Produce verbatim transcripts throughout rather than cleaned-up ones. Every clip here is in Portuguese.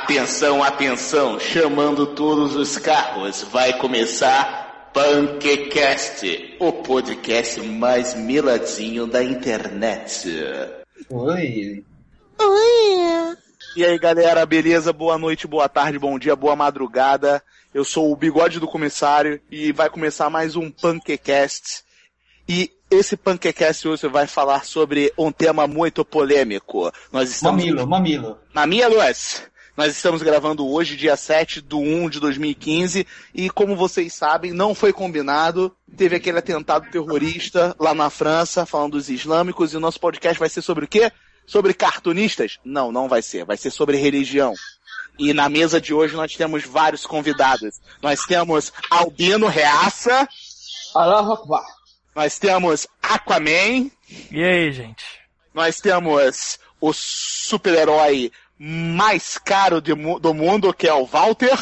Atenção, atenção, chamando todos os carros, vai começar PanqueCast, o podcast mais miladinho da internet. Oi. Oi. E aí galera, beleza? Boa noite, boa tarde, bom dia, boa madrugada. Eu sou o Bigode do Comissário e vai começar mais um PanqueCast. E esse PanqueCast hoje vai falar sobre um tema muito polêmico. Nós estamos... Mamilo, mamilo. Mamilos! Nós estamos gravando hoje, dia sete de um de dois mil e quinze, e como vocês sabem, não foi combinado. Teve aquele atentado terrorista lá na França, falando dos islâmicos, e o nosso podcast vai ser sobre o quê? Sobre cartunistas? Não, não vai ser. Vai ser sobre religião. E na mesa de hoje nós temos vários convidados. Nós temos Albino Reaça. Allahu Akbar. Nós temos Aquaman. E aí, gente? Nós temos o super-herói mais caro de, do mundo, que é o Walter.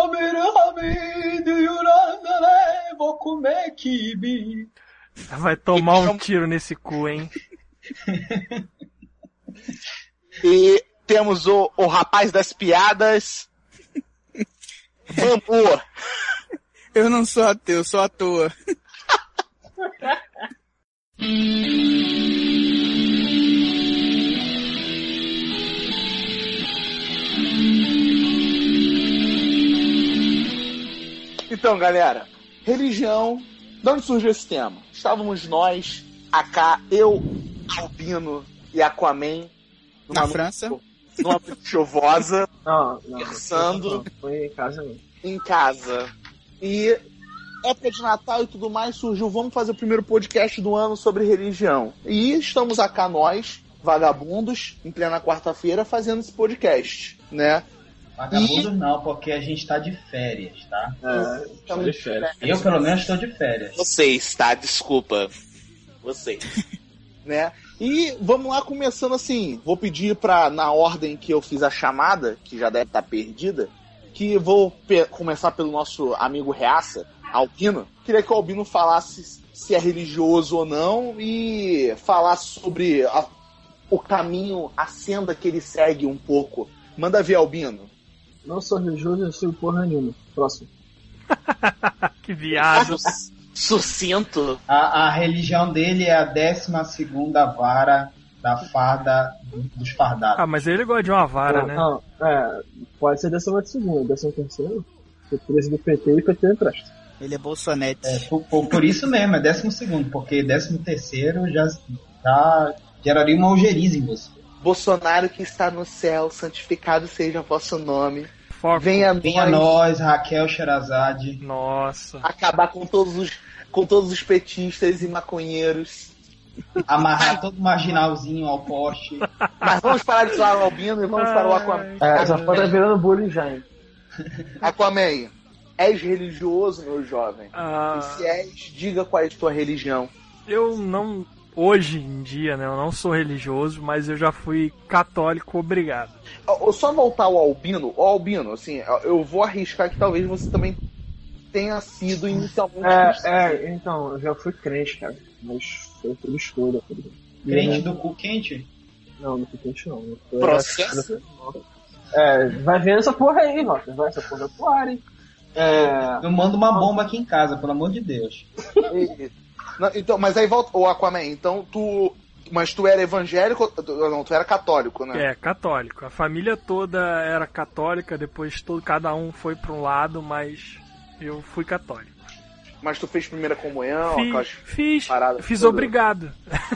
Vai tomar um tiro nesse cu, hein? E temos o, o rapaz das piadas, Bambu. Eu não sou ateu, sou à toa. Então, galera, religião, de onde surgiu esse tema? Estávamos nós, Aká, eu, Albino e Aquaman, na noite, França, numa noite chuvosa, não, não, conversando, não, foi em casa mesmo. Em casa. E época de Natal e tudo mais, surgiu, vamos fazer o primeiro podcast do ano sobre religião. E estamos acá nós, vagabundos, em plena quarta-feira, fazendo esse podcast, né? Vagabundos e... não, porque a gente tá de férias, tá? É, estamos de férias. Eu, pelo menos, estou de férias. Você está, desculpa. Você. Né? E vamos lá, começando assim, vou pedir pra, na ordem que eu fiz a chamada, que já deve estar perdida, que vou pe- começar pelo nosso amigo Reaça, Albino. Queria que o Albino falasse se é religioso ou não e falasse sobre a, o caminho, a senda que ele segue um pouco. Manda ver, Albino. Não sou religioso, eu sou porra nenhuma. Próximo. Que viado. Sucinto. A, a religião dele é a décima segunda vara da farda dos fardados. Ah, mas ele gosta de uma vara, não, né? Não, é, pode ser décima segunda, décima terceira. Foi preso do P T e P T empresta. Ele é bolsonete. É, por, por, por isso mesmo, é décimo segundo, porque décimo terceiro já, já geraria uma algeriza em você. Bolsonaro que está no céu, santificado seja o vosso nome. Foco. Venha, Venha nós, Raquel Sherazade. Nossa. Acabar com todos os, com todos os petistas e maconheiros. Amarrar todo marginalzinho ao poste. Mas vamos parar de falar o Albino e vamos para o Aquaman. É, essa foto tá virando bullying já, hein? Aquaman, és religioso, meu jovem? Ah, E se és, diga qual é a tua religião. eu não... Hoje em dia, né? Eu não sou religioso, mas eu já fui católico obrigado. Eu só voltar ao Albino. O Albino, assim, eu vou arriscar que talvez você também tenha sido inicialmente cristão. É, é, então, eu já fui crente, cara. Mas foi por escolha, por exemplo. Crente do cu quente? Não, não fui crente não. Eu fui- Processo? É, vai vendo essa porra aí, Rocker. Vai essa porra pro ar, hein? É... Eu mando uma bomba aqui em casa, pelo amor de Deus. Não, então, mas aí volta, o Aquaman, então tu... Mas tu era evangélico, não, tu era católico, né? É, católico. A família toda era católica, depois todo, cada um foi para um lado, mas eu fui católico. Mas tu fez primeira comunhão, Fiz, aquelas fiz, paradas fiz todas. obrigado.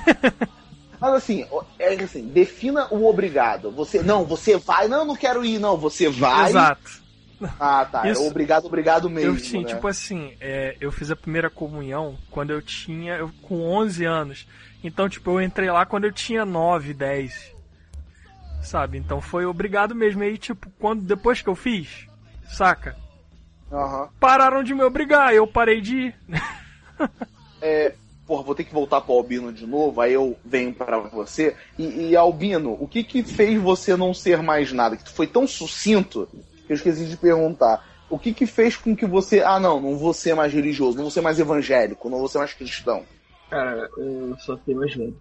Mas assim, é assim, defina o obrigado. Você, não, você vai, não, não quero ir, não, você vai. Exato. Ah, tá, Isso. é obrigado, obrigado mesmo, Eu tinha, né? tipo assim, é, eu fiz a primeira comunhão quando eu tinha, eu, com onze anos. Então, tipo, eu entrei lá quando eu tinha nove, dez. Sabe? Então foi obrigado mesmo. E aí, tipo, quando, depois que eu fiz, saca? Aham. Pararam de me obrigar, eu parei de ir. É, porra, vou ter que voltar pro Albino de novo, aí eu venho pra você. E, e Albino, o que que fez você não ser mais nada? Que tu foi tão sucinto que eu esqueci de perguntar. O que que fez com que você... Ah, não, não vou ser mais religioso, não vou ser mais evangélico, não vou ser mais cristão. Cara, eu só fiquei mais velho.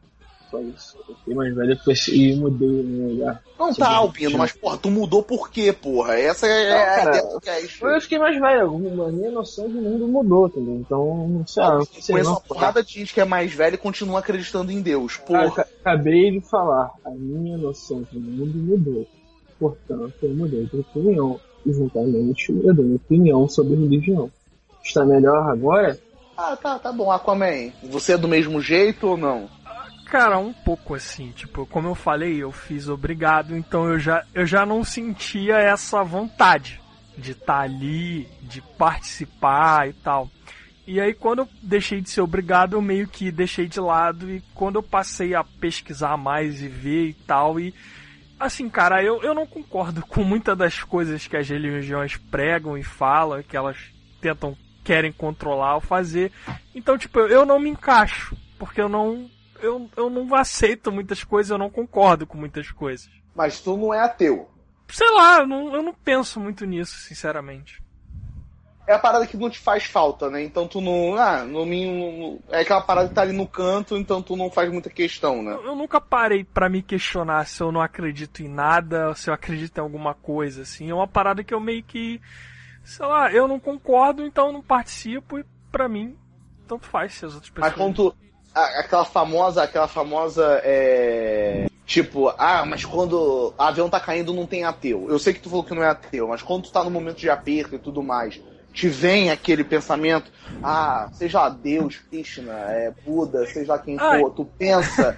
Só isso. Eu fiquei mais velho depois e mudei o meu lugar. Não tá, Albino, mas porra, tu mudou por quê, porra? Essa é Não, a cara, ideia do cast. Eu fiquei mais velho, a minha noção de mundo mudou, entendeu? Então, não sei lá. Eu Não sei conheço não, uma porrada de gente que é mais velha e continua acreditando em Deus. Cara, Porra. ca- acabei de falar, a minha noção de mundo mudou. Portanto, eu mudei de opinião. E juntamente eu dei minha opinião sobre religião. Está melhor agora? Ah, tá, tá bom. Aquaman, você é do mesmo jeito ou não? Cara, um pouco assim, tipo, como eu falei, eu fiz obrigado, então eu já, eu já não sentia essa vontade de estar ali, de participar e tal. E aí quando eu deixei de ser obrigado, eu meio que deixei de lado, e quando eu passei a pesquisar mais e ver e tal, e assim, cara, eu, eu não concordo com muitas das coisas que as religiões pregam e falam, que elas tentam, querem controlar ou fazer. Então, tipo, eu não me encaixo, porque eu não... Eu, eu não aceito muitas coisas, eu não concordo com muitas coisas. Mas tu não é ateu. Sei lá, eu não, eu não penso muito nisso, sinceramente. É a parada que não te faz falta, né? Então tu não... Ah, no mínimo... É aquela parada que tá ali no canto, então tu não faz muita questão, né? Eu, eu nunca parei pra me questionar se eu não acredito em nada, se eu acredito em alguma coisa, assim. É uma parada que eu meio que... Sei lá, eu não concordo, então eu não participo, e pra mim, tanto faz se as outras pessoas... Mas quando tu... a- Aquela famosa... Aquela famosa... É... Tipo, ah, mas quando o avião tá caindo não tem ateu. Eu sei que tu falou que não é ateu, mas quando tu tá no momento de aperto e tudo mais... Te vem aquele pensamento, ah, seja lá Deus, Krishna, é, Buda, seja lá quem Ai. for, tu pensa,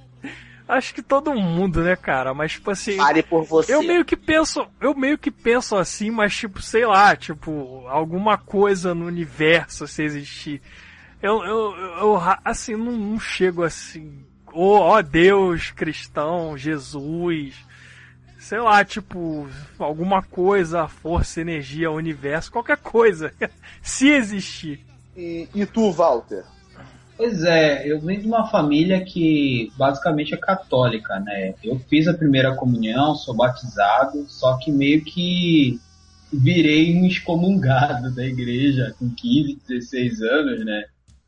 Acho que todo mundo, né, cara? Mas, tipo assim... pare por você. Eu meio que penso, eu meio que penso assim, mas tipo, sei lá, tipo, alguma coisa no universo se existir. Eu, eu, eu assim, não, não chego assim, oh, ó Deus, cristão, Jesus, sei lá, tipo, alguma coisa, força, energia, universo, qualquer coisa, se existir. E, e tu, Walter? Pois é, eu venho de uma família que basicamente é católica, né? Eu fiz a primeira comunhão, sou batizado, só que meio que virei um excomungado da igreja com quinze, dezesseis anos, né?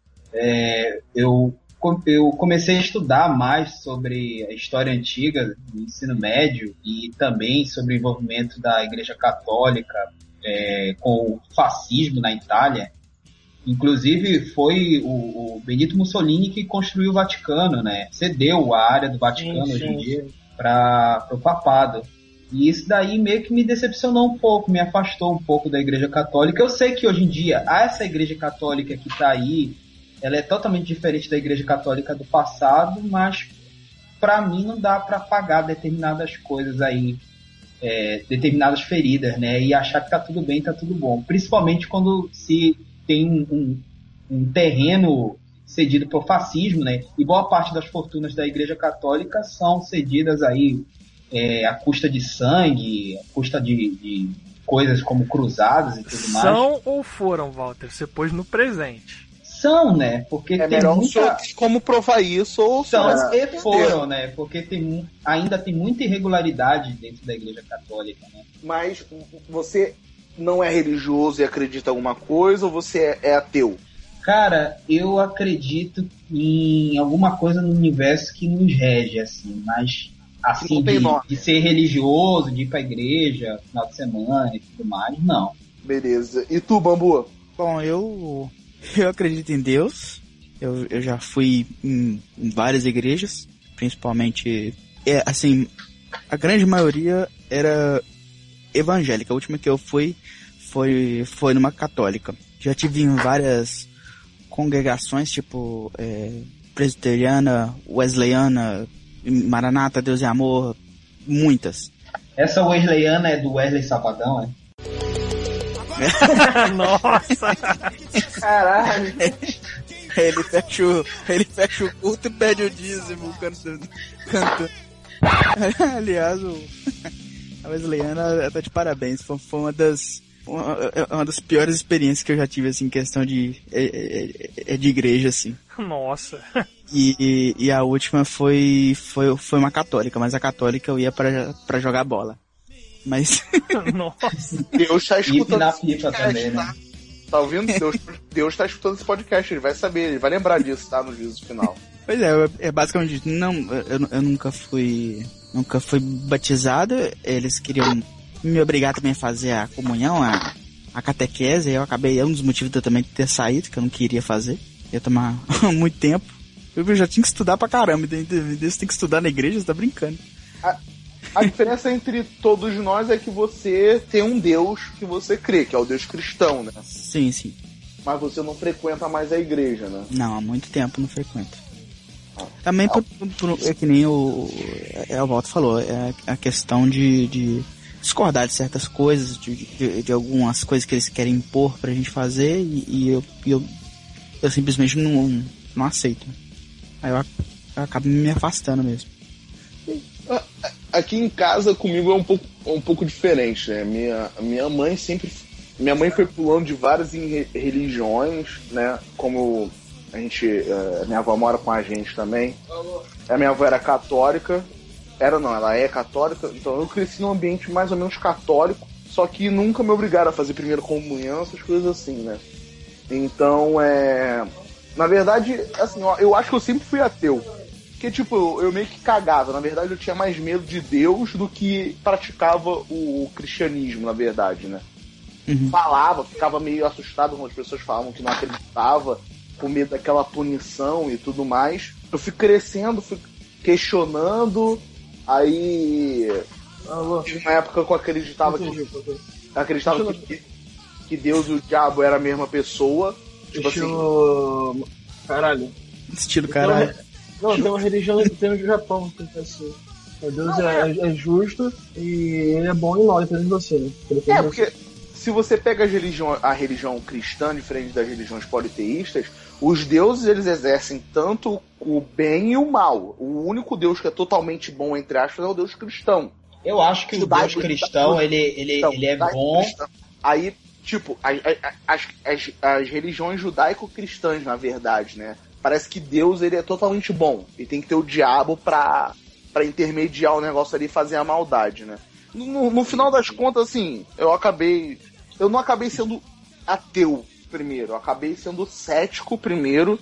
É, eu, eu comecei a estudar mais sobre a história antiga do ensino médio e também sobre o envolvimento da igreja católica é, com o fascismo na Itália. Inclusive foi o, o Benito Mussolini que construiu o Vaticano, né? Cedeu a área do Vaticano Sim, hoje em sim. dia para o papado. E isso daí meio que me decepcionou um pouco, me afastou um pouco da igreja católica. Eu sei que hoje em dia essa igreja católica que está aí, ela é totalmente diferente da igreja católica do passado, mas para mim não dá para apagar determinadas coisas aí, é, determinadas feridas, né? E achar que tá tudo bem, tá tudo bom. Principalmente quando se tem um, um terreno cedido para o fascismo, né? E boa parte das fortunas da Igreja Católica são cedidas aí é, à custa de sangue, à custa de, de coisas como cruzadas e tudo mais. São ou foram, Walter? Você pôs no presente. São, né? Porque É tem melhor o muita... senhor ter como provar isso ou São só- e foram, né? Porque tem, mu- ainda tem muita irregularidade dentro da Igreja Católica, né? Mas você não é religioso e acredita em alguma coisa ou você é, é ateu? Cara, eu acredito em alguma coisa no universo que nos rege, assim, mas assim, Não tem de, nome. de ser religioso, de ir pra igreja, final de semana e tudo mais, não. Beleza. E tu, Bambu? Bom, eu, eu acredito em Deus. Eu, eu já fui em, em várias igrejas, principalmente, é, assim, a grande maioria era evangélica. A última que eu fui foi, foi numa católica. Já tive em várias congregações, tipo, é, presbiteriana, wesleyana, Maranata, Deus e Amor, muitas. Essa Wesleyana é do Wesley Safadão, né? Nossa! Caralho. Ele fecha o, ele fecha o culto e pede o dízimo cantando. cantando. Aliás, o, a Wesleyana tá de parabéns. Foi, foi uma das uma, uma das piores experiências que eu já tive, assim, em questão de, é, é, é de igreja, assim. Nossa! E, e, e a última foi, foi, foi uma católica, mas a católica eu ia pra, pra jogar bola. Mas... Nossa! Deus tá E escutando na esse FIFA podcast, também, tá? né? Tá ouvindo? Deus, Deus tá escutando esse podcast, ele vai saber, ele vai lembrar disso, tá? No juízo final. Pois é, é basicamente, não, eu, eu nunca fui, nunca fui batizado, eles queriam me obrigar também a fazer a comunhão, a, a catequese, eu acabei, é um dos motivos de eu também ter saído, que eu não queria fazer, ia tomar muito tempo, eu já tinha que estudar pra caramba, você tem que estudar na igreja, você tá brincando. A, a diferença entre todos nós é que você tem um Deus que você crê, que é o Deus cristão, né? Sim, sim. Mas você não frequenta mais a igreja, né? Não, há muito tempo não frequento. Também por, por, é que nem o, é, o Walter falou, é a questão de, de discordar de certas coisas, de, de, de algumas coisas que eles querem impor pra gente fazer e, e eu, eu, eu simplesmente não, não aceito. Aí eu, eu acabo me afastando mesmo. Aqui em casa comigo é um pouco, um pouco diferente, né? Minha, minha mãe sempre... Minha mãe foi pulando de várias religiões, né? Como... A gente, uh, minha avó mora com a gente também. A minha avó era católica. Era não, ela é católica. Então eu cresci num ambiente mais ou menos católico. Só que nunca me obrigaram a fazer primeira comunhão, essas coisas assim, né? Então, é... Na verdade, assim, ó, eu acho que eu sempre fui ateu. Porque, tipo, eu, eu meio que cagava. Na verdade, eu tinha mais medo de Deus do que praticava o, o cristianismo, na verdade, né? Uhum. Falava, ficava meio assustado quando as pessoas falavam que não acreditava, com medo daquela punição e tudo mais. Eu fui crescendo, fui questionando, aí... Ah, na época que eu acreditava entendi, que... Eu acreditava que, que Deus e o diabo eram a mesma pessoa. Tipo Estilo... assim... Caralho. Estilo caralho. Não, tem uma religião que tem no Japão, que é assim. Deus não, é, é. é justo e ele é bom e mal, dependendo de você, né? É, porque se você pega a religião, a religião cristã, diferente das religiões politeístas, os deuses, eles exercem tanto o bem e o mal. O único Deus que é totalmente bom, entre aspas, é o Deus cristão. Eu acho que o Deus cristão, ele, ele, então, ele é bom... Cristão. Aí, tipo, as, as, as, as religiões judaico-cristãs, na verdade, né? Parece que Deus, ele é totalmente bom. E tem que ter o diabo pra, pra intermediar o negócio ali e fazer a maldade, né? No, no final das contas, assim, eu acabei... Eu não acabei sendo ateu primeiro. Eu acabei sendo cético primeiro.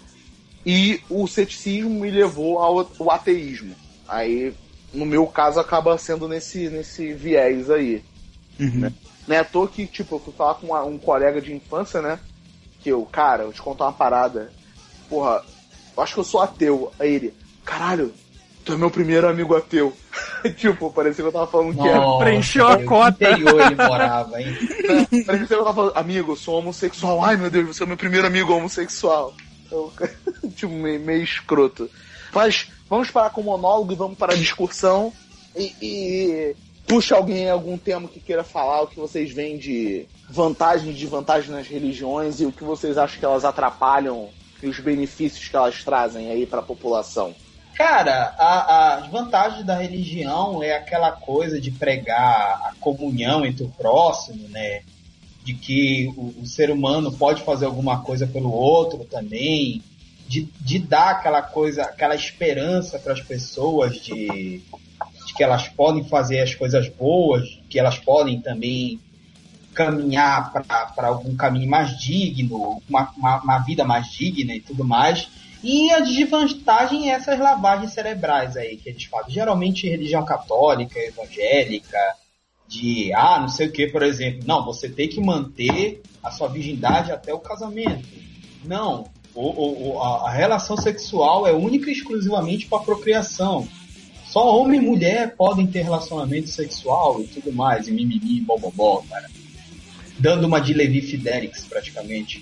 E o ceticismo me levou ao, ao ateísmo. Aí, no meu caso, acaba sendo nesse, nesse viés aí. Uhum. Né? Não é à toa que, tipo, eu fui falar com uma, um colega de infância, né? Que eu, cara, eu vou te contar uma parada. Porra, eu acho que eu sou ateu. Aí ele, caralho, tu é meu primeiro amigo ateu. Tipo, parecia que eu tava falando Nossa, que era. Preencheu a cota. No interior ele morava, hein? Parecia que eu tava falando, amigo, eu sou homossexual. Ai, meu Deus, você é meu primeiro amigo homossexual. Eu, tipo, meio, meio escroto. Mas vamos parar com o monólogo e vamos para a discussão. E, e puxa alguém algum tema que queira falar, o que vocês veem de vantagens e desvantagens nas religiões e o que vocês acham que elas atrapalham e os benefícios que elas trazem aí para a população. Cara, a, as vantagens da religião é aquela coisa de pregar a comunhão entre o próximo, né? De que o, o ser humano pode fazer alguma coisa pelo outro também, de, de dar aquela coisa, aquela esperança para as pessoas de, de que elas podem fazer as coisas boas, que elas podem também caminhar para algum caminho mais digno, uma, uma, uma vida mais digna e tudo mais. E a desvantagem é essas lavagens cerebrais aí que eles falam. Geralmente religião católica, evangélica, de, ah, não sei o que, por exemplo. Não, você tem que manter a sua virgindade até o casamento. Não, o, o, a, a relação sexual é única e exclusivamente para procriação. Só homem e mulher podem ter relacionamento sexual e tudo mais, e mimimi, bobobó, cara. Dando uma de Levi Fidelix, praticamente.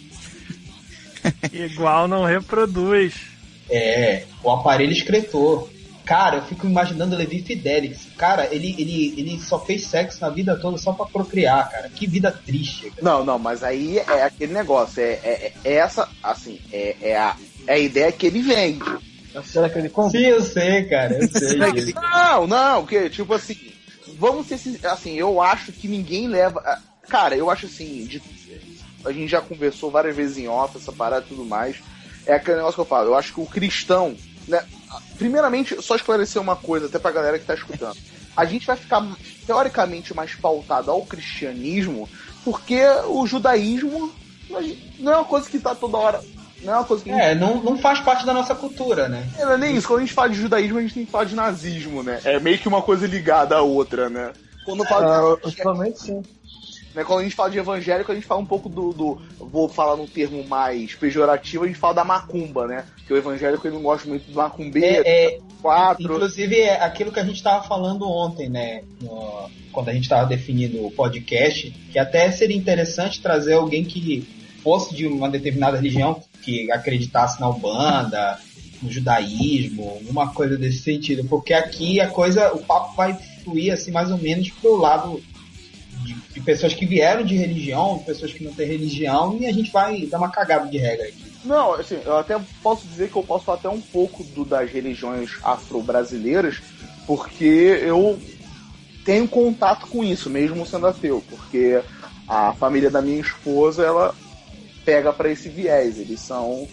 Igual não reproduz. É, o aparelho excretor. Cara, eu fico imaginando Levi Fidelix. Cara, ele, ele, ele só fez sexo na vida toda só pra procriar, cara. Que vida triste. Cara. Não, não, mas aí é aquele negócio. É, é, é essa, assim, é, é, a, é a ideia que ele vende. Será que ele compra? Sim, eu sei, cara, eu sei. Não, não, que tipo assim, vamos ser assim, eu acho que ninguém leva... Cara, eu acho assim, de, a gente já conversou várias vezes em off, essa parada e tudo mais. É aquele negócio que eu falo, eu acho que o cristão, né, primeiramente, só esclarecer uma coisa, até pra galera que tá escutando. A gente vai ficar, teoricamente, mais pautado ao cristianismo, porque o judaísmo não é uma coisa que tá toda hora Não é uma coisa que É, não, não faz parte da nossa cultura, né? É, não é nem isso. Quando a gente fala de judaísmo, a gente tem que falar de nazismo, né? É meio que uma coisa ligada à outra, né? Quando fala Uh, ultimamente sim. Né, quando a gente fala de evangélico, a gente fala um pouco do, do... Vou falar num termo mais pejorativo, a gente fala da macumba, né? Que o evangélico ele não gosta muito do macumbeiro. É, é, quatro... Inclusive, é aquilo que a gente estava falando ontem, né? No, quando a gente estava definindo o podcast, que até seria interessante trazer alguém que fosse de uma determinada religião, que acreditasse na Umbanda, no judaísmo, uma coisa desse sentido. Porque aqui a coisa, o papo vai fluir assim, mais ou menos pro lado... De, de pessoas que vieram de religião, de pessoas que não têm religião, e a gente vai dar uma cagada de regra aqui. Não, assim, eu até posso dizer que eu posso falar até um pouco do, das religiões afro-brasileiras, porque eu tenho contato com isso, mesmo sendo ateu, porque a família da minha esposa, ela pega pra esse viés, eles são...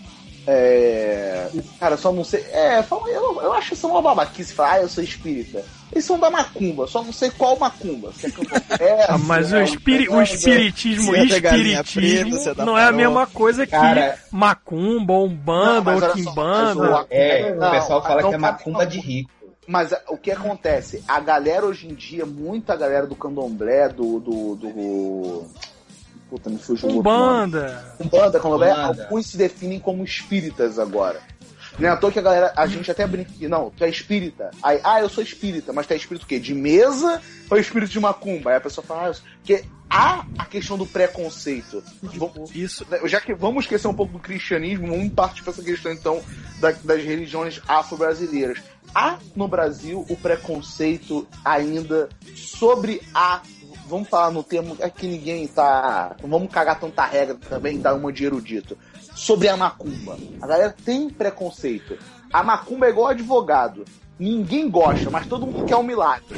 É... Cara, só não sei... É, eu, eu acho que são uma babaquice falar, ah, eu sou espírita. Eles são da macumba, só não sei qual macumba. Se é que eu... é, ah, mas é, o, espiri... o espiritismo e espiritismo preta, não é a mesma coisa que cara, macumba, umbanda ou quimbanda. É, não, o pessoal fala não, que é macumba de rico. Mas o que acontece? A galera hoje em dia, muita galera do candomblé, do... do, do... Puta, me fugiu o Umbanda. Umbanda, candomblé, alguns se definem como espíritas agora. Não é à toa que a galera, a gente até brinca que, não, tu é espírita. Aí, ah, eu sou espírita, mas tu é espírito o quê? De mesa ou espírito de macumba? Aí a pessoa fala, ah, porque há a questão do preconceito. Isso. Já que vamos esquecer um pouco do cristianismo, vamos partir para essa questão, então, da, das religiões afro-brasileiras. Há no Brasil o preconceito ainda sobre a... Vamos falar no termo é que ninguém tá... Não vamos cagar tanta regra também, dar uma de erudito. Sobre a macumba. A galera tem preconceito. A macumba é igual advogado. Ninguém gosta, mas todo mundo quer um milagre.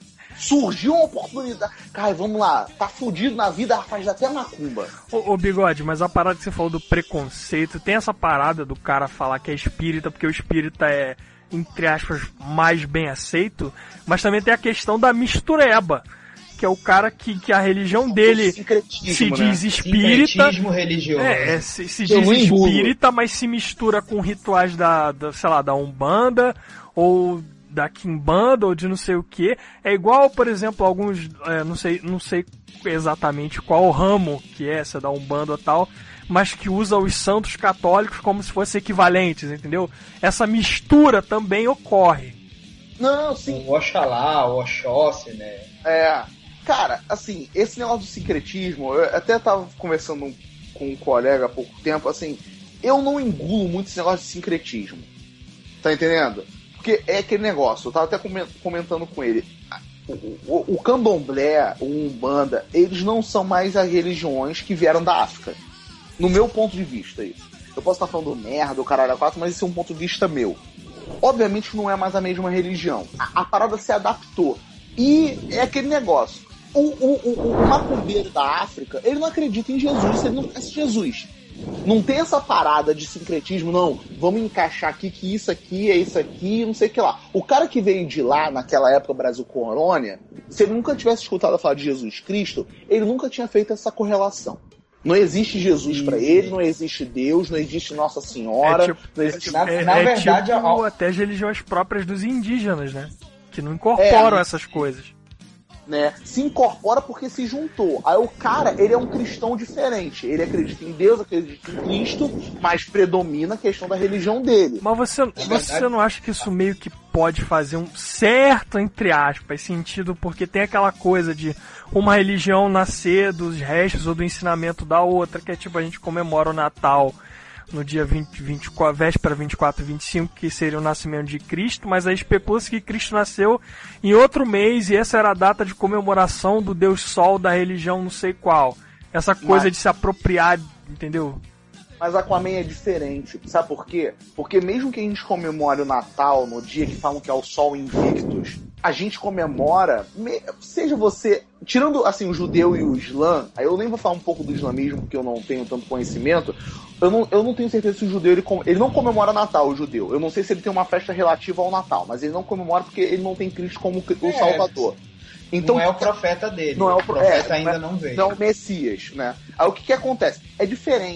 Surgiu uma oportunidade. Cara, vamos lá. Tá fudido na vida, faz até macumba. Ô, ô, Bigode, mas a parada que você falou do preconceito, tem essa parada do cara falar que é espírita, porque o espírita é, entre aspas, mais bem aceito, mas também tem a questão da mistureba. Que é o cara que, que a religião dele se diz né? espírita. Religioso. É, se, se diz espírita, mas se mistura com rituais da, da, sei lá, da Umbanda, ou da Quimbanda, ou de não sei o que. É igual, por exemplo, alguns, é, não sei, não sei exatamente qual ramo que é essa da Umbanda ou tal, mas que usa os santos católicos como se fossem equivalentes, entendeu? Essa mistura também ocorre. Não, sim. O Oxalá, o Oxóssi, né? É... Cara, assim, esse negócio do sincretismo, eu até tava conversando com um colega há pouco tempo, assim, eu não engulo muito esse negócio de sincretismo. Tá entendendo? Porque é aquele negócio, eu tava até comentando com ele. O, o, o candomblé, o umbanda, eles não são mais as religiões que vieram da África. No meu ponto de vista, isso. Eu posso estar falando merda, o caralho a quatro, mas esse é um ponto de vista meu. Obviamente não é mais a mesma religião. A, a parada se adaptou. E é aquele negócio. O, o, o, o macumbeiro da África, ele não acredita em Jesus, ele não conhece Jesus. Não tem essa parada de sincretismo, não. Vamos encaixar aqui que isso aqui é isso aqui, não sei o que lá. O cara que veio de lá, naquela época, Brasil Colônia, se ele nunca tivesse escutado falar de Jesus Cristo, ele nunca tinha feito essa correlação. Não existe Jesus pra ele, não existe Deus, não existe Nossa Senhora. É tipo, não existe... na, é, na é verdade, tipo, ao... até as religiões próprias dos indígenas, né? Que não incorporam é, essas coisas. Né? Se incorpora porque se juntou. Aí o cara, ele é um cristão diferente. Ele acredita em Deus, acredita em Cristo, mas predomina a questão da religião dele. Mas você, você não acha que isso meio que pode fazer um certo, entre aspas, sentido, porque tem aquela coisa de uma religião nascer dos restos ou do ensinamento da outra, que é tipo, a gente comemora o Natal no dia vinte, vinte, véspera vinte e quatro e vinte e cinco, que seria o nascimento de Cristo, mas aí especula-se que Cristo nasceu em outro mês e essa era a data de comemoração do Deus Sol da religião não sei qual. Essa coisa mas, de se apropriar, entendeu? Mas Aquaman é diferente, sabe por quê? Porque mesmo que a gente comemore o Natal no dia que falam que é o Sol Invictus, a gente comemora, seja você, tirando assim o judeu e o islã, aí eu nem vou falar um pouco do islamismo porque eu não tenho tanto conhecimento, eu não, eu não tenho certeza se o judeu, ele, ele não comemora Natal, o judeu, eu não sei se ele tem uma festa relativa ao Natal, mas ele não comemora porque ele não tem Cristo como o é, Salvador. Então, não é o profeta dele, não é o, o profeta é, ainda não veio. Não é o Messias, né? Aí o que que acontece? É diferente.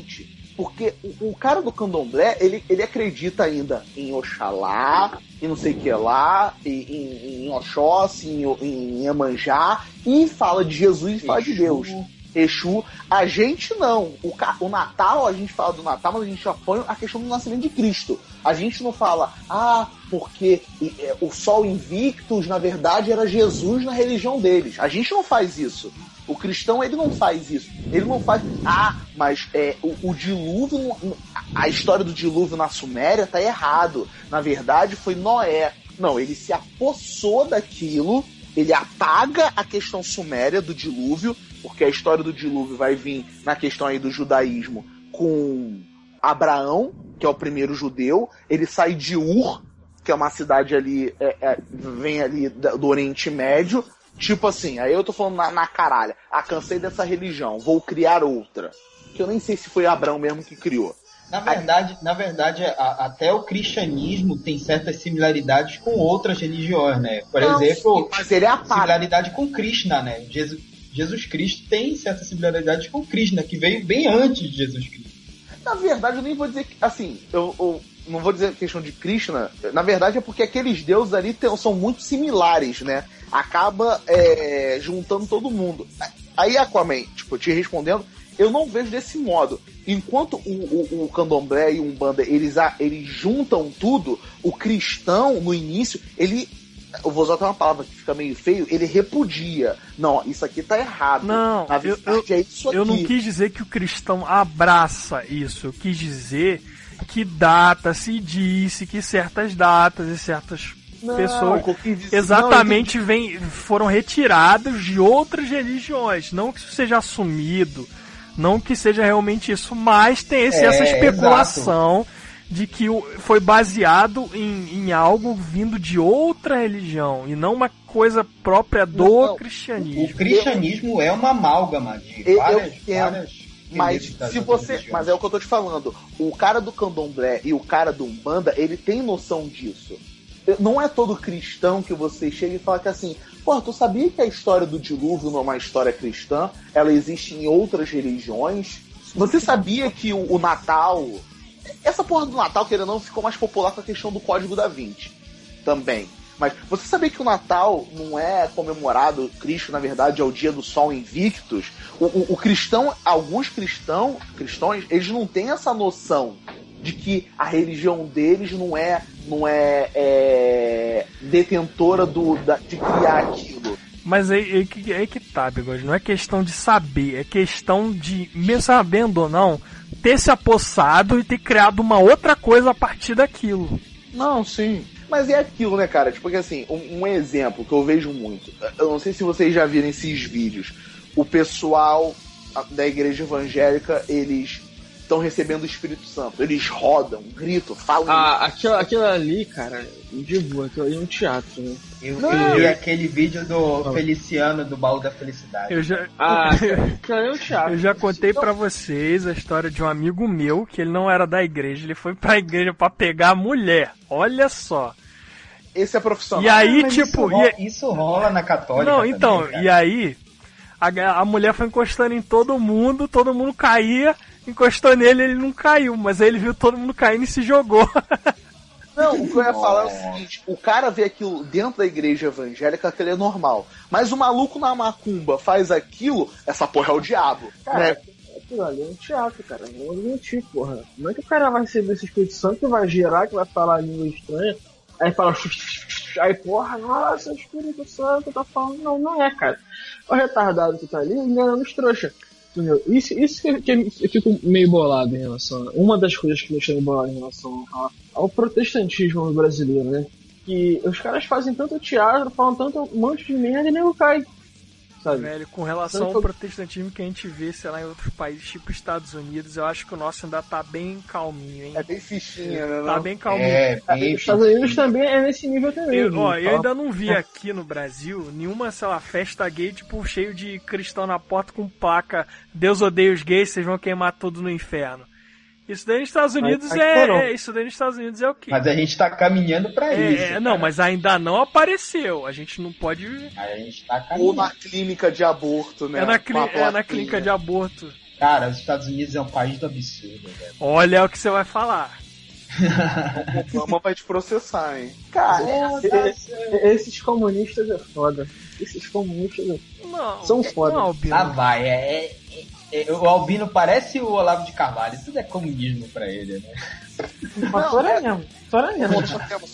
Porque o, o cara do candomblé, ele, ele acredita ainda em Oxalá, e não sei o que lá, em, em, em Oxóssi, em, em Iemanjá, e fala de Jesus e fala de Deus. Exu. A gente não. O, o Natal, a gente fala do Natal, mas a gente já põe a questão do nascimento de Cristo. A gente não fala, ah, porque o Sol Invictus, na verdade, era Jesus na religião deles. A gente não faz isso. O cristão, ele não faz isso. Ele não faz, ah, mas é, o, o dilúvio, a história do dilúvio na Suméria tá errado. Na verdade, foi Noé. Não, ele se apossou daquilo, ele apaga a questão suméria do dilúvio, porque a história do dilúvio vai vir na questão aí do judaísmo com Abraão, que é o primeiro judeu. Ele sai de Ur, que é uma cidade ali, é, é, vem ali do Oriente Médio. Tipo assim, aí eu tô falando na, na caralha. Ah, cansei dessa religião, vou criar outra. Que eu nem sei se foi Abraão mesmo que criou. Na verdade, na verdade a, até o cristianismo tem certas similaridades com outras religiões, né? Por Não, exemplo, sim, mas ele é a similaridade com Krishna, né? Jesus, Jesus Cristo tem certas similaridades com Krishna, que veio bem antes de Jesus Cristo. Na verdade, eu nem vou dizer que, assim, eu, eu não vou dizer questão de Krishna, na verdade é porque aqueles deuses ali tem, são muito similares, né? Acaba é, juntando todo mundo. Aí, Aquaman, tipo, te respondendo, eu não vejo desse modo. Enquanto o, o, o candomblé e o umbanda, eles, eles juntam tudo, o cristão, no início, ele... Eu vou usar uma palavra que fica meio feio, ele repudia. Não, isso aqui tá errado. Não, Na eu, verdade, eu, é isso aqui. eu não quis dizer que o cristão abraça isso. Eu quis dizer que data se disse que certas datas e certas não, pessoas dizer, exatamente não, vem, foram retiradas de outras religiões. Não que isso seja assumido, não que seja realmente isso, mas tem esse, é, essa especulação... Exato. De que foi baseado em, em algo vindo de outra religião e não uma coisa própria do não, não. cristianismo. O cristianismo é uma amálgama de eu, várias, eu várias mas se você, mas é o que eu tô te falando. O cara do candomblé e o cara do umbanda, ele tem noção disso. Não é todo cristão que você chega e fala que assim, pô, tu sabia que a história do dilúvio não é uma história cristã? Ela existe em outras religiões? Você sabia que o, o Natal... Essa porra do Natal, querendo ou não, ficou mais popular com a questão do Código da Vinci também. Mas você sabia que o Natal não é comemorado, Cristo, na verdade, é o dia do Sol Invictus? O, o, o cristão, alguns cristão, cristãos, eles não têm essa noção de que a religião deles não é, não é, é detentora do, da, de criar aquilo. Mas aí, aí, que, aí que tá, Bigode, não é questão de saber, é questão de, mesmo sabendo ou não, ter se apossado e ter criado uma outra coisa a partir daquilo. Não, sim. Mas é aquilo, né, cara? Tipo que assim, um, um exemplo que eu vejo muito. Eu não sei se vocês já viram esses vídeos. O pessoal da igreja evangélica, eles estão recebendo o Espírito Santo. Eles rodam, gritam, falam. Ah, aquilo, aquilo ali, cara, de boa, aquilo ali é um teatro, né? Eu, Não, eu vi eu... aquele vídeo do não. Feliciano, do Baú da Felicidade. Eu já, ah, aquilo ali é um teatro. Eu já contei pra vocês a história de um amigo meu, que ele não era da igreja, ele foi pra igreja pra pegar a mulher. Olha só. Esse é profissional. E aí, ah, tipo... Isso rola, e... isso rola na católica. Não, então, também, e aí... A, a mulher foi encostando em todo mundo, todo mundo caía, encostou nele, ele não caiu, mas aí ele viu todo mundo caindo e se jogou. Não, o que eu ia falar é o seguinte, o cara vê aquilo dentro da igreja evangélica, aquilo é normal. Mas o maluco na macumba faz aquilo, essa porra é o diabo. Cara, né? aquilo ali é um teatro, cara. Não é mentir, porra. Como é que o cara vai receber esse Espírito Santo que vai gerar, que vai falar a língua estranha, aí fala... Aí, porra, nossa, o Espírito Santo tá falando... Não, não é, cara. O retardado que tá ali enganando os trouxas. Entendeu? Isso, isso que, que eu fico meio bolado em relação a... Uma das coisas que me deixa meio bolado em relação a, ao protestantismo brasileiro, né? Que os caras fazem tanto teatro, falam tanto um monte de merda e nem cai. Sabe? Velho, com relação tanto... ao protestantismo que a gente vê, sei lá, em outros países, tipo Estados Unidos, eu acho que o nosso ainda tá bem calminho, hein? É bem fichinha, né? Tá não? bem calminho. É, bem Os Estados Unidos também é nesse nível também. Eu, ó, eu tá? ainda não vi aqui no Brasil nenhuma, sei lá, festa gay, tipo, cheio de cristão na porta com placa Deus odeia os gays, vocês vão queimar tudo no inferno. Isso daí nos Estados Unidos Mas, é, não. é... Isso daí nos Estados Unidos é o quê? Mas a gente tá caminhando pra é, isso. É, não, cara. mas ainda não apareceu. A gente não pode... A gente tá caminhando. Ou na clínica de aborto, né? É na, cli... Com a é na plaquinha. clínica de aborto. Cara, os Estados Unidos é um país do absurdo, velho. Olha o que você vai falar. O Obama vai te processar, hein? Cara, é, esses comunistas é foda. Esses comunistas é... Não, são foda. Não, Albino. Ah, vai. É, é, é, o Albino parece o Olavo de Carvalho. Isso é comunismo pra ele, né? Mas fora mesmo. Fora mesmo.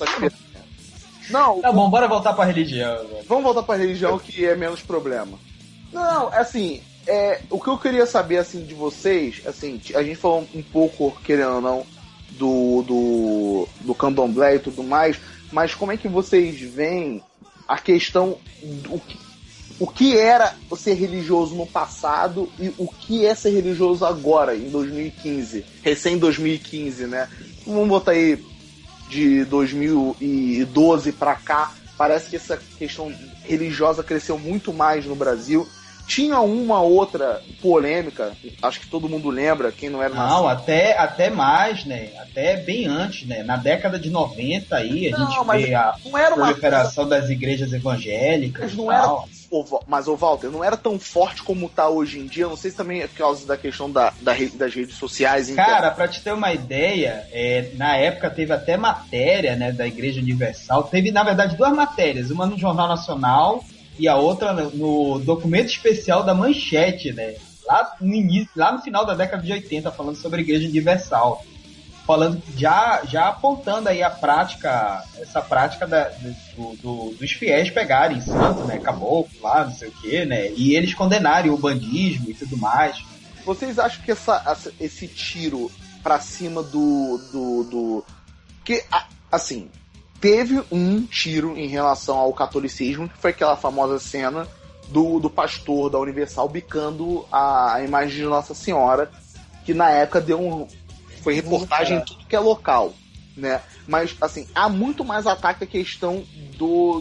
Não, tá bom, bora voltar pra religião. Velho. Vamos voltar pra religião que é menos problema. Não, assim, é, o que eu queria saber, assim, de vocês, assim, a gente falou um pouco, querendo ou não, do, do, do candomblé e tudo mais, mas como é que vocês veem a questão do que, o que era ser religioso no passado e o que é ser religioso agora, em dois mil e quinze, recém dois mil e quinze, né? Vamos botar aí de dois mil e doze pra cá, parece que essa questão religiosa cresceu muito mais no Brasil. Tinha uma outra polêmica, acho que todo mundo lembra, quem não era Não, nascido. até, até mais, né? Até bem antes, né? Na década de noventa aí, a Não, gente mas vê a não era uma proliferação das igrejas evangélicas. Mas e não era, tal. mas, ô Walter, não era tão forte como tá hoje em dia. Não sei se também é por causa da questão da, da re- das redes sociais. Cara, pra te ter uma ideia, é, na época teve até matéria, né, da Igreja Universal. Teve, na verdade, duas matérias. Uma no Jornal Nacional e a outra no, no documento especial da Manchete, né? Lá no início, lá no final da década de oitenta, falando sobre a Igreja Universal. Falando, já, já apontando aí a prática, essa prática da, do, do, dos fiéis pegarem santo, né? Caboclo lá, não sei o quê, né? E eles condenarem o bandismo e tudo mais. Vocês acham que essa, essa- esse tiro pra cima do. do, do... Que, a- assim, teve um tiro em relação ao catolicismo, que foi aquela famosa cena do, do pastor da Universal bicando a, a imagem de Nossa Senhora, que na época deu um. Foi reportagem em tudo que é local, né? Mas, assim, há muito mais ataque à questão do,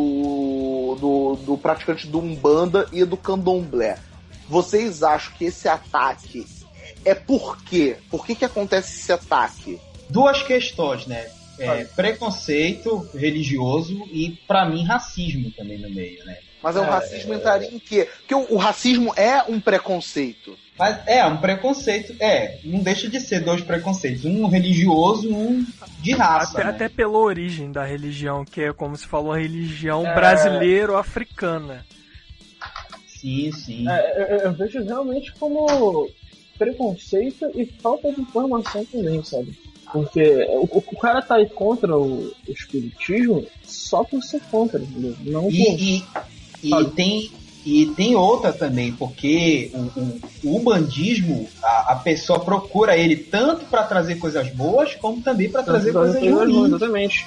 do, do, do praticante do Umbanda e do Candomblé. Vocês acham que esse ataque é por quê? Por que que acontece esse ataque? Duas questões, né? É, preconceito religioso e, pra mim, racismo também no meio, né? Mas é, o É, racismo entraria em quê? Porque o, o racismo é um preconceito. Mas é, um preconceito, é, não deixa de ser dois preconceitos, um religioso e um de raça, Até, né? até pela origem da religião, que é como se falou, a religião É. brasileiro-africana. Sim, sim. É, eu, eu vejo realmente como preconceito e falta de informação também, sabe? Porque o, o cara tá aí contra o, o espiritismo só por ser contra, entendeu? Não por... E, e, e, tem, e tem outra também, porque o, o, o umbandismo, a, a pessoa procura ele tanto para trazer coisas boas, como também para trazer coisas ruins. Exatamente.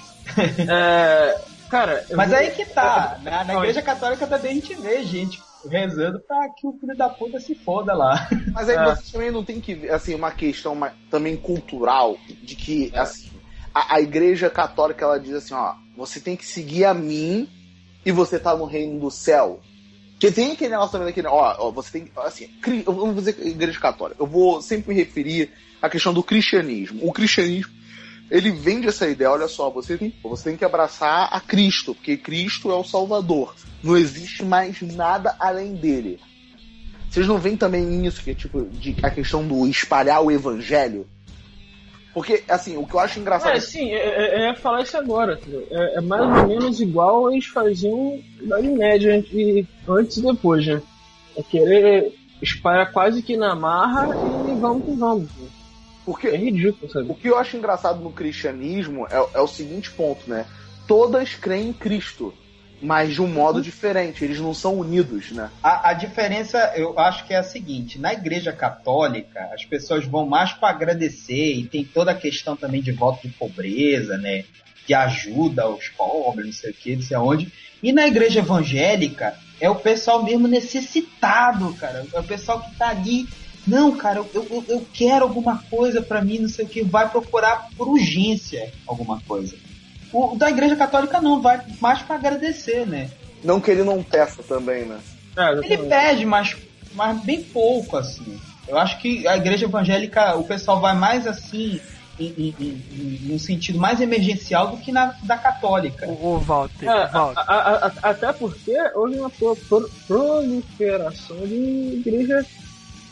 É, cara, eu Mas vou- aí que tá, na, na Olha. igreja católica também a gente vê gente rezando pra que o filho da puta se foda lá. Mas aí É. vocês também não tem que ver, assim, uma questão ma- também cultural, de que, assim, a, a igreja católica, ela diz assim, ó, você tem que seguir a mim e você tá no reino do céu. Porque tem aquele negócio também daquele, ó, ó, você tem, assim, cri- eu não vou dizer igreja católica, eu vou sempre me referir à questão do cristianismo. O cristianismo, ele vende essa ideia, olha só, você tem, você tem que abraçar a Cristo, porque Cristo é o Salvador. Não existe mais nada além dele. Vocês não veem também isso, que é tipo, de, a questão do espalhar o evangelho? Porque, assim, o que eu acho engraçado... É, sim, é, é, é falar isso agora, entendeu? É, é mais ou menos igual eles faziam na média entre, antes e depois, né? É querer espalhar quase que na marra e vamos que vamos. Né? porque É ridículo, sabe? o que eu acho engraçado no cristianismo é, é o seguinte ponto, né? Todas creem em Cristo, mas de um modo diferente. Eles não são unidos, né? A, a diferença, eu acho que é a seguinte: na igreja católica, as pessoas vão mais para agradecer, e tem toda a questão também de voto de pobreza, né? De ajuda aos pobres, não sei o que, não sei aonde. E na igreja evangélica, é o pessoal mesmo necessitado, cara. É o pessoal que tá ali. Não, cara, eu, eu, eu quero alguma coisa pra mim, não sei o que, vai procurar por urgência alguma coisa. O da igreja católica não, vai mais pra agradecer, né? Não que ele não peça também, né? É, Ele exatamente. pede, mas, mas bem pouco, assim. Eu acho que a igreja evangélica, o pessoal vai mais assim, em, em, em, em um sentido mais emergencial do que na da católica. Ô, ô, Walter, É, Walter. a- a- a- até porque houve uma pro- pro- proliferação de igreja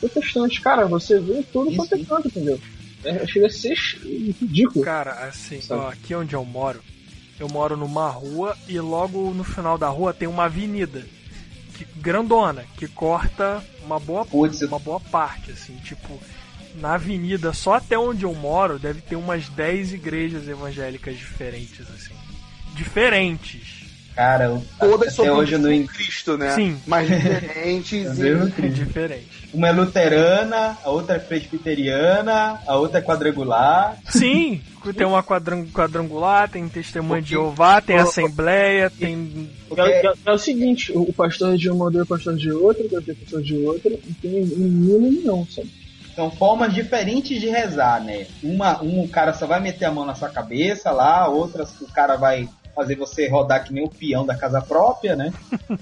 protestantes. Cara, você vê tudo Isso, quanto é isso. canto, entendeu? É, chega a ser ridículo. Cara, assim, Sabe? ó, aqui onde eu moro, eu moro numa rua e logo no final da rua tem uma avenida que, grandona, que corta uma boa, Putz, uma boa parte, assim, tipo, na avenida, só até onde eu moro, deve ter umas dez igrejas evangélicas diferentes, assim. Diferentes. Cara, eu, Todas até sobre hoje eu não o Cristo, né? Sim. Mas diferentes. Mesmo e... Cristo. Diferentes. Uma é luterana, a outra é presbiteriana, a outra é quadrangular. Sim, tem uma quadran- quadrangular, tem testemunha de Ok. Jeová, tem Oh, assembleia, tem... É, é- é o seguinte, o pastor de uma odeia o pastor de outra, que odeia o pastor de outra, não tem um mínimo não, sabe? São formas diferentes de rezar, né? Uma, um o cara só vai meter a mão na sua cabeça lá, outra o cara vai fazer você rodar que nem o peão da casa própria, né?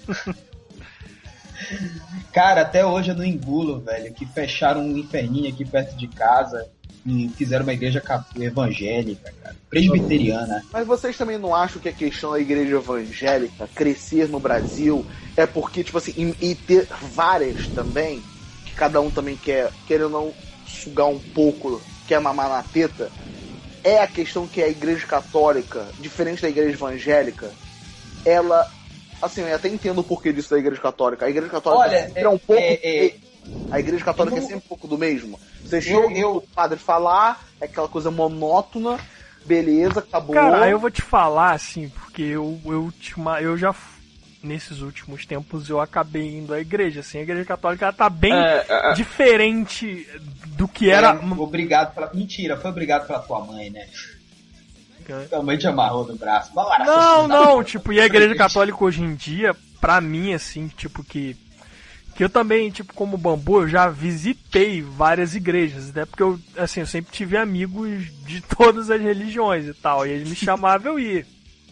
Cara, até hoje eu não engulo, velho, que fecharam um inferninho aqui perto de casa e fizeram uma igreja evangélica, cara, presbiteriana. Mas vocês também não acham que a questão da igreja evangélica crescer no Brasil é porque, tipo assim, e, e ter várias também, que cada um também quer, querendo não sugar um pouco, quer mamar na teta, é a questão que a igreja católica, diferente da igreja evangélica, ela, assim, eu até entendo o porquê disso da igreja católica. A igreja católica Olha, sempre é um pouco... é, é, A igreja católica eu- é sempre um pouco do mesmo. Você Eu- chega eu- o padre falar, é aquela coisa monótona, beleza, acabou. Cara, eu vou te falar, assim, porque eu, eu, te ma- eu já, f- nesses últimos tempos, eu acabei indo à igreja, assim, a igreja católica ela tá bem É, é, diferente do que era... é, obrigado pela... Mentira, foi obrigado pela tua mãe, né? Tua mãe te amarrou no braço. Bora, Não, filho da não, puta. tipo, e a igreja católica hoje em dia, pra mim, assim, tipo, que... Que eu também, tipo, como Bambu, eu já visitei várias igrejas, né? Porque eu, assim, eu sempre tive amigos de todas as religiões e tal, e eles me chamavam eu ir.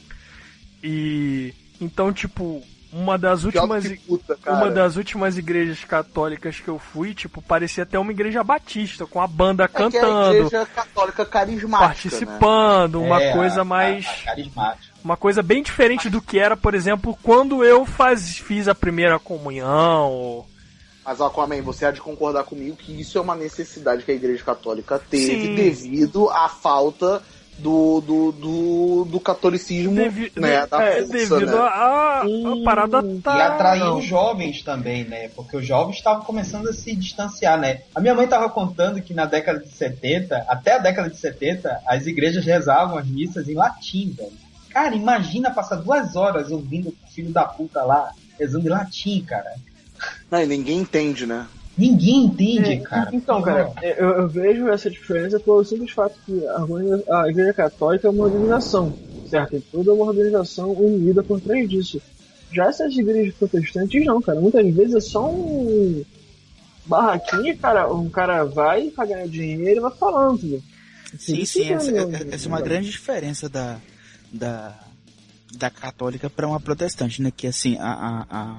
E... Então, tipo, uma das Pior últimas... que puta, cara. Uma das últimas igrejas católicas que eu fui, tipo, parecia até uma igreja batista, com a banda É que é a cantando, igreja católica carismática, participando, uma É, coisa a- mais... a- a carismática. Uma coisa bem diferente do que era, por exemplo, quando eu faz, fiz a primeira comunhão. Ou... Mas, Aquaman, você há de concordar comigo que isso é uma necessidade que a igreja católica teve Sim. devido à falta do, do, do, do catolicismo, Devi- né? de- Da é, força, devido né? a, a, a parada tá... E atrair não. os jovens também, né? Porque os jovens estavam começando a se distanciar, né? A minha mãe estava contando que na década de setenta, até a década de setenta, as igrejas rezavam as missas em latim, velho. Cara, imagina passar duas horas ouvindo o filho da puta lá rezando em latim, cara. Não, e ninguém entende, né? Ninguém entende, É, cara. Então, cara, eu, eu vejo essa diferença pelo simples fato que a, organiza- a Igreja Católica é uma organização, certo? E toda uma organização unida por trás disso. Já essas igrejas protestantes não, cara. Muitas vezes é só um barraquinho, cara. Um cara vai pra ganhar dinheiro e vai falando, entendeu? Sim, sim, essa, essa é uma grande diferença da, da, da católica para uma protestante, né? Que assim, a, a,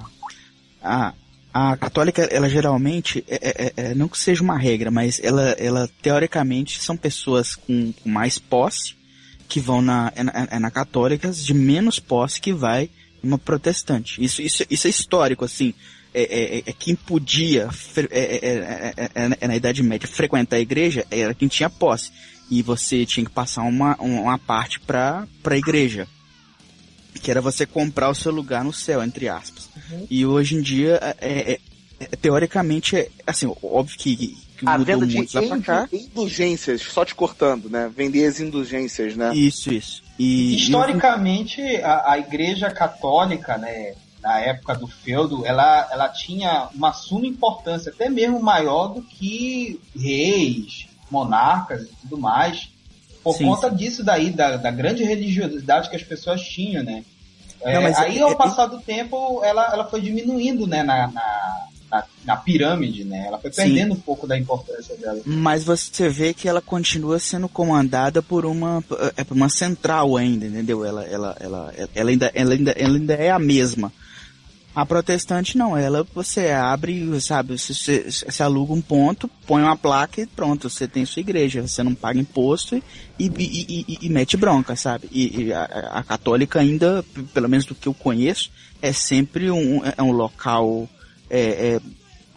a, a, a católica, ela geralmente, é, é, é, não que seja uma regra, mas ela, ela teoricamente são pessoas com, com mais posse que vão na, é, na, é na católica, de menos posse que vai numa protestante. Isso, isso, isso é histórico, assim. É, é, é quem podia, é, é, é, é, é, na Idade Média, frequentar a igreja era quem tinha posse. E você tinha que passar uma, uma parte para a igreja. Que era você comprar o seu lugar no céu, entre aspas. Uhum. E hoje em dia, é, é, é, teoricamente, é, assim, óbvio que, que a mudou venda de muito lá pra cá. indulgências, só te cortando, né? Vender as indulgências, né? Isso, isso. E, historicamente, e... a, a igreja católica, né, na época do feudo, ela, ela tinha uma suma importância, até mesmo maior do que reis, monarcas e tudo mais, por sim, conta sim. disso daí, da, da grande religiosidade que as pessoas tinham, né? É, Não, aí, é, ao passar é, do tempo, ela, ela foi diminuindo, né, na, na, na, na pirâmide, né? Ela foi perdendo sim. um pouco da importância dela. Mas você vê que ela continua sendo comandada por uma, é, por uma central ainda, entendeu? Ela, ela, ela, ela, ainda, ela, ainda, ela ainda é a mesma. A protestante não, ela você abre, sabe, você, você, você aluga um ponto, põe uma placa e pronto, você tem sua igreja, você não paga imposto e, e, e, e, e mete bronca, sabe? E, e a, a católica ainda, pelo menos do que eu conheço, é sempre um, é um local é, é,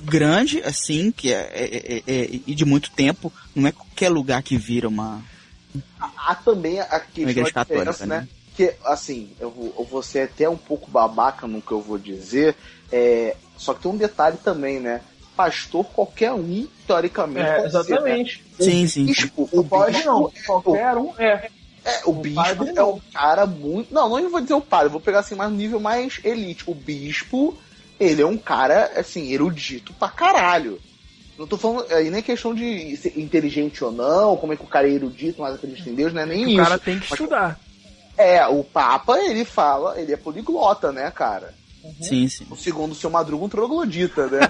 grande, assim, que é, é, é, é, e de muito tempo, não é qualquer lugar que vira uma... Há também a questão igreja da diferença, católica, né? né? Que, assim, eu vou, eu vou ser até um pouco babaca no que eu vou dizer, é, só que tem um detalhe também, né? Pastor, qualquer um, teoricamente, É, pode exatamente. ser, né? Sim, sim. Bispo, O o pode bispo, não, qualquer um é. é, o, O bispo padre é não. um cara muito... Não, não vou dizer o padre, vou pegar assim mais no nível mais elite. O bispo, ele é um cara, assim, erudito pra caralho. Não tô falando aí nem questão de ser inteligente ou não, como é que o cara é erudito, mas acredita em Deus, não é nem O isso. cara tem que Mas, estudar. é, o Papa, ele fala, ele é poliglota, né, cara? Sim, sim. O segundo o seu Madruga, um troglodita, né?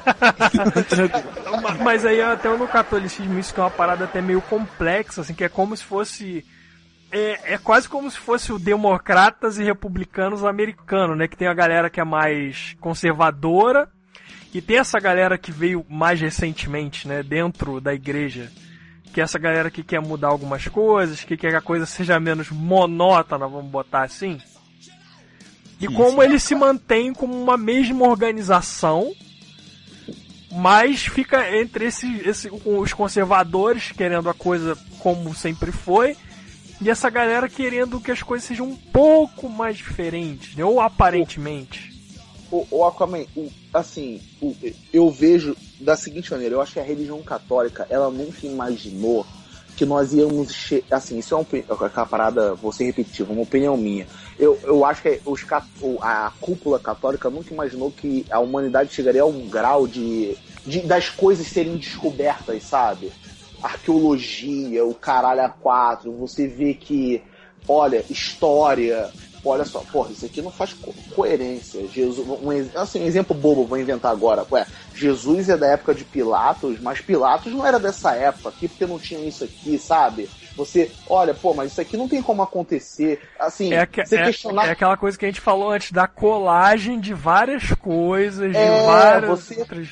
Mas aí até no catolicismo isso que é uma parada até meio complexa, assim, que é como se fosse... É, é quase como se fosse o democratas e republicanos americanos, né? Que tem a galera que é mais conservadora e tem essa galera que veio mais recentemente, né? Dentro da igreja. Que é essa galera que quer mudar algumas coisas, que quer que a coisa seja menos monótona, vamos botar assim. E como eles se mantêm como uma mesma organização, mas fica entre esse, esse, os conservadores querendo a coisa como sempre foi, e essa galera querendo que as coisas sejam um pouco mais diferentes, né? Ou aparentemente. O, o Aquaman, o, assim, o, eu vejo da seguinte maneira, eu acho que a religião católica, ela nunca imaginou que nós íamos... Che- assim, isso é uma, uma parada, vou ser repetitivo, uma opinião minha. Eu, eu acho que os, a cúpula católica nunca imaginou que a humanidade chegaria a um grau de, de das coisas serem descobertas, sabe? Arqueologia, o caralho a quatro, você vê que, olha, história, olha só, porra, isso aqui não faz co- coerência. Jesus, um, assim, um exemplo bobo, vou inventar agora. Ué, Jesus é da época de Pilatos, mas Pilatos não era dessa época aqui, porque não tinha isso aqui, sabe? Você, olha, pô, mas isso aqui não tem como acontecer. Assim, É, que, você é, questionar... é aquela coisa que a gente falou antes, da colagem de várias coisas, É, de várias você- outras...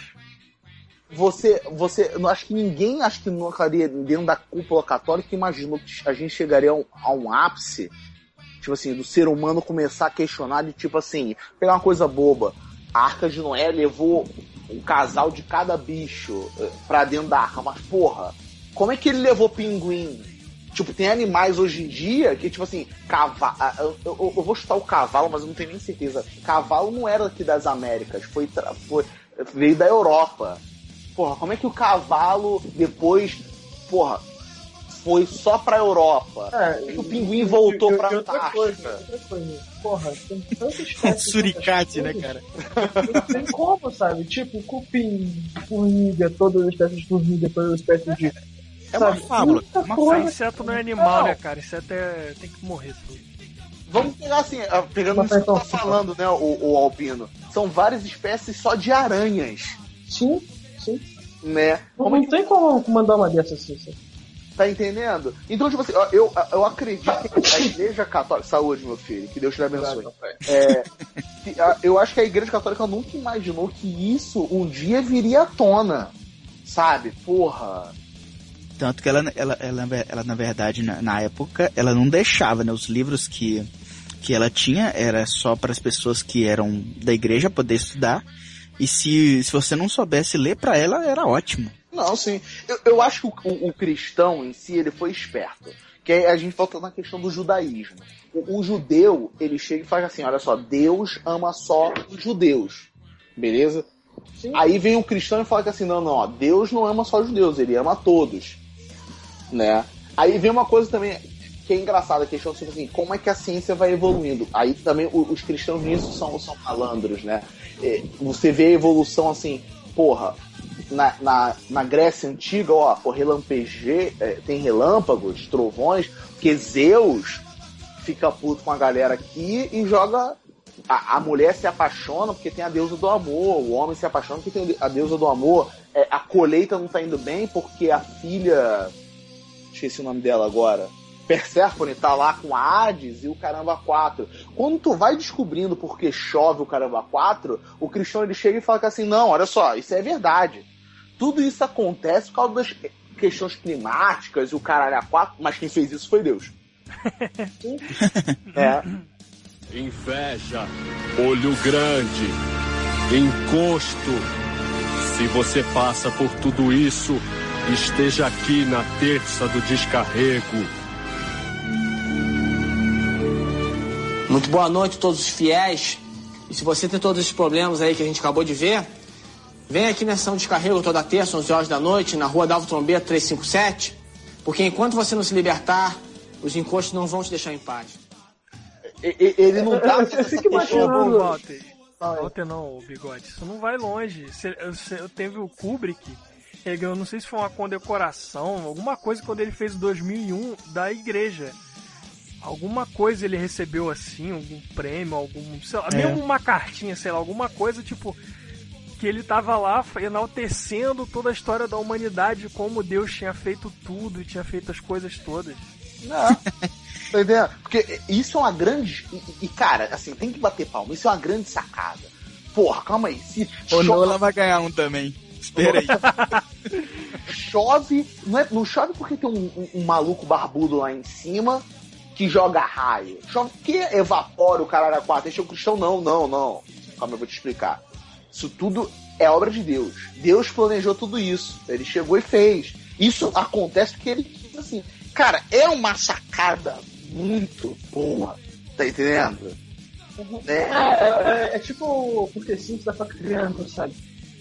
Você, você, eu acho que ninguém, acho que nunca ali dentro da cúpula católica imaginou que a gente chegaria a um, a um ápice, tipo assim, do ser humano começar a questionar de tipo assim, pegar uma coisa boba, a Arca de Noé levou um casal de cada bicho eh, pra dentro da arca, mas porra, como é que ele levou pinguim? Tipo, tem animais hoje em dia que, tipo assim, cavalo. Eu, eu, eu vou chutar o cavalo, mas eu não tenho nem certeza. Cavalo não era aqui das Américas, foi, foi veio da Europa. Porra, como é que o cavalo depois, porra, foi só pra Europa? É, Como é que o pinguim voltou e- e- pra e outra Antártica? coisa, outra coisa. Porra, tem tanta espécie. Suricate, né, cara? Não tem como, sabe? Tipo, cupim, formiga, todas as espécies de formiga, todas as espécies de. É uma sabe? fábula, Muita uma coisa. Mas inseto não é animal, né, cara? Inseto é... tem que morrer tudo. Vamos pegar assim, ah, pegando Mas isso que então, você tá falando, né, o, o Albino. São várias espécies só de aranhas, Sim, sim. né? Não, Como é não que tem como mandar uma dessas assim. sabe? tá entendendo? Então, tipo assim, eu, eu acredito que a Igreja Católica... Saúde, meu filho, que Deus te abençoe. É, que a- eu acho que a Igreja Católica nunca imaginou que isso um dia viria à tona, sabe? Porra... Tanto que ela, ela, ela, ela na verdade, na, na época, ela não deixava, né? Os livros que, que ela tinha era só para as pessoas que eram da igreja poder estudar. E se, se você não soubesse ler para ela, era ótimo. Não, sim. Eu, eu acho que o, o cristão em si, ele foi esperto. Que aí a gente volta na questão do judaísmo. O, o judeu, ele chega e faz assim, olha só, Deus ama só os judeus. Beleza? Sim. Aí vem o cristão e fala que assim, não, não, ó, Deus não ama só os judeus, ele ama todos. Né? Aí vem uma coisa também que é engraçada, a questão tipo assim, como é que a ciência vai evoluindo? Aí também os, os cristãos nisso são, são malandros, né? É, você vê a evolução assim, porra, na, na, na Grécia Antiga, ó, pô, relampeje, é, tem relâmpagos, trovões, porque Zeus fica puto com a galera aqui e joga... A, a mulher se apaixona porque tem a deusa do amor, o homem se apaixona porque tem a deusa do amor, é, a colheita não tá indo bem porque a filha... Esqueci o nome dela agora. Perséfone tá lá com a Hades e o Caramba quatro. Quando tu vai descobrindo porque chove o Caramba quatro, o cristão ele chega e fala que assim, não, olha só, isso é verdade. Tudo isso acontece por causa das questões climáticas e o caralho a quatro, mas quem fez isso foi Deus. É. Inveja, olho grande, encosto, Se você passa por tudo isso, esteja aqui na terça do descarrego. Muito boa noite a todos os fiéis. E se você tem todos esses problemas aí que a gente acabou de ver, vem aqui na sessão de descarrego toda terça, onze horas da noite, na rua Dalvo Trombeta trezentos e cinquenta e sete, porque enquanto você não se libertar, os encostos não vão te deixar em paz. Ele não tá... Você fica imaginando... Walter, Walter não, Bigode, isso não vai longe. Eu teve o Kubrick, eu não sei se foi uma condecoração, alguma coisa quando ele fez o dois mil e um da igreja. Alguma coisa ele recebeu assim, algum prêmio, algum, sei lá, é. mesmo uma cartinha, sei lá, alguma coisa tipo que ele tava lá enaltecendo toda a história da humanidade, como Deus tinha feito tudo e tinha feito as coisas todas. Não, tá entendendo? Porque isso é uma grande... E, e cara, assim, tem que bater palma, isso é uma grande sacada. Porra, calma aí. Se o Nolan vai ganhar um também. Espera aí. Chove, não, é, não chove porque tem um, um, um maluco barbudo lá em cima que joga raio. Chove porque evapora o caralho a quatro. Deixa o cristão, não, não, não. Calma, eu vou te explicar. Isso tudo é obra de Deus. Deus planejou tudo isso. Ele chegou e fez. Isso acontece porque ele, assim, cara, é uma sacada muito boa. Tá entendendo? É, é, é, é tipo, porque sim, você dá pra criança, sabe?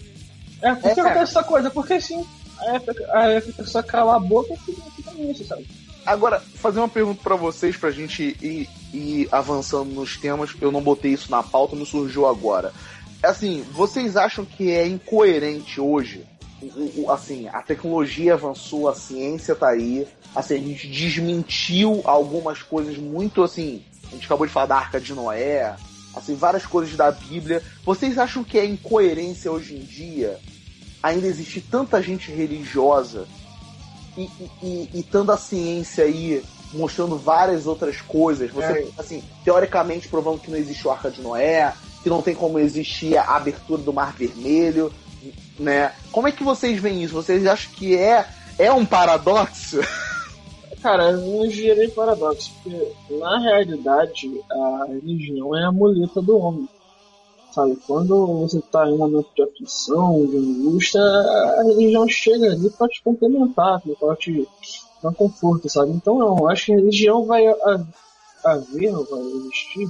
É, porque é, acontece essa coisa, porque sim. Aí a pessoa cala a boca e fica, fica nisso, sabe? Agora, fazer uma pergunta pra vocês, pra gente ir, ir avançando nos temas. Eu não botei isso na pauta, não surgiu agora. Assim, vocês acham que é incoerente hoje? O, o, assim, a tecnologia avançou, a ciência tá aí. Assim, a gente desmentiu algumas coisas muito, assim... A gente acabou de falar da Arca de Noé, assim, várias coisas da Bíblia. Vocês acham que é incoerência hoje em dia ainda existir tanta gente religiosa e, e, e, e tanta ciência aí mostrando várias outras coisas? Você, é. assim, teoricamente provando que não existe o Arca de Noé, que não tem como existir a abertura do Mar Vermelho, né? Como é que vocês veem isso? Vocês acham que é, é um paradoxo? Cara, eu não gerei paradoxo, porque na realidade a religião é a muleta do homem, sabe? Quando você tá em um momento de aflição, de angústia, a religião chega ali pra te complementar, pra te dar conforto, sabe? Então eu acho que a religião vai haver, vai existir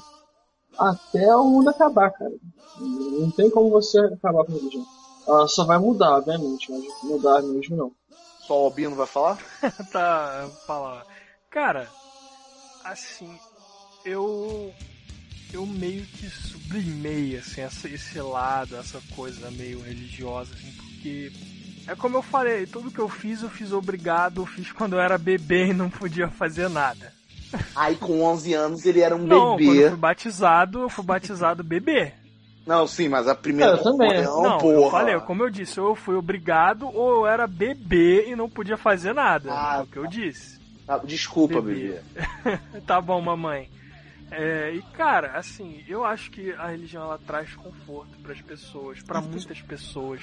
até o mundo acabar, cara. Não tem como você acabar com a religião. Ela só vai mudar, obviamente, mas mudar mesmo não. Só o Albino vai falar? Tá, falar. Cara, assim, eu eu meio que sublimei assim, essa, esse lado, essa coisa meio religiosa, assim, porque é como eu falei, tudo que eu fiz, eu fiz obrigado, eu fiz quando eu era bebê e não podia fazer nada. Aí com onze anos ele era um não, bebê. Quando eu fui batizado, eu fui batizado bebê. Não, sim, mas a primeira eu também. Não, porra. Eu falei, como eu disse, ou eu fui obrigado ou eu era bebê e não podia fazer nada. Ah, é o que eu disse. Ah, desculpa, bebê. bebê. Tá bom, mamãe. É, e cara, assim, eu acho que a religião ela traz conforto para as pessoas, para muitas pessoas.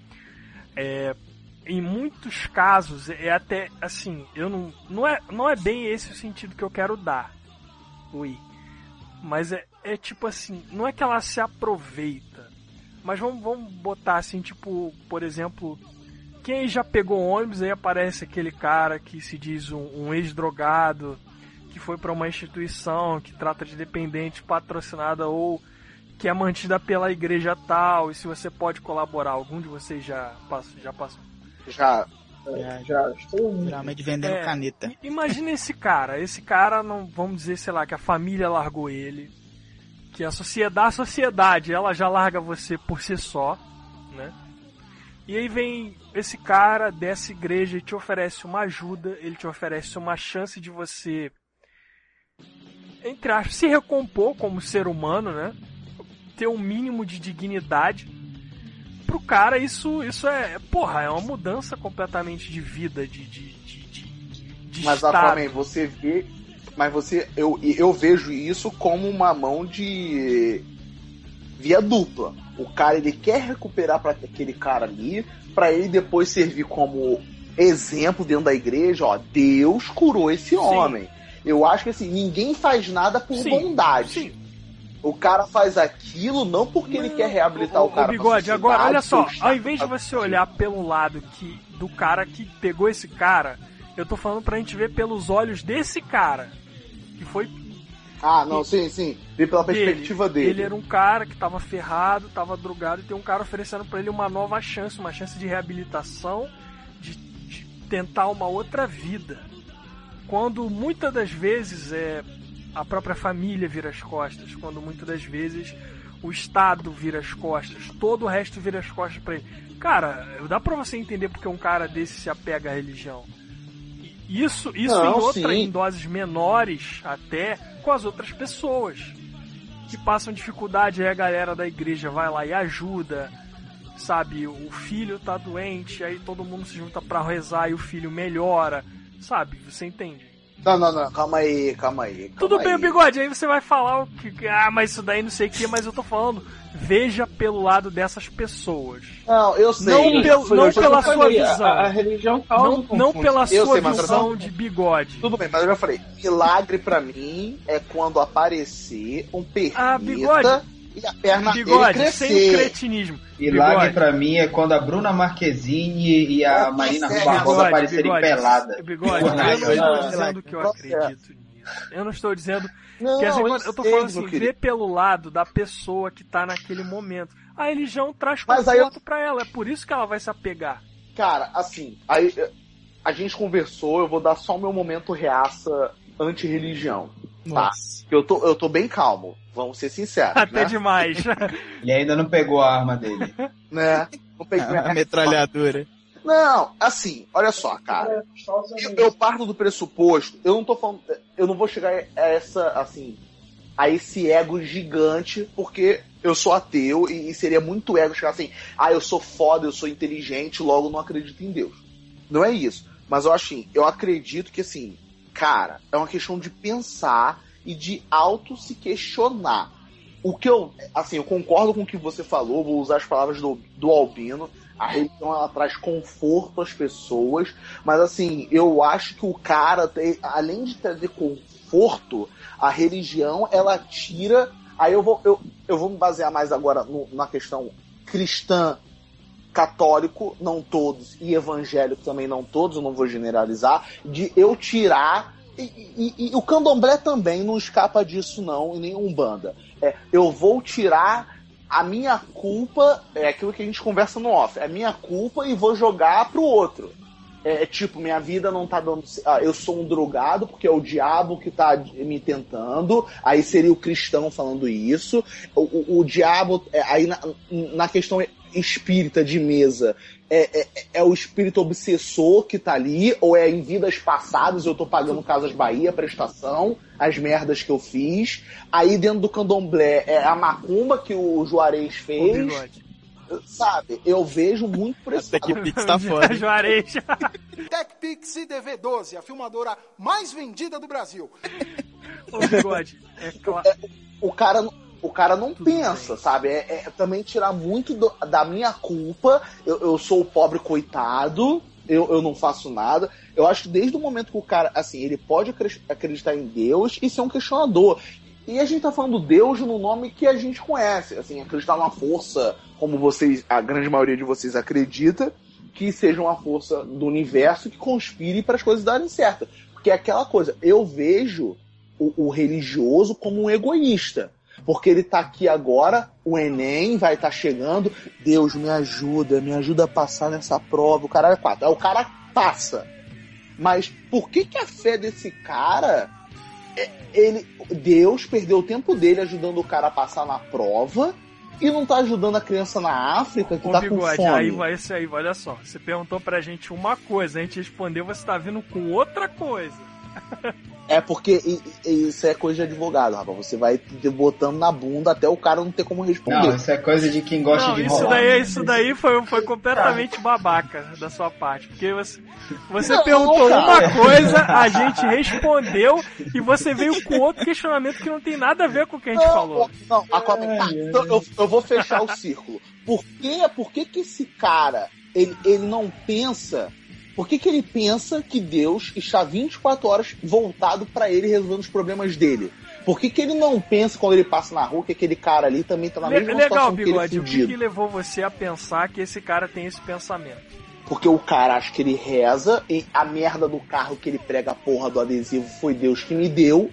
É, em muitos casos é até assim, eu não não é não é bem esse o sentido que eu quero dar. Ui. Mas é, é tipo assim, não é que ela se aproveita, mas vamos, vamos botar assim, tipo, por exemplo, quem já pegou ônibus, aí aparece aquele cara que se diz um, um ex-drogado, que foi para uma instituição que trata de dependente patrocinada ou que é mantida pela igreja tal, e se você pode colaborar, algum de vocês já passou? Já passou? Já. É, já estou geralmente vendendo é, caneta. Imagina esse cara, esse cara, não, vamos dizer, sei lá, que a família largou ele, que a sociedade, a sociedade, ela já larga você por si só, né? E aí vem esse cara dessa igreja e te oferece uma ajuda, ele te oferece uma chance de você, entre aspas, se recompor como ser humano, né? Ter um mínimo de dignidade. Pro cara, isso, isso é, porra, é uma mudança completamente de vida, de, de, de, de, de mas estado. Atualmente você vê, mas você, eu, eu vejo isso como uma mão de via dupla. O cara, ele quer recuperar para aquele cara ali, para ele depois servir como exemplo dentro da igreja, ó, Deus curou esse Sim. homem. Eu acho que assim, ninguém faz nada por Sim. bondade. Sim. O cara faz aquilo não porque ele quer reabilitar o, o cara. O Bigode, agora, olha só, está... ao invés de você olhar pelo lado que, do cara que pegou esse cara, eu tô falando pra gente ver pelos olhos desse cara. Que foi. Ah, não, sim, sim. Ver pela perspectiva dele. Ele era um cara que tava ferrado, tava drogado, e tem um cara oferecendo pra ele uma nova chance, uma chance de reabilitação, de, de tentar uma outra vida. Quando muitas das vezes é. A própria família vira as costas, quando muitas das vezes o Estado vira as costas, todo o resto vira as costas pra ele. Cara, dá pra você entender porque um cara desse se apega à religião. Isso, isso Não, em outra, sim. em doses menores até com as outras pessoas que passam dificuldade, aí a galera da igreja vai lá e ajuda, sabe? O filho tá doente, aí todo mundo se junta pra rezar e o filho melhora, sabe? Você entende? Não, não, não, calma aí, calma aí. Calma Tudo bem, aí. Bigode, aí você vai falar o que. Ah, mas isso daí não sei o que, mas eu tô falando. Veja pelo lado dessas pessoas. Não, eu sei. Não, eu pel, sei, não eu sei, pela eu sua falei, visão. A, a religião causa não, não pela Eu sua sei, mas visão não- de Bigode. Tudo bem, mas eu já falei. Milagre pra mim é quando aparecer um pernita Ah, Bigode. e a perna dele Bigode, crescer. sem cretinismo. Milagre Bigode. pra mim é quando a Bruna Marquezine e a Nossa, Marina é, Barbosa Bigode, aparecerem Bigode, peladas. Bigode, Porra, eu não aí, estou ó. dizendo que eu Processo. acredito nisso. Eu não estou dizendo Não, que assim, eu, eu tô sei, falando meu assim, querido. vê pelo lado da pessoa que tá naquele momento. A religião traz Mas aí eu- conforto pra ela, é por isso que ela vai se apegar. Cara, assim, aí a gente conversou, eu vou dar só o meu momento reaça anti-religião. Tá? Nossa. Eu tô, eu tô bem calmo, vamos ser sinceros. Até né? demais. Ele ainda não pegou a arma dele. né? Não, peguei- A metralhadora. Não, assim, olha só, cara. Eu, eu parto do pressuposto, eu não tô falando. Eu não vou chegar a essa, assim, a esse ego gigante, porque eu sou ateu e, e seria muito ego chegar assim, ah, eu sou foda, eu sou inteligente, logo não acredito em Deus. Não é isso. Mas eu acho assim, eu acredito que assim, cara, é uma questão de pensar e de auto se questionar. O que eu, assim, eu concordo com o que você falou, vou usar as palavras do, do Albino. A religião, ela traz conforto às pessoas, mas assim, eu acho que o cara, tem, além de trazer conforto, a religião, ela tira. Aí eu vou, eu, eu vou me basear mais agora no, na questão cristã, católico, não todos, e evangélico também não todos, eu não vou generalizar, de eu tirar. E, e, e o candomblé também não escapa disso, não, e nem Umbanda. É, eu vou tirar a minha culpa, é aquilo que a gente conversa no off, é a minha culpa e vou jogar pro outro. É, é tipo, minha vida não tá dando. Ah, eu sou um drogado porque é o diabo que tá me tentando, aí seria o cristão falando isso. O, o, o diabo, é, aí na, na questão espírita de mesa, é, é, é o espírito obsessor que tá ali, ou é em vidas passadas eu tô pagando Casas Bahia, prestação, as merdas que eu fiz. Aí dentro do candomblé é a macumba que o Juarez Ô, fez. Bigode. Sabe, eu vejo muito por esse Até que o Pix tá foda. Juarez. TechPix I D V doze, a filmadora mais vendida do Brasil. Ô, Bigode, é claro. o cara, o cara não Tudo pensa, bem. sabe? É, é também tirar muito do- da minha culpa. Eu, eu sou o pobre coitado, eu, eu não faço nada. Eu acho que desde o momento que o cara, assim, ele pode acre- acreditar em Deus e ser um questionador. E a gente tá falando Deus no nome que a gente conhece, assim, acreditar numa força, como vocês, a grande maioria de vocês acredita, que seja uma força do universo que conspire para as coisas darem certo. Porque é aquela coisa, eu vejo o, o religioso como um egoísta. Porque ele tá aqui agora, o Enem vai estar tá chegando, Deus me ajuda, me ajuda a passar nessa prova, o cara é quatro. Aí o cara passa. Mas por que que a fé desse cara, é, ele, Deus perdeu o tempo dele ajudando o cara a passar na prova e não tá ajudando a criança na África que Ô, tá Bigode, com fome? aí vai isso aí, olha só. Você perguntou pra gente uma coisa, a gente respondeu, você tá vindo com outra coisa. É porque e- e- isso é coisa de advogado, rapaz. Você vai te botando na bunda até o cara não ter como responder. Não, isso é coisa de quem gosta Não, de isso rolar. daí, isso daí foi, foi completamente babaca da sua parte. Porque você, você Não, perguntou cara. uma coisa, a gente respondeu e você veio com outro questionamento que não tem nada a ver com o que a gente Não, falou. não, Aquaman, tá, então eu, eu vou fechar o círculo. Por que, por que que esse cara, ele, ele não pensa... Por que que ele pensa que Deus está vinte e quatro horas voltado para ele resolvendo os problemas dele? Por que, que ele não pensa quando ele passa na rua que aquele cara ali também tá na mesma Legal, situação Bigode, que ele o que, que levou você a pensar que esse cara tem esse pensamento? Porque o cara acha que ele reza e a merda do carro que ele prega a porra do adesivo foi Deus que me deu.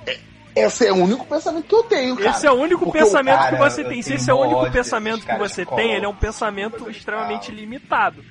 Esse é o único pensamento que eu tenho, cara. Esse é o único Porque pensamento cara, que você tem. Se esse é o único pensamento que você tem, ele é um que pensamento extremamente limitado.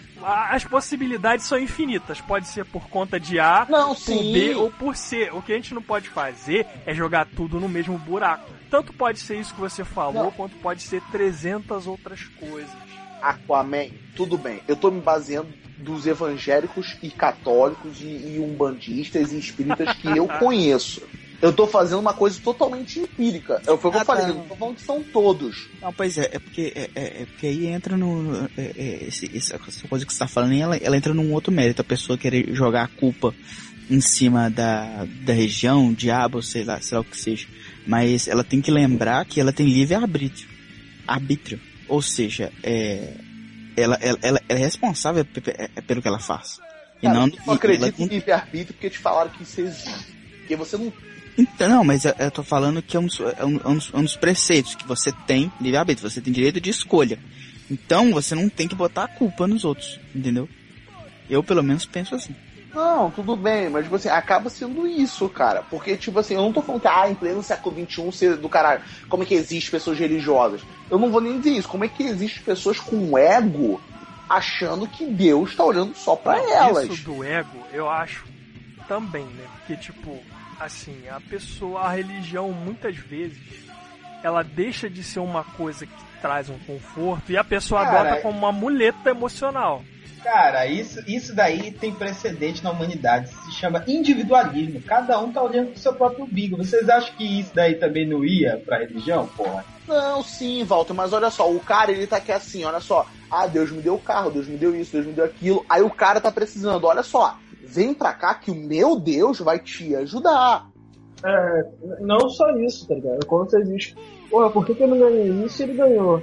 As possibilidades são infinitas. Pode ser por conta de A, não, por sim. B ou por C. O que a gente não pode fazer é jogar tudo no mesmo buraco. Tanto pode ser isso que você falou, não. quanto pode ser trezentas outras coisas. Aquaman, tudo bem. Eu tô me baseando dos evangélicos e católicos e, e umbandistas e espíritas que eu conheço. Eu tô fazendo uma coisa totalmente empírica. Foi o que eu ah, falei, tá. eu não tô falando que são todos. Não, pois é, é porque, é, é, é porque aí entra no... É, é, esse, essa coisa que você tá falando, ela, ela entra num outro mérito. A pessoa querer jogar a culpa em cima da, da região, diabo, sei lá, sei lá o que seja. Mas ela tem que lembrar que ela tem livre-arbítrio. Arbítrio. Ou seja, é, ela, ela, ela é responsável p- p- pelo que ela faz. Cara, e não, eu não acredito ela... em livre-arbítrio porque te falaram que isso existe. Porque você não... Então, não, mas eu, eu tô falando que é um, é um, é um, um dos preceitos, que você tem livre-arbítrio, você tem direito de escolha. Então, você não tem que botar a culpa nos outros, entendeu? Eu, pelo menos, penso assim. Não, tudo bem, mas tipo assim, acaba sendo isso, cara. Porque, tipo assim, eu não tô falando que, ah, em pleno século vinte e um, ser do caralho, como é que existe pessoas religiosas? Eu não vou nem dizer isso. Como é que existe pessoas com ego achando que Deus tá olhando só pra elas? Isso do ego, eu acho também, né? Porque, tipo, assim, a pessoa, a religião, muitas vezes, ela deixa de ser uma coisa que traz um conforto e a pessoa Cara, adota como uma muleta emocional. Cara, isso, isso daí tem precedente na humanidade. Se chama individualismo. Cada um tá olhando pro seu próprio umbigo. Vocês acham que isso daí também não ia pra religião, porra? Não, sim, Walter, mas olha só, o cara, ele tá aqui assim, olha só. Ah, Deus me deu o carro, Deus me deu isso, Deus me deu aquilo. Aí o cara tá precisando, olha só, vem pra cá que o meu Deus vai te ajudar. É, não só isso, tá ligado? Quando você diz, porra, por que, que eu não ganhei isso e ele ganhou?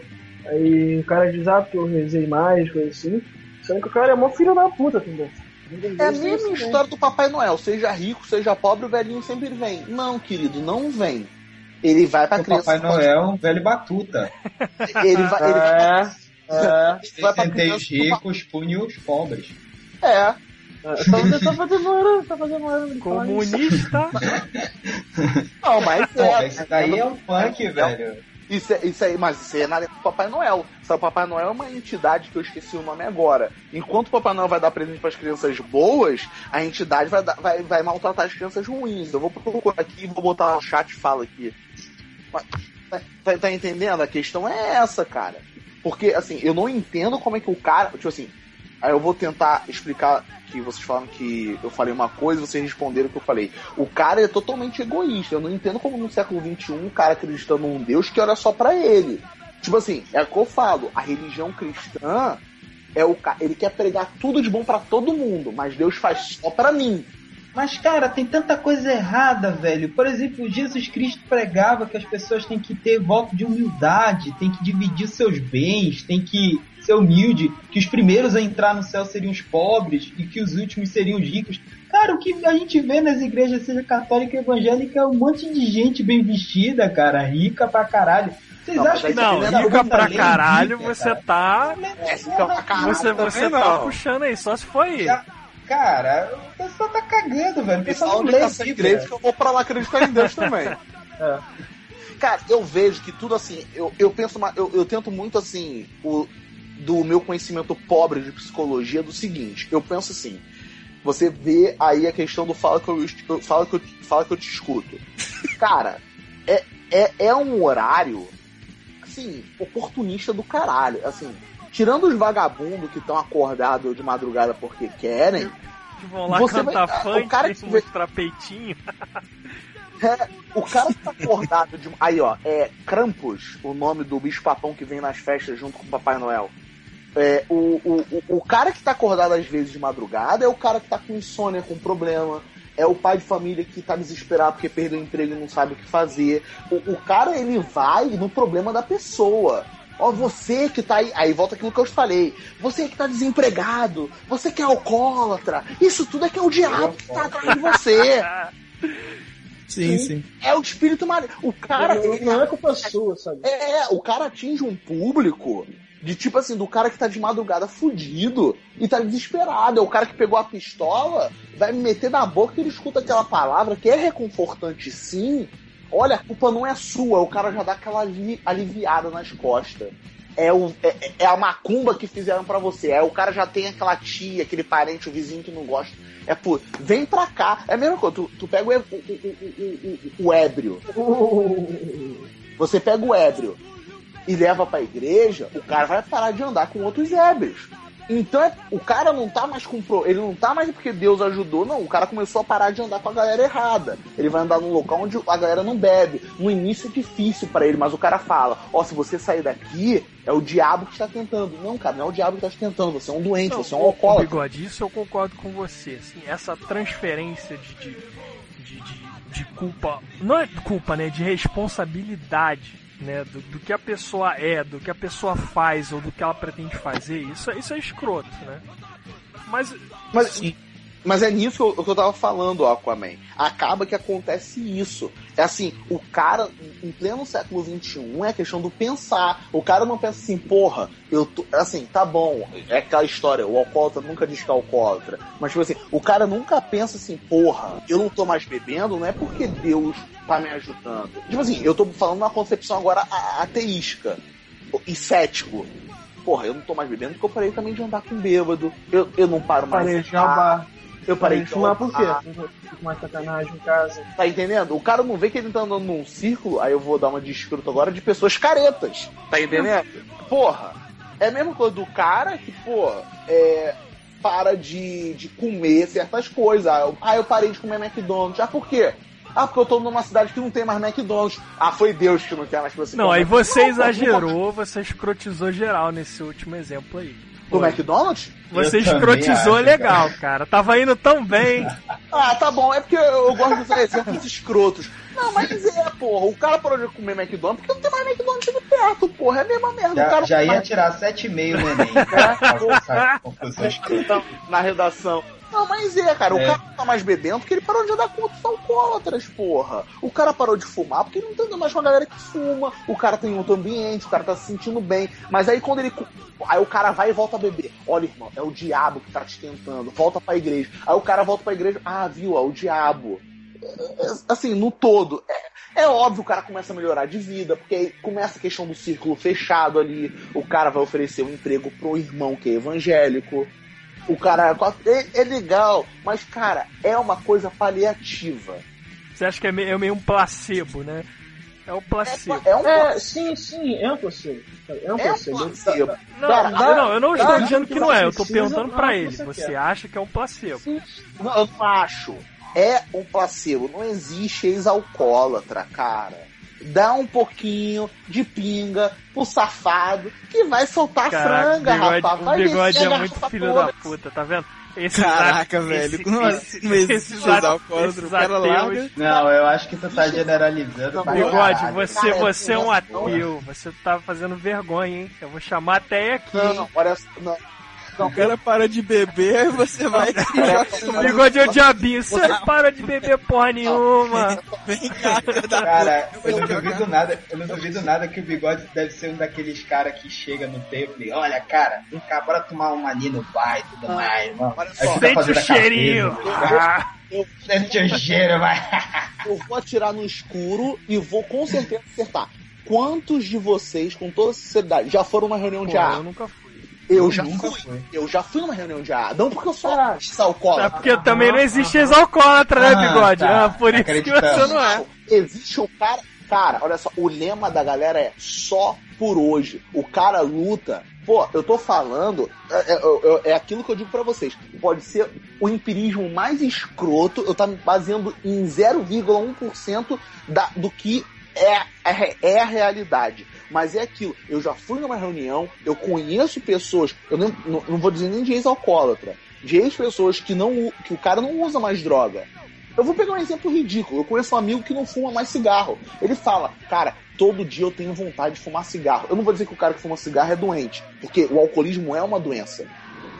Aí o cara diz, ah, porque eu rezei mais, coisa assim. Sendo que o cara é mó filho da puta, entendeu? É a mesma história do Papai Noel. Seja rico, seja pobre, o velhinho sempre vem. Não, querido, não vem. Ele vai pra o criança. Papai Noel é um velho batuta. Ele vai. Ele é, é. Ele vai pra criança, os ricos, pune os pobres. É. Você tá fazendo hora, tá fazendo hora. Comunista. Não, mas Pô, é. isso daí é um punk, velho. Isso, é, isso aí, mas isso aí é nada do Papai Noel. Só o Papai Noel é uma entidade que eu esqueci o nome agora. Enquanto o Papai Noel vai dar presente para as crianças boas, a entidade vai, dar, vai, vai maltratar as crianças ruins. Eu vou procurar aqui e vou botar no chat e fala aqui. Mas, tá, tá entendendo? A questão é essa, cara. Porque, assim, eu não entendo como é que o cara... Tipo assim, aí eu vou tentar explicar que vocês falam que eu falei uma coisa e vocês responderam o que eu falei. O cara é totalmente egoísta. Eu não entendo como no século vinte e um um cara acreditando num Deus que olha só pra ele. Tipo assim, é o que eu falo. A religião cristã, é o ca... ele quer pregar tudo de bom pra todo mundo, mas Deus faz só pra mim. Mas, cara, tem tanta coisa errada, velho. Por exemplo, Jesus Cristo pregava que as pessoas têm que ter voto de humildade, têm que dividir seus bens, têm que ser humilde, que os primeiros a entrar no céu seriam os pobres e que os últimos seriam os ricos. Cara, o que a gente vê nas igrejas, seja católica e evangélica, é um monte de gente bem vestida, cara, rica pra caralho. Vocês Não, acham que Não, isso é rica pra lei caralho, rica, você cara? tá. É, rica pra caralho Você, você também tá não. puxando aí, só se foi. Já- Cara, o pessoal tá cagando, velho. O pessoal Pessoal não de lê caça Bíblia. igreja que eu vou pra lá acreditar em Deus também. É. Cara, eu vejo que tudo assim, eu, eu penso, uma- eu, eu tento muito assim, o, do meu conhecimento pobre de psicologia, do seguinte, eu penso assim, você vê aí a questão do fala que eu, eu- fala que eu, fala que eu te escuto. Cara, é, é, é um horário, assim, oportunista do caralho, assim, tirando os vagabundos que estão acordados de madrugada porque querem, Que vão lá Você cantar vai- funk o cara e que- mostrar peitinho. É, o cara que tá acordado de... Aí, ó, é Krampus, o nome do bicho-papão que vem nas festas junto com o Papai Noel. É, o, o, o, o cara que tá acordado às vezes de madrugada é o cara que tá com insônia, com problema. É o pai de família que tá desesperado porque perdeu o emprego e não sabe o que fazer. O, o cara, ele vai no problema da pessoa. Ó, você que tá aí... Aí volta aquilo que eu te falei. Você que tá desempregado. Você que é alcoólatra. Isso tudo é que é o diabo que tá atrás de você. Sim, sim. sim. É o espírito maligno. O cara. Não, não é culpa sua, sabe? É, o cara atinge um público de tipo assim, do cara que tá de madrugada fudido e tá desesperado. É o cara que pegou a pistola, vai me meter na boca e ele escuta aquela palavra que é reconfortante sim. Olha, a culpa não é sua, o cara já dá aquela ali, aliviada nas costas. É, o, é, é a macumba que fizeram pra você. É o cara já tem aquela tia, aquele parente, o vizinho que não gosta. É, pô, vem pra cá. É a mesma coisa, tu, tu pega o, o, o, o, o ébrio. Você pega o ébrio e leva pra igreja, o cara vai parar de andar com outros ébrios. Então é, o cara não tá mais com pro, ele não tá mais porque Deus ajudou, não. O cara começou a parar de andar com a galera errada. Ele vai andar num local onde a galera não bebe. No início é difícil pra ele, mas o cara fala: ó, oh, se você sair daqui, é o diabo que está tentando. Não, cara, não é o diabo que está te tentando. Você é um doente, não, você é um alcoólatra. Bigode, isso eu concordo com você. Assim, essa transferência de, de, de, de, de culpa, não é culpa, né? De responsabilidade. Né, do, do que a pessoa é, do que a pessoa faz ou do que ela pretende fazer, isso, isso é escroto, né? Mas, mas, mas é nisso que eu, que eu tava falando, Aquaman. Acaba que acontece isso. É assim, o cara, em pleno século vinte e um, é a questão do pensar. O cara não pensa assim, porra, eu tô. Assim, tá bom, é aquela história, o alcoólatra nunca diz que é alcoólatra. Mas, tipo assim, o cara nunca pensa assim, porra, eu não tô mais bebendo, não é porque Deus tá me ajudando. Tipo assim, eu tô falando uma concepção agora ateística e cético. Porra, eu não tô mais bebendo porque eu parei também de andar com bêbado. Eu, eu não paro mais. Parei de bar. Eu parei de fumar por quê? Fico mais sacanagem em casa. Tá entendendo? O cara não vê que ele tá andando num círculo, aí eu vou dar uma de escroto agora, de pessoas caretas. Tá entendendo? Porra, é a mesma coisa do cara que, pô, é, para de, de comer certas coisas. Ah, eu parei de comer McDonald's. Ah, por quê? Ah, porque eu tô numa cidade que não tem mais McDonald's. Ah, foi Deus que não quer mais que você Não, aí você exagerou, você escrotizou geral nesse último exemplo aí. Do McDonald's? Você eu escrotizou acho, legal, cara. cara. Tava indo tão bem. Ah, tá bom. É porque eu, eu gosto de usar exemplos escrotos. Não, mas é, porra. O cara parou de comer McDonald's porque não tem mais McDonald's aqui perto, porra. É a mesma merda. Já, o cara já ia mais... tirar sete e meio no Enem. Na redação. Não, mas é, cara. É. O cara não tá mais bebendo porque ele parou de andar com outros alcoólatras, porra. O cara parou de fumar porque ele não tá andando mais com a galera que fuma. O cara tem outro ambiente, o cara tá se sentindo bem. Mas aí quando ele... Aí o cara vai e volta a beber. Olha, irmão, é o diabo que tá te tentando. Volta pra igreja. Aí o cara volta pra igreja. Ah, viu? É o diabo. Assim, no todo. É, é óbvio o cara começa a melhorar de vida, porque aí começa a questão do círculo fechado ali. O cara vai oferecer um emprego pro irmão que é evangélico. O cara é, é legal, mas, cara, é uma coisa paliativa. Você acha que é meio, é meio um placebo, né? É um placebo. É, é um é, sim, sim, é um placebo. É um placebo. É um placebo. Não, cara, não, não, eu não estou dizendo que não é, eu estou perguntando pra ele. Você, você acha que é um placebo? Sim. Não, eu não acho. É um placebo. Não existe ex-alcoólatra, cara. Dá um pouquinho de pinga pro safado que vai soltar Caraca, franga, bigode, rapaz. Vai o bigode é descer, muito filho da puta, tá vendo? Esse Caraca, esse, velho. Esse, não, esse, não existe esses ateus. Não, eu acho que tu tá generalizando. Não, bigode, você, cara, você é um ateu. Você tá fazendo vergonha, hein? Eu vou chamar até aqui. Não, não, olha só. Não. Não, o cara para de beber, você vai... Bigode é o diabinho, você não para de beber porra nenhuma. Vem cá, cara, eu não duvido nada, eu não duvido nada que o Bigode deve ser um daqueles caras que chega no templo e olha, cara, vem cá, bora tomar um maninho no bar e tudo mais, irmão. Sente o cheirinho. Sente o cheiro, vai. Eu vou atirar no escuro e vou com certeza acertar. Quantos de vocês, com toda sinceridade, já foram numa reunião de ar? Eu nunca fui. Eu já fui. fui. Eu já fui numa reunião de A. Não porque eu sou ex-alcoólatra. É porque ah, também não existe ex-alcoólatra, né, Bigode? Ah, tá. Por isso que você não é. Existe o cara... Cara, olha só, o lema da galera é só por hoje. O cara luta... Pô, eu tô falando... É, é, é aquilo que eu digo pra vocês. Pode ser o empirismo mais escroto. Eu tá me baseando em zero vírgula um por cento da, do que é, é, é a realidade. Mas é aquilo, eu já fui numa reunião, eu conheço pessoas, eu não, não, não vou dizer nem de ex-alcoólatra, de ex-pessoas que, não, que o cara não usa mais droga. Eu vou pegar um exemplo ridículo, eu conheço um amigo que não fuma mais cigarro. Ele fala, cara, todo dia eu tenho vontade de fumar cigarro. Eu não vou dizer que o cara que fuma cigarro é doente, porque o alcoolismo é uma doença.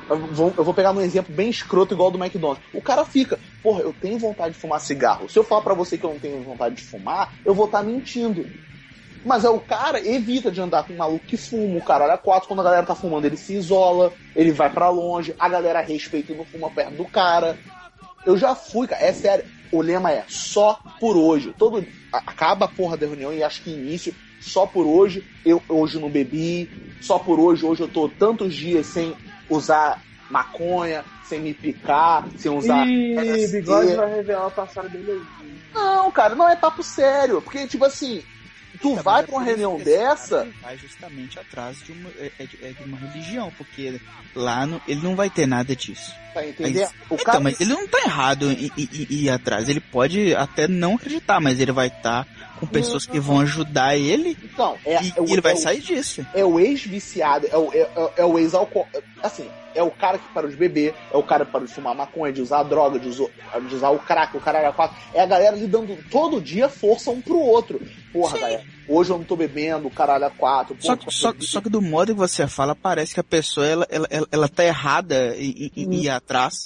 Eu vou, eu vou pegar um exemplo bem escroto igual do McDonald's. O cara fica, porra, eu tenho vontade de fumar cigarro. Se eu falar pra você que eu não tenho vontade de fumar, eu vou estar tá mentindo. Mas é o cara evita de andar com um maluco que fuma. O cara olha quatro, quando a galera tá fumando, ele se isola, ele vai pra longe, a galera respeita e não fuma perto do cara. Eu já fui, cara, é sério. O lema é só por hoje. Todo acaba a porra da reunião e acho que início, só por hoje. Eu hoje não bebi, só por hoje. Hoje eu tô tantos dias sem usar maconha, sem me picar, sem usar. Ih, Bigode vai revelar o passado dele aí. Não, cara, não é papo sério. Porque, tipo assim, tu vai pra uma reunião dessa... vai justamente atrás de uma, é, é de uma religião, porque lá no, ele não vai ter nada disso. Tá entendendo? Mas, o então, cara... mas ele não tá errado em, em, em ir atrás. Ele pode até não acreditar, mas ele vai estar tá com pessoas que vão ajudar ele. Então, é, e, é o, e ele vai é sair o, disso. É o ex-viciado, é o, é, é o ex-alcoólatra. Assim, é o cara que parou de beber, é o cara que parou de fumar maconha, de usar droga, de, uso, de usar o crack, o cara era quatro. É a galera lhe dando todo dia força um pro outro. Porra, Sim. galera, hoje eu não tô bebendo, o caralho é quatro. Só, porra, só, só que do modo que você fala, parece que a pessoa ela, ela, ela, ela tá errada em, em, em ir atrás.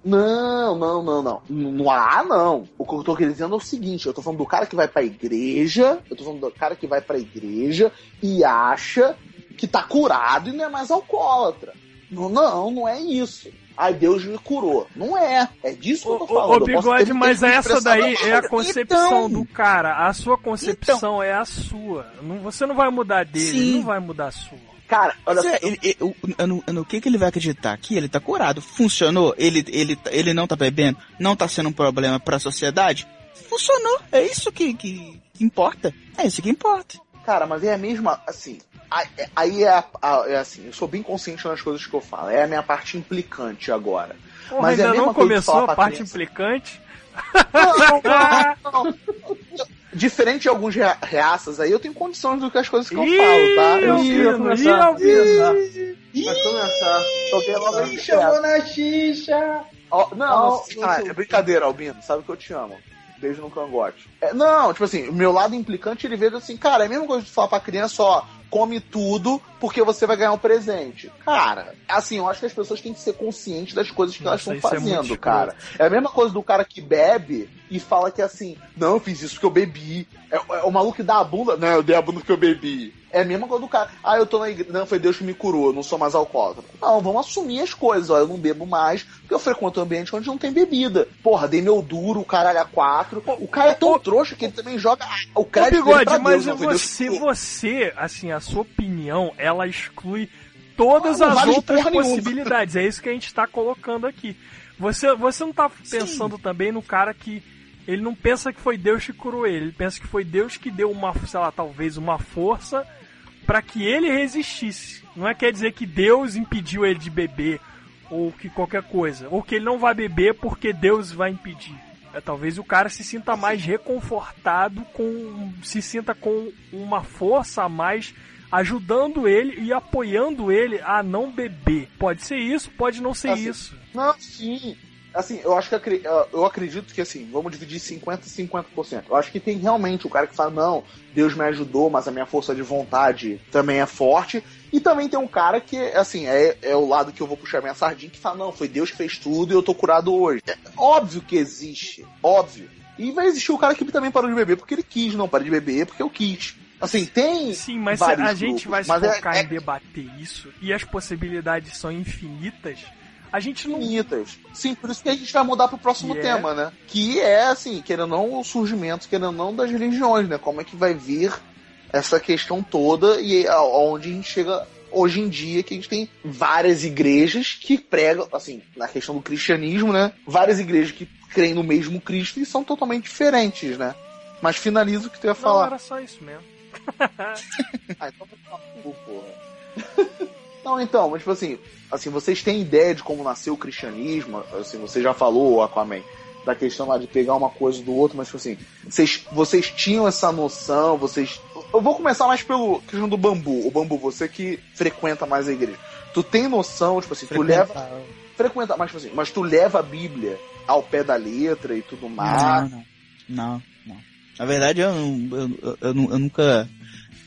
Não, não, não, não. Não há, não. O que eu tô dizendo é o seguinte, eu tô falando do cara que vai pra igreja, eu tô falando do cara que vai pra igreja e acha que tá curado e não é mais alcoólatra. Não, não, não é isso. Ai, Deus me curou. Não é. É disso que eu tô falando. Ô, Bigode, mas essa daí é a concepção então, do cara. A sua concepção então, é a sua. Não, você não vai mudar dele, sim. ele não vai mudar a sua. Cara, olha só. É, ele, ele, no, no que, que ele vai acreditar? Que ele tá curado. Funcionou? Ele, ele, ele não tá bebendo? Não tá sendo um problema pra sociedade? Funcionou. É isso que, que, que importa. É isso que importa. Cara, mas é a mesma, assim... Aí é, a, a, é assim, eu sou bem consciente nas coisas que eu falo. É a minha parte implicante agora. Porra, mas ainda é a mesma não coisa começou a parte criança. implicante? Não, não, não. Diferente de alguns rea- reaças aí, eu tenho condições do que as coisas que eu Ih, falo, tá? Eu Albino, Vai começar. Ih, Vai começar. Toquei logo aí. Chamou na xixa. Ó, não, Não, ah, não é brincadeira, Albino. Sabe que eu te amo. Beijo no cangote. É, não, tipo assim, o meu lado implicante, ele veio assim, cara, é a mesma coisa de falar pra criança, ó, come tudo porque você vai ganhar um presente. Cara, assim, eu acho que as pessoas têm que ser conscientes das coisas que Nossa, elas estão isso é muito fazendo, cara. É a mesma coisa do cara que bebe e fala que assim, não, eu fiz isso porque eu bebi. É, é o maluco que dá a bunda, não, eu dei a bunda porque eu bebi. É a mesma coisa do cara, ah, eu tô na igreja, não, foi Deus que me curou, eu não sou mais alcoólatra. Não, vamos assumir as coisas, ó, eu não bebo mais porque eu frequento um ambiente onde não tem bebida. Porra, dei meu duro, o caralho a quatro. O cara é tão trouxa que ele também joga o crédito Ô, Bigode, pra mas Deus, não, você, você, assim, a sua opinião, ela exclui todas Ah, não as vale de outras porra nenhuma. possibilidades. É isso que a gente tá colocando aqui. Você, você não tá pensando Sim. também no cara que ele não pensa que foi Deus que curou ele, ele pensa que foi Deus que deu uma, sei lá, talvez uma força para que ele resistisse. Não é quer dizer que Deus impediu ele de beber ou que qualquer coisa, ou que ele não vai beber porque Deus vai impedir. É, talvez o cara se sinta mais reconfortado, com, se sinta com uma força a mais ajudando ele e apoiando ele a não beber. Pode ser isso, pode não ser assim, isso. Não, sim. Assim, eu acho que eu acredito que assim, vamos dividir cinquenta e cinquenta por cento. Eu acho que tem realmente o cara que fala, não, Deus me ajudou, mas a minha força de vontade também é forte. E também tem um cara que, assim, é, é o lado que eu vou puxar minha sardinha, que fala, não, foi Deus que fez tudo e eu tô curado hoje. É óbvio que existe, óbvio. E vai existir o cara que também parou de beber porque ele quis, não parou de beber porque eu quis. Assim, tem. Sim, mas a gente vai se focar é, é... em debater isso e as possibilidades são infinitas. A gente não. Infinitas. Sim, por isso que a gente vai mudar pro próximo que tema, é... né? Que é, assim, querendo ou não, o surgimento, querendo ou não, das religiões, né? Como é que vai vir essa questão toda e aonde a gente chega hoje em dia, que a gente tem várias igrejas que pregam, assim, na questão do cristianismo, né? Várias igrejas que creem no mesmo Cristo e são totalmente diferentes, né? Mas finaliza o que tu ia falar. Não, era só isso mesmo. ah, então vai porra. Não, então, mas tipo assim, assim, vocês têm ideia de como nasceu o cristianismo? Assim, você já falou, Aquaman, da questão lá de pegar uma coisa do outro, mas tipo assim, vocês, vocês tinham essa noção, vocês... Eu vou começar mais pelo questão do bambu. O bambu, você que frequenta mais a igreja. Tu tem noção, tipo assim, Frequentar. tu leva... Frequentar, mas tipo assim, mas tu leva a Bíblia ao pé da letra e tudo mais? Não, não, não. não. Na verdade, eu, eu, eu, eu, eu nunca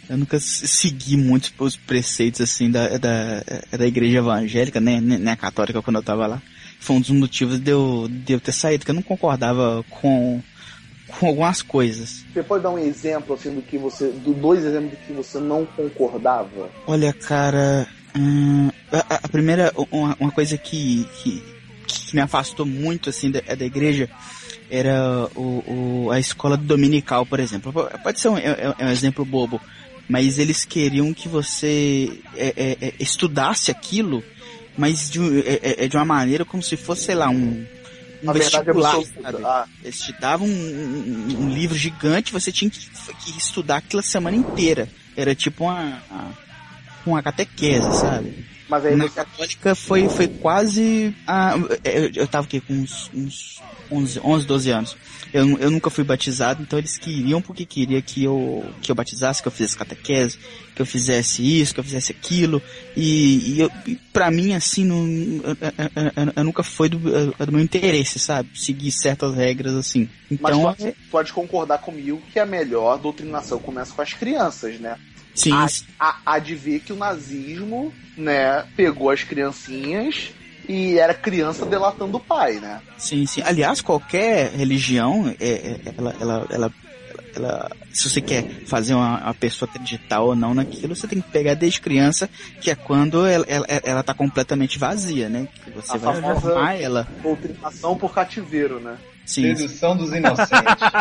eu nunca segui muitos os preceitos, assim, da, da, da igreja evangélica, né, nem a católica, quando eu tava lá. Foi um dos motivos de eu, de eu ter saído, que eu não concordava com, com algumas coisas. Você pode dar um exemplo, assim, do que você, do dois exemplos do que você não concordava? Olha, cara, hum, a, a primeira, uma, uma coisa que, que, que me afastou muito, assim, da, da igreja, era o, o, a escola dominical, por exemplo. Pode ser um, é, é um exemplo bobo, mas eles queriam que você é, é, é, estudasse aquilo, mas de, é, é, de uma maneira como se fosse, sei lá, um, um vestibular, sabe? Ah. Eles te davam um, um, um livro gigante, você tinha que, que estudar aquela semana inteira. Era tipo uma, uma catequese, sabe? Mas aí na você... católica foi, foi quase... Ah, eu, eu tava aqui com uns, uns onze, onze, doze anos. Eu, eu nunca fui batizado, então eles queriam porque queria que eu, que eu batizasse, que eu fizesse catequese, que eu fizesse isso, que eu fizesse aquilo. E, e, eu, e pra mim, assim, não, eu, eu, eu, eu nunca foi do, do meu interesse, sabe? Seguir certas regras, assim. Então, mas pode, pode concordar comigo que a melhor doutrinação começa com as crianças, né? Sim. Há, há, há de ver que o nazismo, né, pegou as criancinhas e era criança delatando o pai, né? Sim, sim. Aliás, qualquer religião, é, é, ela, ela, ela, ela, se você quer fazer uma, uma pessoa acreditar ou não naquilo, você tem que pegar desde criança, que é quando ela, ela, ela tá completamente vazia, né? Que você a vai formar ela. Doutrinação por cativeiro, né? Sim. Sedução dos inocentes.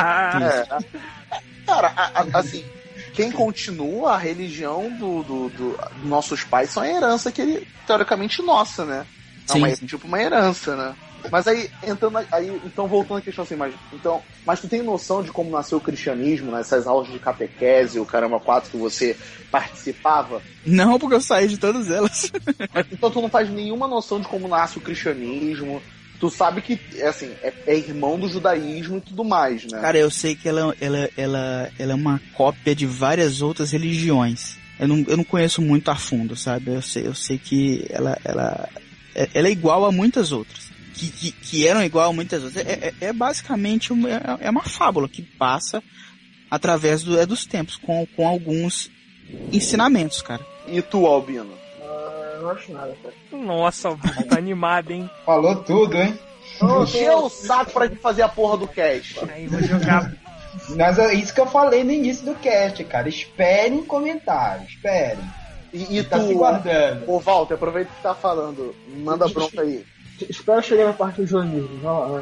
É. Cara, a, a, assim... Quem continua a religião do, do, do, dos nossos pais são a herança que ele, teoricamente, nossa, né? É sim, uma, sim. Tipo uma herança, né? Mas aí, entrando aí, então voltando à questão assim, mas, então, mas tu tem noção de como nasceu o cristianismo, nessas aulas de catequese, o caramba quatro que você participava? Não, porque eu saí de todas elas. Mas, então tu não faz nenhuma noção de como nasce o cristianismo. Tu sabe que, assim, é, é irmão do judaísmo e tudo mais, né? Cara, eu sei que ela, ela, ela, ela é uma cópia de várias outras religiões. Eu não, eu não conheço muito a fundo, sabe? Eu sei, eu sei que ela, ela, ela é igual a muitas outras. Que, que, que eram igual a muitas outras. É, é, é basicamente uma, é uma fábula que passa através do, é dos tempos, com, com alguns ensinamentos, cara. E tu, Albino? Eu não acho nada, cara. Nossa, o bicho tá animado, hein? Falou tudo, hein? Encheu o saco pra gente fazer a porra do cast. Aí vou jogar. Mas é isso que eu falei no início do cast, cara. Esperem comentários, esperem. E, e tá tu, se guardando. Ô, Walter, aproveita que tá falando. Manda bronca aí. Espera chegar na parte do jornalismo. Vai lá, vai.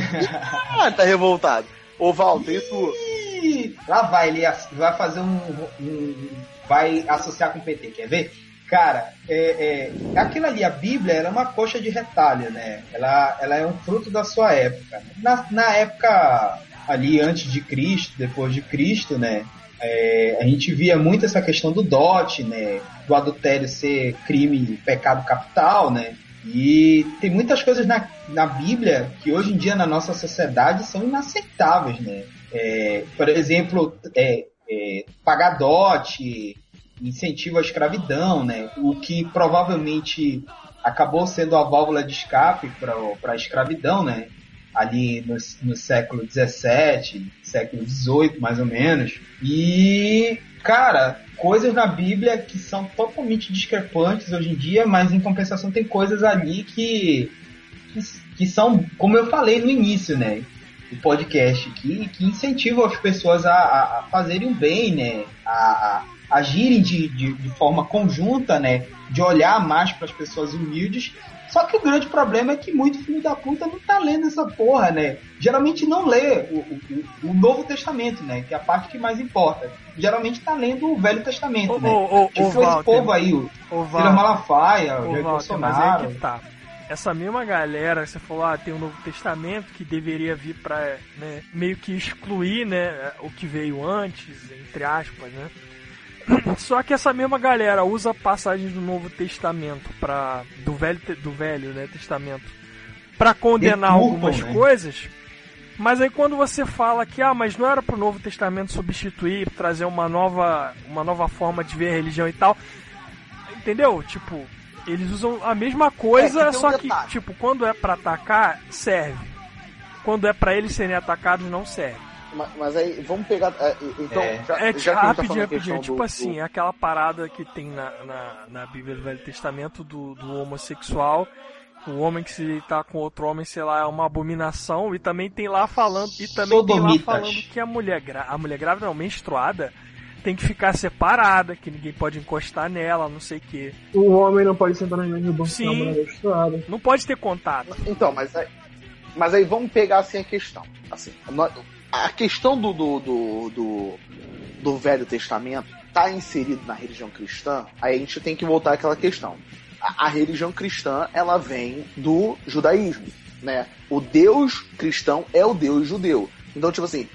Ah, tá revoltado. Ô, Walter, e tu? Ih, lá vai, ele vai fazer um, um... vai associar com o P T, quer ver? Cara, é, é, aquilo ali, a Bíblia, ela é uma coxa de retalho, né? Ela, ela é um fruto da sua época. Na, na época ali, antes de Cristo, depois de Cristo, né? É, a gente via muito essa questão do dote, né? Do adultério ser crime, pecado capital, né? E tem muitas coisas na, na Bíblia que hoje em dia na nossa sociedade são inaceitáveis, né? É, por exemplo, é, é, pagar dote, incentivo à escravidão, né? O que provavelmente acabou sendo a válvula de escape para a escravidão, né? Ali no, no século dezessete, século dezoito, mais ou menos. E, cara, coisas na Bíblia que são totalmente discrepantes hoje em dia, mas em compensação tem coisas ali que, que, que são, como eu falei no início, né? Do podcast, que, que incentivam as pessoas a, a, a fazerem o bem, né? A, a agirem de, de, de forma conjunta, né? De olhar mais para as pessoas humildes. Só que o grande problema é que muito filho da puta não tá lendo essa porra, né? Geralmente não lê o, o, o Novo Testamento, né? Que é a parte que mais importa. Geralmente tá lendo o Velho Testamento, ô, né? Ô, ô, tipo ô, esse Walter, povo aí, o Ciro Malafaia, o Jair Bolsonaro. Mas é que tá. Essa mesma galera, você falou, ah, tem o Novo Testamento que deveria vir pra, né, meio que excluir, né, o que veio antes, entre aspas, né? Só que essa mesma galera usa passagens do Novo Testamento para do velho do velho, né, Testamento para condenar Deturpam, algumas né? coisas. Mas aí quando você fala que ah, mas não era para o Novo Testamento substituir, trazer uma nova uma nova forma de ver a religião e tal, entendeu? Tipo, eles usam a mesma coisa, é, que só um que detalhe. tipo, quando é para atacar, serve. Quando é para eles serem atacados, não serve. Mas, mas aí, vamos pegar. Então, É. já, É, já tipo, que a gente tá rapidinho, falando a rapidinho. questão Tipo do, assim, do... aquela parada que tem na, na, na Bíblia do Velho Testamento do, do homossexual. O homem que se tá com outro homem, sei lá, é uma abominação. E também tem lá falando. E também tem lá Sodomitas. falando que a mulher, gra- a mulher grávida, não, menstruada, tem que ficar separada, que ninguém pode encostar nela, não sei o quê. O homem não pode sentar na mesma banco Sim. que a mulher menstruada. Não pode ter contato. Então, mas aí, mas aí vamos pegar assim a questão. Assim, nós- a questão do, do, do, do, do Velho Testamento tá inserido na religião cristã, aí a gente tem que voltar àquela questão. A, a religião cristã, ela vem do judaísmo, né? O Deus cristão é o Deus judeu. Então, tipo assim,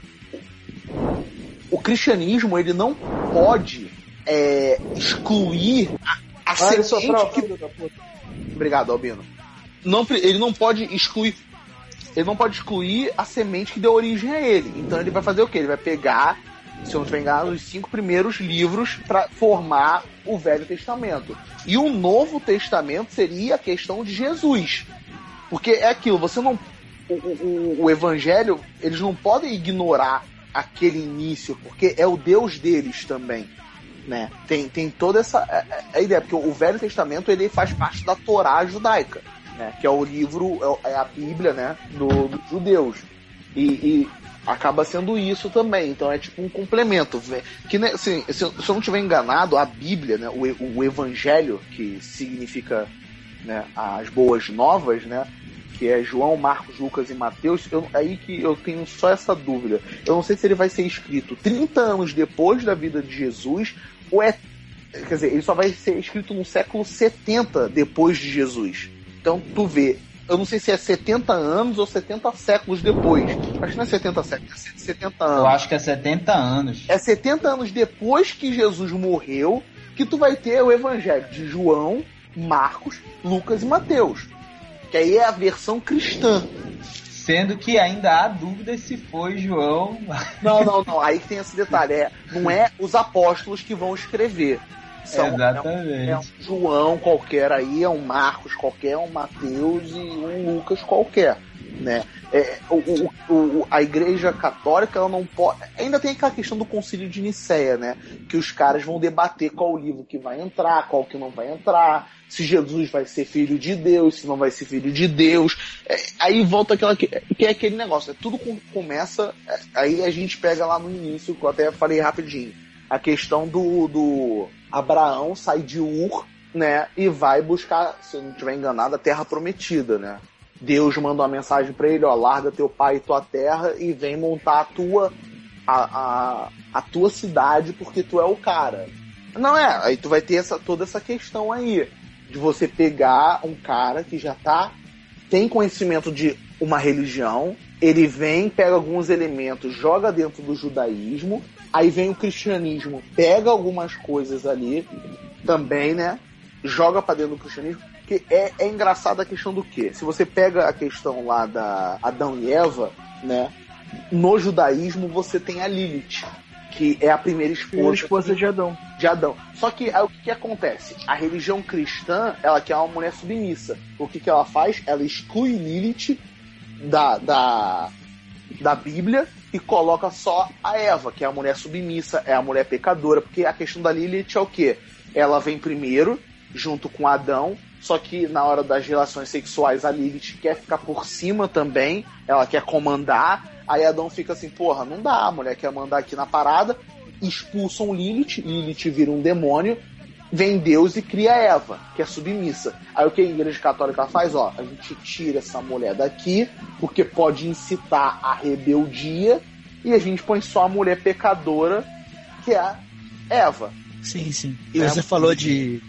o, o cristianismo, ele não pode é, excluir a, a Olha só, semente prova, que... filho da puta. Obrigado, Albino. Não, ele não pode excluir. Ele não pode excluir a semente que deu origem a ele. Então ele vai fazer o quê? Ele vai pegar, se eu não estiver enganado, os cinco primeiros livros para formar o Velho Testamento. E o Novo Testamento seria a questão de Jesus. Porque é aquilo, você não. O, o, o Evangelho, eles não podem ignorar aquele início, porque é o Deus deles também. Né? Tem, tem toda essa a, a ideia, porque o Velho Testamento ele faz parte da Torá judaica, né? Que é o livro, é a Bíblia, né? do, dos judeus. E, e acaba sendo isso também, então é tipo um complemento. Que, né, assim, se, eu, se eu não estiver enganado, a Bíblia, né? o, o Evangelho, que significa, né, as boas novas, né? Que é João, Marcos, Lucas e Mateus, eu, aí que eu tenho só essa dúvida. Eu não sei se ele vai ser escrito trinta anos depois da vida de Jesus, ou é. Quer dizer, ele só vai ser escrito no século setenta depois de Jesus. Então, tu vê, eu não sei se é setenta anos ou setenta séculos depois. Acho que não é setenta séculos, é setenta anos. Eu acho que é setenta anos. É setenta anos depois que Jesus morreu que tu vai ter o Evangelho de João, Marcos, Lucas e Mateus. Que aí é a versão cristã. Sendo que ainda há dúvidas se foi João. Não, não, não. Aí que tem esse detalhe. É, não é os apóstolos que vão escrever. São, Exatamente. É um, é um João qualquer aí, é um Marcos qualquer, um Mateus e um Lucas qualquer. Né? É, o, o, o, a Igreja Católica, ela não pode. Ainda tem aquela questão do Concílio de Nicéia, né? Que os caras vão debater qual o livro que vai entrar, qual que não vai entrar, se Jesus vai ser filho de Deus, se não vai ser filho de Deus. É, aí volta aquela que, que é aquele negócio, é, tudo começa. É, aí a gente pega lá no início, que eu até falei rapidinho, a questão do, do Abraão sai de Ur, né? E vai buscar, se eu não estiver enganado, a Terra Prometida, né? Deus manda uma mensagem pra ele, ó, larga teu pai e tua terra e vem montar a tua a, a, a tua cidade porque tu é o cara. Não é, aí tu vai ter essa, toda essa questão aí de você pegar um cara que já tá tem conhecimento de uma religião, ele vem, pega alguns elementos, joga dentro do judaísmo, aí vem o cristianismo, pega algumas coisas ali também, né? Joga pra dentro do cristianismo. Que é, é engraçada a questão do quê? Se você pega a questão lá da Adão e Eva, né? No judaísmo você tem a Lilith, que é a primeira esposa, primeira esposa de Adão. de Adão. Só que aí o que, que acontece? A religião cristã, ela quer uma mulher submissa. O que, que ela faz? Ela exclui Lilith da, da, da Bíblia e coloca só a Eva, que é a mulher submissa, é a mulher pecadora. Porque a questão da Lilith é o quê? Ela vem primeiro, junto com Adão, só que na hora das relações sexuais a Lilith quer ficar por cima também, ela quer comandar, aí Adão fica assim, porra, não dá, a mulher quer mandar aqui na parada, expulsam Lilith, Lilith vira um demônio, vem Deus e cria Eva, que é submissa. Aí o que a Igreja Católica faz? Ó, a gente tira essa mulher daqui, porque pode incitar a rebeldia, e a gente põe só a mulher pecadora, que é a Eva. Sim, sim. E É, você falou de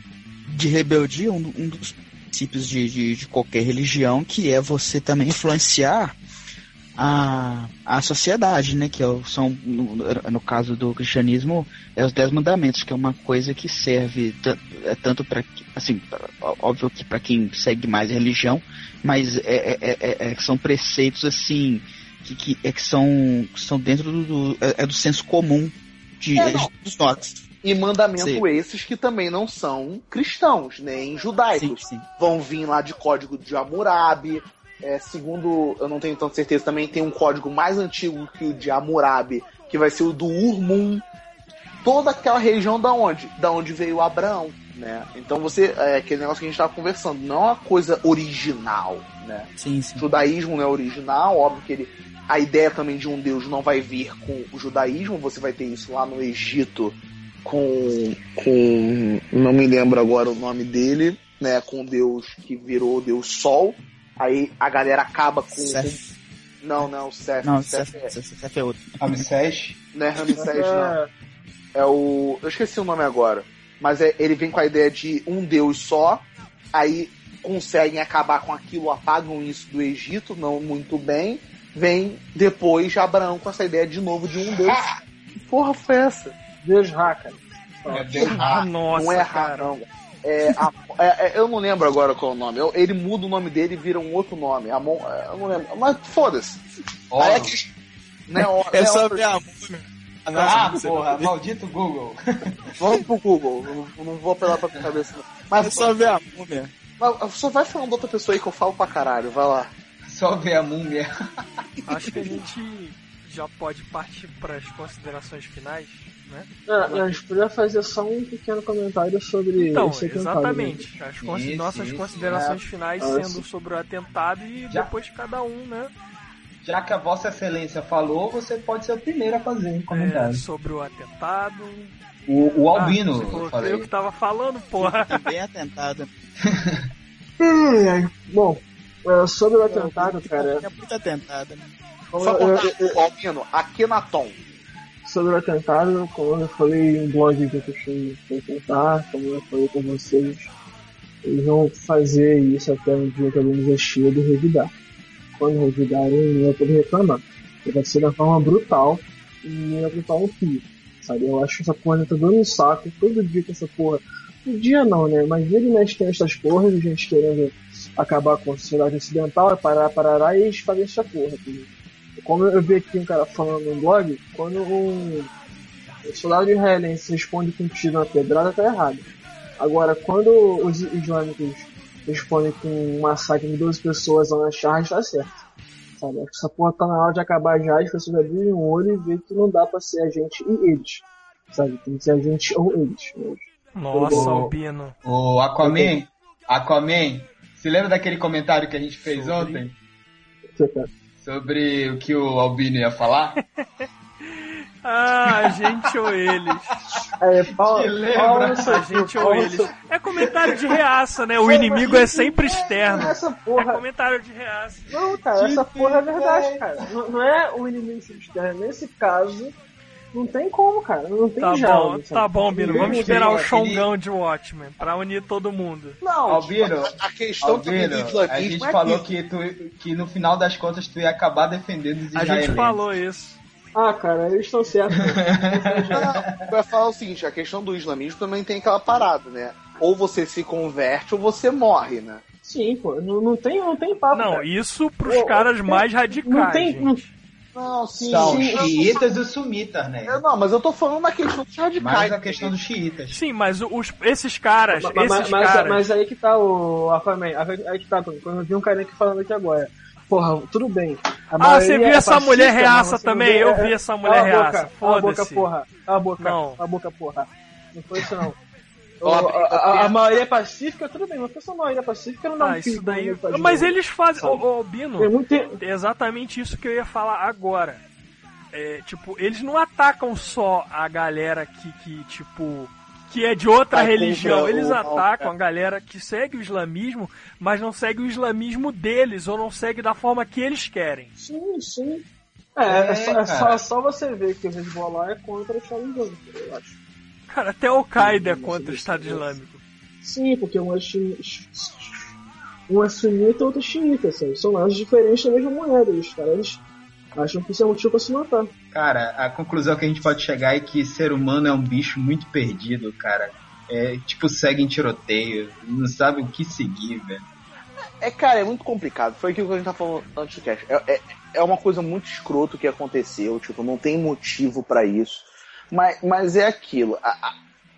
de rebeldia, um, um dos princípios de, de, de qualquer religião, que é você também influenciar a, a sociedade, né? Que é o, são, no, no caso do cristianismo, é os Dez Mandamentos, que é uma coisa que serve t- é tanto para, assim, óbvio que para quem segue mais a religião, mas é, é, é, é, são preceitos assim que, que, é, que são, são dentro do, do é, é do senso comum de, É, de, dos nossos. E mandamentos Sim. esses que também não são cristãos, nem judaicos. Sim, sim. Vão vir lá de Código de Hammurabi, é, segundo, eu não tenho tanta certeza, também tem um código mais antigo que o de Hammurabi, que vai ser o do Ur-Mun. Toda aquela região da onde? Da onde veio Abraão, né? Então você, é aquele negócio que a gente estava conversando, não é uma coisa original, né? Sim, sim. O judaísmo não é original, óbvio que ele, a ideia também de um Deus não vai vir com o judaísmo, você vai ter isso lá no Egito com, com não me lembro agora o nome dele, né? Com o Deus que virou Deus Sol, aí a galera acaba com... Seth. com não, não, Seth. Não, Seth, Seth, é, Seth, Seth é outro. Ramsés. não é Ramsés, não. É o... Eu esqueci o nome agora. Mas é, ele vem com a ideia de um Deus só, aí conseguem acabar com aquilo, apagam isso do Egito, não muito bem. Vem depois de Abraão com essa ideia de novo de um Deus. Que porra foi essa? Deus Ra, cara. É Deus Ah, Ra. nossa, não é Ra, cara. não. É, a, é, é, eu não lembro agora qual é o nome. Eu, ele muda o nome dele e vira um outro nome. Amon, eu não lembro. Mas foda-se. Aí é que, né, ó, É né, só ó, ver a música. Ah, porra, maldito Google. Vamos pro Google. Eu não, não vou apelar pra tua cabeça. Não. Mas É só ver a múmia. Mas só vai falando de outra pessoa aí que eu falo pra caralho, vai lá. Só ver a múmia. Acho que a gente já pode partir para as considerações finais, né? É, a gente podia fazer só um pequeno comentário sobre Então, esse atentado, exatamente. né? As cons- Isso, nossas isso, considerações é. finais Ah, sendo sim. sobre o atentado e Já. depois cada um, né? Já que a Vossa Excelência falou, você pode ser o primeiro a fazer um É, comentário. sobre o atentado. O, o Ah, Albino, você falou eu que falei. eu que tava falando, porra. Bem atentado. Ai, ai. Bom, é, sobre o atentado, cara. É muito atentado. como Só eu- contar, eu- eu- Albino, Akhenaton. sobre o atentado, como eu falei em blog que eu costumo tentar, como eu falei com vocês, eles vão fazer isso até um dia que a luz é cheia de revidar. Quando revidarem, ninguém vai poder reclamar. E vai ser da forma brutal e ninguém vai botar um fio, sabe? Eu acho que essa porra já tá dando um saco todo dia com essa porra. Um dia não, né? Mas ele mexe tem essas porras, a gente querendo acabar com a sociedade ocidental, parar, parará, e eles fazem essa porra. Entendeu? Como eu vi aqui um cara falando no blog, quando um soldado israelense responde com um tiro na pedrada, tá errado. Agora, quando os islâmicos respondem com um massacre de doze pessoas lá na charge, tá certo. Sabe? Acho que essa porra tá na hora de acabar já, as pessoas abrirem o olho e ver que não dá pra ser a gente e eles. Sabe? Tem que ser a gente ou eles. Nossa, O- Albino. O Aquaman, Aquaman, se lembra daquele comentário que a gente fez Sobre? ontem? Você tá? Sobre o que o Albino ia falar? Ah, a gente ou eles. É, Paulo, Te lembra? Paulo, A gente ou eles. É comentário de reaça, né? O inimigo é sempre externo. Essa É porra. comentário de reaça. Não, cara, essa Que porra é verdade, feio. cara. Não, não é o inimigo externo. Nesse caso, não tem como, cara. Não tem Tá diálogo, bom, sabe? tá bom, Bino. Vamos Ele- esperar o ele- Xongão de Watchmen pra unir todo mundo. Não, Albino, tipo, a, a questão também do Albino, islamismo a gente é falou isso. que, tu, que no final das contas tu ia acabar defendendo os A israelenses. gente falou isso. Ah, cara, eles estão certos. Não, vai falar o seguinte, a questão do islamismo também tem aquela parada, né? Ou você se converte ou você morre, né? Sim, pô. Não, não, tem, não tem papo, Não, cara. isso pros Ô, caras ô, mais Não radicais. tem... Não, gente. Não, sim. São sim. xiitas e sumitas, né? Eu, não, mas eu tô falando da questão dos radicais. Mais a questão dos xiitas. Sim, mas os, esses caras, mas, esses mas, caras... mas aí que tá o Aquaman. Aí que tá, quando eu vi um carinha aqui falando aqui agora. Porra, tudo bem. A Ah, maioria você viu é essa fascista, mulher mas reaça você também? vê- Eu vi essa mulher Cala a boca, reaça. Cala a boca, Foda-se. porra. Cala a boca, Não. cala a boca, porra. Não foi isso, não. O- Ó, a, a, a maioria é pacífica, tudo bem, mas se essa maioria é pacífica, não dá Ah, um isso fio daí... pra gente Mas fazer, eles fazem... Ô, sabe? ô, Albino, Tem muito tempo. é exatamente isso que eu ia falar agora. É, tipo, eles não atacam só a galera que, que tipo... que é de outra Vai religião. contra Eles o- atacam a galera que segue o islamismo, mas não segue o islamismo deles, ou não segue da forma que eles querem. Sim, sim. É, é, É, só, é só, cara. é só você ver que o Hezbollah é contra o Estado Islâmico, eu acho. Cara, até o Qaeda é Sim, contra o sim, Estado sim. Islâmico. Sim, porque um é, chi... um é sunita e outro é xiita, sabe? São lados diferentes da mesma moeda. E os caras acham que isso é motivo pra se matar. Cara, a conclusão que a gente pode chegar é que ser humano é um bicho muito perdido, cara. É, tipo, segue em tiroteio, não sabe o que seguir, velho. É, cara, é muito complicado. Foi aquilo que a gente tá falando antes do cast. É, é, é uma coisa muito escroto que aconteceu, tipo, não tem motivo pra isso. Mas, mas é aquilo. A, a,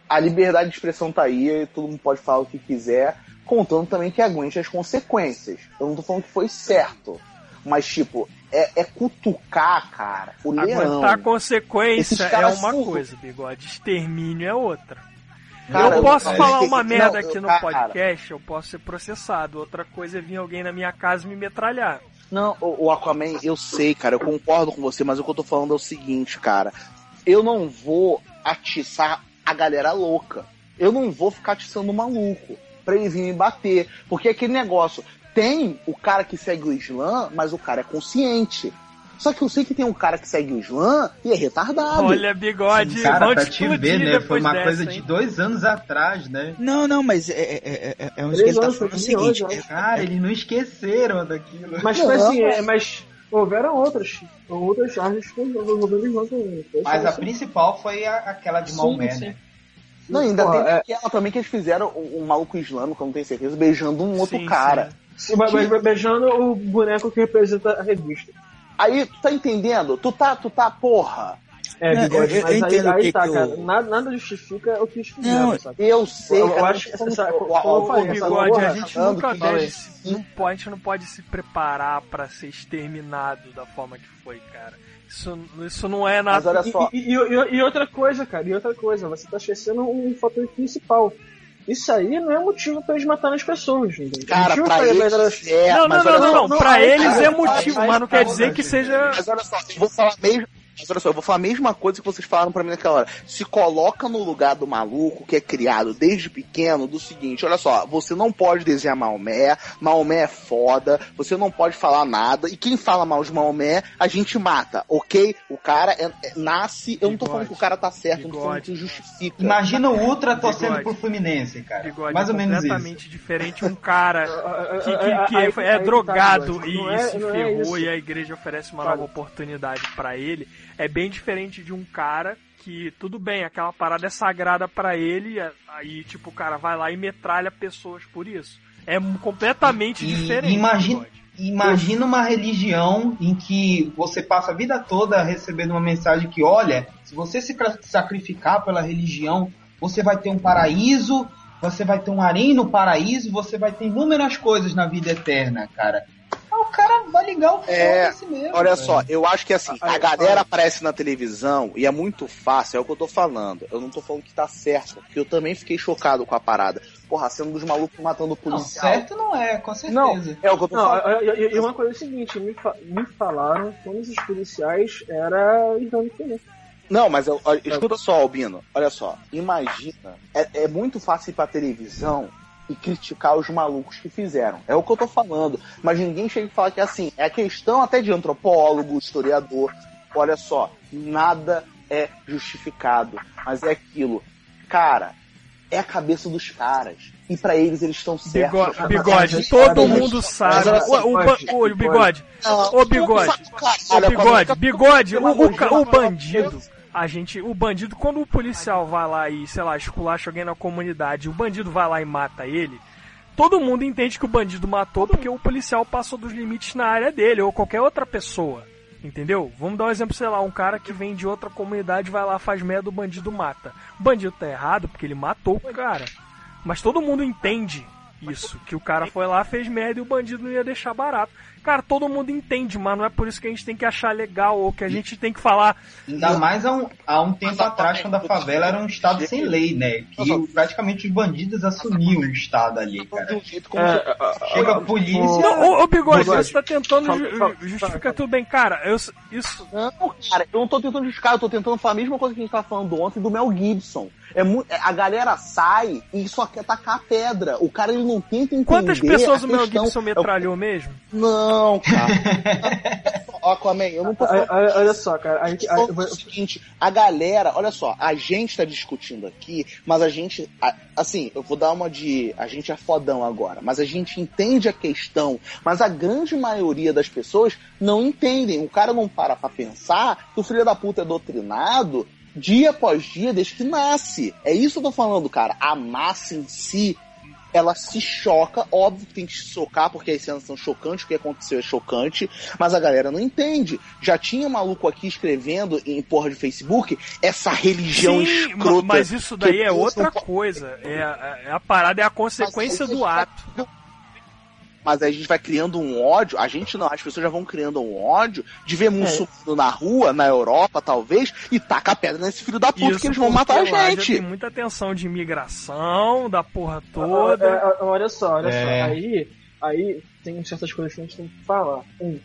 a liberdade de expressão tá aí, todo mundo pode falar o que quiser, contando também que aguente as consequências. Eu não tô falando que foi certo, mas, tipo, é, é cutucar, cara, o leão. Aguentar a consequência é uma são... coisa, Bigode. Extermínio é outra. Cara, eu posso eu, falar eu, uma eu, merda não, aqui eu, no cara, podcast, eu posso ser processado. Outra coisa é vir alguém na minha casa e me metralhar. Não, o, o Aquaman, eu sei, cara, eu concordo com você, mas o que eu tô falando é o seguinte, cara. Eu não vou atiçar a galera louca. Eu não vou ficar atiçando o maluco pra ele vir me bater. Porque aquele negócio, tem o cara que segue o Islã, mas o cara é consciente. Só que eu sei que tem um cara que segue o Islã e é retardado. Olha, Bigode, cara, vão pra te te explodir ver, né? Foi uma dessa, coisa hein? de dois anos atrás, né? Não, não, mas é, é, é, é um que Três ele tá anos, falando o foi seguinte. hoje, é- Cara, eles não esqueceram daquilo. Mas Não, foi assim, mas- é, mas houveram outras, outras charges que envolvendo o Islã também. Foi Mas só a assim. principal foi a- aquela de Sim, Maomé, sim. né? Não, ainda Porra, tem é- aquela também que eles fizeram um, um maluco islâmico, eu não tenho certeza, beijando um outro Sim, cara. Sim, mas, mas beijando o boneco que representa a revista. Aí, tu tá entendendo? Tu tá, tu tá, porra. É, Não, Bigode, eu- eu mas aí, entendo aí que tá, que cara. eu- Nada, nada justifica o que eles fizeram, Não, sabe? Eu sei, Eu- eu cara. acho que não tô essa- falando- como ó, eu ó, falei, ó, essa Bigode, porra, a gente falando nunca que- deve se, não pode, a gente não pode se preparar pra ser exterminado da forma que foi, cara. Isso, isso não é Mas nada. olha só. E, e, e, e outra coisa, cara, e outra coisa, você tá esquecendo um fator principal. Isso aí não é motivo pra eles matarem as pessoas, entendeu? Cara, motivo pra eles- eles é, Não, não, mas não, olha não, só, não. não, Pra aí, eles cara, é aí, motivo, aí, mas não tá, quer dizer mas- que seja. Mas olha só, eu vou falar mesmo. Mas olha só, eu vou falar a mesma coisa que vocês falaram pra mim naquela hora. Se coloca no lugar do maluco que é criado desde pequeno do seguinte, olha só, você não pode desenhar Maomé, Maomé é foda, você não pode falar nada, e quem fala mal de Maomé, a gente mata, ok? O cara é- é- nasce, eu não tô Bigode, falando que o cara tá certo, eu não tô falando bigode. que justifica. Imagina o Ultra torcendo Bigode. pro Fluminense, cara. Bigode, Mais é ou menos isso. completamente diferente um cara que, que- Aí- que aí- é, aí é tá, drogado Bigode. e, Não é- e se não é ferrou isso. e a igreja oferece uma Sabe? nova oportunidade pra ele. É bem diferente de um cara que, tudo bem, aquela parada é sagrada pra ele, aí tipo o cara vai lá e metralha pessoas por isso. É completamente E diferente. imagina, Bigode. imagina uma religião em que você passa a vida toda recebendo uma mensagem que, olha, se você se cra- sacrificar pela religião, você vai ter um paraíso, você vai ter um harém no paraíso, você vai ter inúmeras coisas na vida eterna, cara. Ah, o cara vai ligar o É, foda-se mesmo. Olha cara. só, eu acho que assim, a galera aparece na televisão e é muito fácil, é o que eu tô falando. Eu não tô falando que tá certo, porque eu também fiquei chocado com a parada. Porra, sendo dos malucos matando o Não, policial. certo não é, com certeza. Não, é o que eu tô Não, falando. e- e e uma coisa é a seguinte, me, fa- me falaram que um dos policiais era islâmico também. Não, mas eu- olha, escuta só, Albino. Olha só, imagina, é, é muito fácil ir pra televisão e criticar os malucos que fizeram. É o que eu tô falando. Mas ninguém chega e fala que assim, é questão até de antropólogo, historiador. Olha só, nada é justificado. Mas é aquilo. Cara, é a cabeça dos caras. E pra eles, eles estão certos. Bigode, Pra bigode, trás, todo cara, mundo mas- sabe. mas olha só, O, o, ba- mas- o bigode, Não, ô bigode, ô Olha, bigode, fica- bigode, o, o, ca- o fica- bandido, a gente, o bandido, quando o policial vai lá e, sei lá, esculacha alguém na comunidade, o bandido vai lá e mata ele, todo mundo entende que o bandido matou porque o policial passou dos limites na área dele, ou qualquer outra pessoa. Entendeu? Vamos dar um exemplo, sei lá, um cara que vem de outra comunidade, vai lá, faz merda, o bandido mata. O bandido tá errado porque ele matou o cara. Mas todo mundo entende isso, que o cara foi lá, fez merda e o bandido não ia deixar barato. Cara, todo mundo entende, mas não é por isso que a gente tem que achar legal ou que a gente tem que falar. Ainda mais há um, há um tempo atrás, quando a favela era um estado sem lei, né? Que praticamente os bandidos assumiam o estado ali, cara. De um jeito como É, se- Chega a polícia... Não, ô, ô Bigode, Bigode. você tá tentando Fala, ju- fala, justificar fala. tudo bem. Cara, eu, isso. Não, cara, eu não tô tentando justificar, eu tô tentando falar a mesma coisa que a gente tava falando ontem do Mel Gibson. É mu- é, a galera sai e só quer tacar a pedra. O cara, ele não tenta entender. Quantas pessoas a o Mel questão. Gibson metralhou mesmo? Não, cara. Ó, Aquaman, eu não tô Aí- falando. aí- Olha só, cara, a gente, a- Falando o seguinte, a galera, olha só, a gente tá discutindo aqui, mas a gente, a- assim, eu vou dar uma de, a gente é fodão agora, mas a gente entende a questão, mas a grande maioria das pessoas não entendem. O cara não para pra pensar que o filho da puta é doutrinado dia após dia desde que nasce. É isso que eu tô falando, cara. A massa em si ela se choca, óbvio que tem que se chocar, porque as cenas são chocantes, o que aconteceu é chocante, mas a galera não entende. Já tinha maluco aqui escrevendo em porra de Facebook, essa religião Sim, escrota. Mas isso daí é outra não... coisa. É a, é a parada, é a consequência do ato. Mas aí a gente vai criando um ódio, a gente não, as pessoas já vão criando um ódio de ver muçulmano é. na rua, na Europa, talvez, e taca a pedra nesse filho da puta Isso, que eles vão matar a gente. Tem muita atenção de imigração, da porra toda. É, é, olha só, olha é. só, aí, aí tem certas coisas que a gente tem que falar. Um,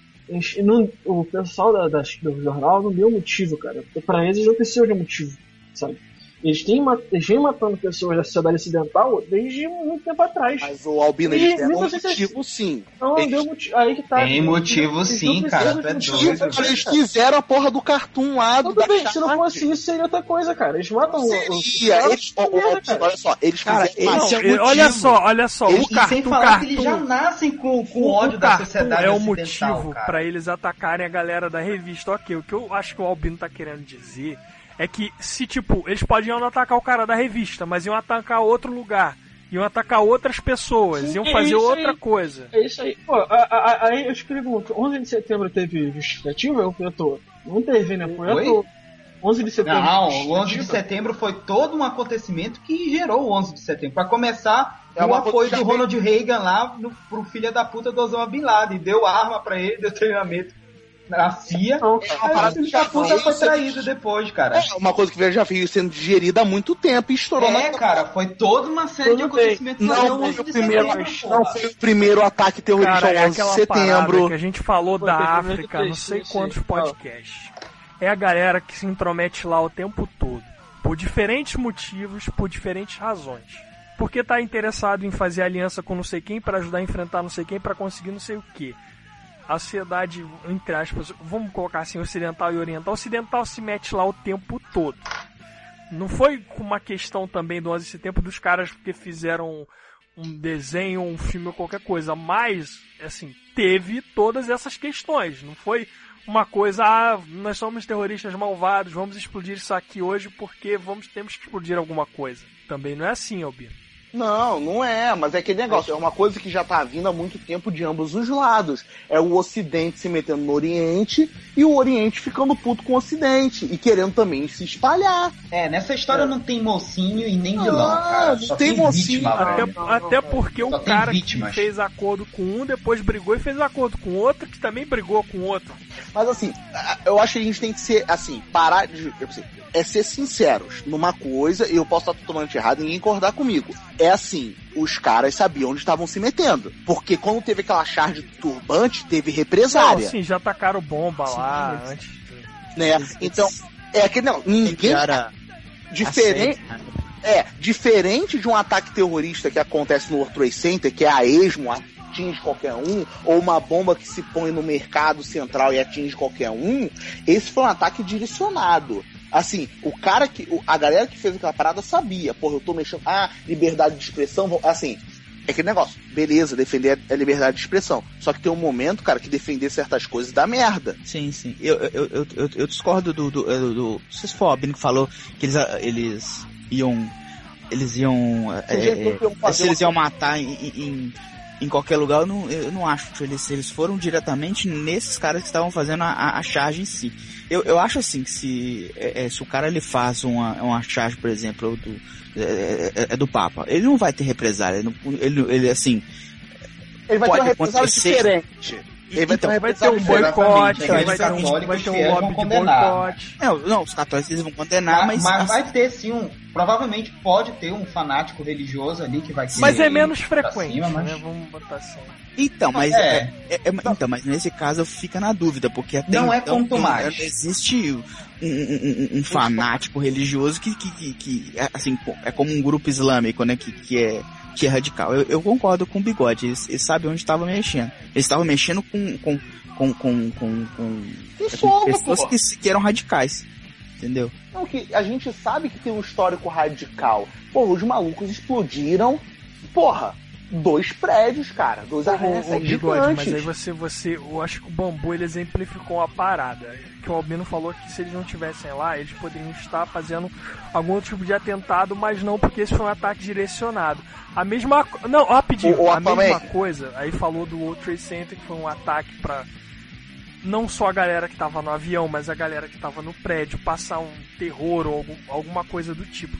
não, o pessoal da, da, do jornal não deu motivo, cara, porque pra eles não precisa de motivo, sabe? Eles têm vêm matando pessoas da sociedade ocidental desde muito tempo atrás. Mas o Albino, eles deram um motivo sim. Não, eles... deu motivo. Aí que tá. Tem motivo sim, cara. Tá doido. Eles fizeram a porra do cartoon lá do. Tudo bem, se não fosse isso, seria outra coisa, cara. Eles matam o. Eles, o, o, o, olha só, eles cara, fizeram. Esse é o olha só, olha só. Eles, o cartoon, sem falar cartoon, que eles já nascem com, com o ódio da sociedade é o ocidental, motivo cara. pra eles atacarem a galera da revista. Ok, o que eu acho que o Albino tá querendo dizer é que se, tipo, eles podiam não atacar o cara da revista, mas iam atacar outro lugar. Iam atacar outras pessoas, Sim, iam fazer é outra aí. coisa. É isso aí. Pô, aí eu te pergunto, onze de setembro teve justificativa ou foi à toa? Não teve, né? Foi à toa. onze de setembro. Não, o onze de setembro foi todo um acontecimento que gerou o onze de setembro. Pra começar, é o apoio do Ronald Reagan lá no, pro filho da puta do Osama Bin Laden. Deu arma pra ele, deu treinamento na C I A, não, a filho da puta foi traído depois, cara. É uma coisa que já veio sendo digerida há muito tempo e estourou. É, na... cara, foi toda uma série Tudo de acontecimentos. Não, não, foi o primeiro, não foi o primeiro ataque terrorista cara, ao onze de setembro. Que a gente falou da África, não sei quantos podcasts. É a galera que se intromete lá o tempo todo, por diferentes motivos, por diferentes razões. Porque tá interessado em fazer aliança com não sei quem para ajudar a enfrentar não sei quem para conseguir não sei o que. A sociedade, entre aspas, vamos colocar assim, ocidental e oriental, ocidental se mete lá o tempo todo. Não foi uma questão também do onze de setembro dos caras que fizeram um desenho, um filme ou qualquer coisa, mas, assim, teve todas essas questões. Não foi uma coisa, ah, nós somos terroristas malvados, vamos explodir isso aqui hoje porque vamos, temos que explodir alguma coisa. Também não é assim, Albino. Não, não é, mas é aquele negócio, é uma coisa que já tá vindo há muito tempo de ambos os lados. É o Ocidente se metendo no Oriente e o Oriente ficando puto com o Ocidente e querendo também se espalhar. É, nessa história é. não tem mocinho e nem vilão, ah, cara. Só tem, tem mocinho. Vítima, até, não, não, até porque Só o cara que fez acordo com um, depois brigou e fez acordo com outro, que também brigou com outro. Mas assim, eu acho que a gente tem que ser, assim, parar de... Assim, é ser sinceros numa coisa, e eu posso estar totalmente errado e ninguém concordar comigo. É assim, os caras sabiam onde estavam se metendo. Porque quando teve aquela charge do turbante, teve represária. Não, sim, já tacaram bomba sim, lá sim. antes. Né? Então, é aquele não, ninguém... Cara, diferente... É, diferente de um ataque terrorista que acontece no World Trade Center, que é a esmo, atinge qualquer um, ou uma bomba que se põe no mercado central e atinge qualquer um, esse foi um ataque direcionado. Assim, o cara que. A galera que fez aquela parada sabia, porra, eu tô mexendo. Ah, liberdade de expressão. Assim, é aquele negócio. Beleza, defender a liberdade de expressão. Só que tem um momento, cara, que defender certas coisas dá merda. Sim, sim. Eu, eu, eu, eu, eu discordo do. do, do, do não sei se foi o Albino que falou que eles, eles iam. Eles iam. É, se eles iam matar em. em em qualquer lugar, eu não, eu não acho. Eles, eles foram diretamente nesses caras que estavam fazendo a, a charge em si. Eu, eu acho assim que se, é, se o cara ele faz uma, uma charge, por exemplo, do, é, é do Papa, ele não vai ter represália. Ele, ele, ele assim. Ele vai ter uma represália diferente. Ele vai, então, ter, vai ter um boicote, vai, vai ter um, vai ter um lobby de boicote. Não, não, os católicos eles vão condenar, mas... Mas, mas vai ter sim um... Provavelmente pode ter um fanático religioso ali que vai... Mas é menos frequente, cima, mas... né? Vamos botar assim. Então, mas... É. É, é, é, então, mas nesse caso fica na dúvida, porque até não então, é quanto mais. Não existe um, um, um, um fanático religioso que, que, que, que, assim, é como um grupo islâmico, né, que, que é... que é radical. Eu, eu concordo com o Bigode, eles, eles sabem onde estavam mexendo. Eles estavam mexendo com com com com, com, com, com pessoas que, que eram radicais, entendeu? Não, que a gente sabe que tem um histórico radical. Pô, os malucos explodiram, porra, dois prédios, cara. Dois arranha-céus gigantes. Mas aí você, você... Eu acho que o Bambu, ele exemplificou uma parada. Que o Albino falou que se eles não estivessem lá, eles poderiam estar fazendo algum outro tipo de atentado, mas não porque esse foi um ataque direcionado. A mesma... Não, rapidinho. O, o a mesma coisa. Aí falou do World Trade Center, que foi um ataque pra... Não só a galera que tava no avião, mas a galera que tava no prédio passar um terror ou algum, alguma coisa do tipo.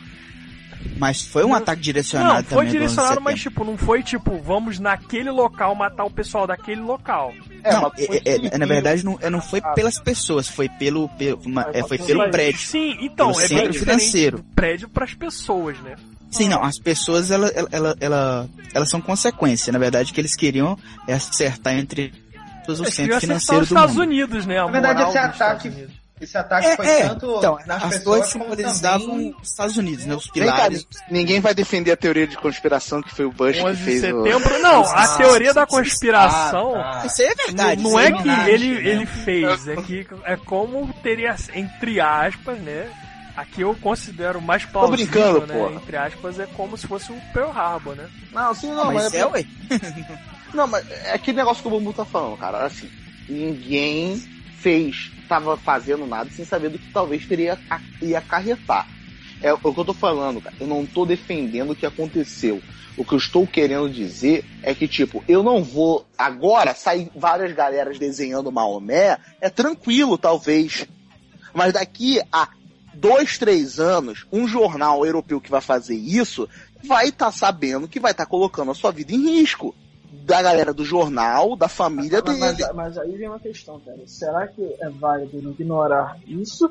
Mas foi um não, ataque direcionado não, foi também. direcionado, mas tipo, não foi tipo, vamos naquele local matar o pessoal daquele local. É, não, é, é, na verdade não, não foi pelas pessoas, foi pelo, pelo uma, é, foi pelo prédio. Sim, então, pelo é centro bem financeiro. Prédio pras pessoas, né? Sim, não, as pessoas ela, ela, ela, ela, elas são consequência. Na verdade, o que eles queriam é acertar entre todos os centros financeiros do mundo. Os Estados Unidos, né? Na verdade, esse ataque, esse ataque é, foi é, tanto então, nas as pessoas coisas simbolizavam também... os Estados Unidos, né? Os pilares. Cara, ninguém vai defender a teoria de conspiração que foi o Bush que fez de setembro. O... Não, a ah, teoria da conspiração... Ah, tá. Isso aí é verdade. Não, não é, é que verdade, ele, né? ele fez, é que é como teria, entre aspas, né? Aqui eu considero mais plausível, Tô brincando, né? Porra. Entre aspas, é como se fosse o Pearl Harbor, né? Não, sim, não, mas, mas é, ué. Não, mas é aquele negócio que o Bambu tá falando, cara. Assim, ninguém fez, tava fazendo nada sem saber do que talvez teria ia acarretar. É o que eu tô falando, cara. Eu não tô defendendo o que aconteceu. O que eu estou querendo dizer é que, tipo, eu não vou agora sair várias galeras desenhando Maomé, é tranquilo, talvez. Mas daqui a dois, três anos, um jornal europeu que vai fazer isso vai estar tá sabendo que vai estar tá colocando a sua vida em risco. Da galera do jornal, da família mas, dele. Mas, mas aí vem uma questão, cara. Será que é válido ignorar isso?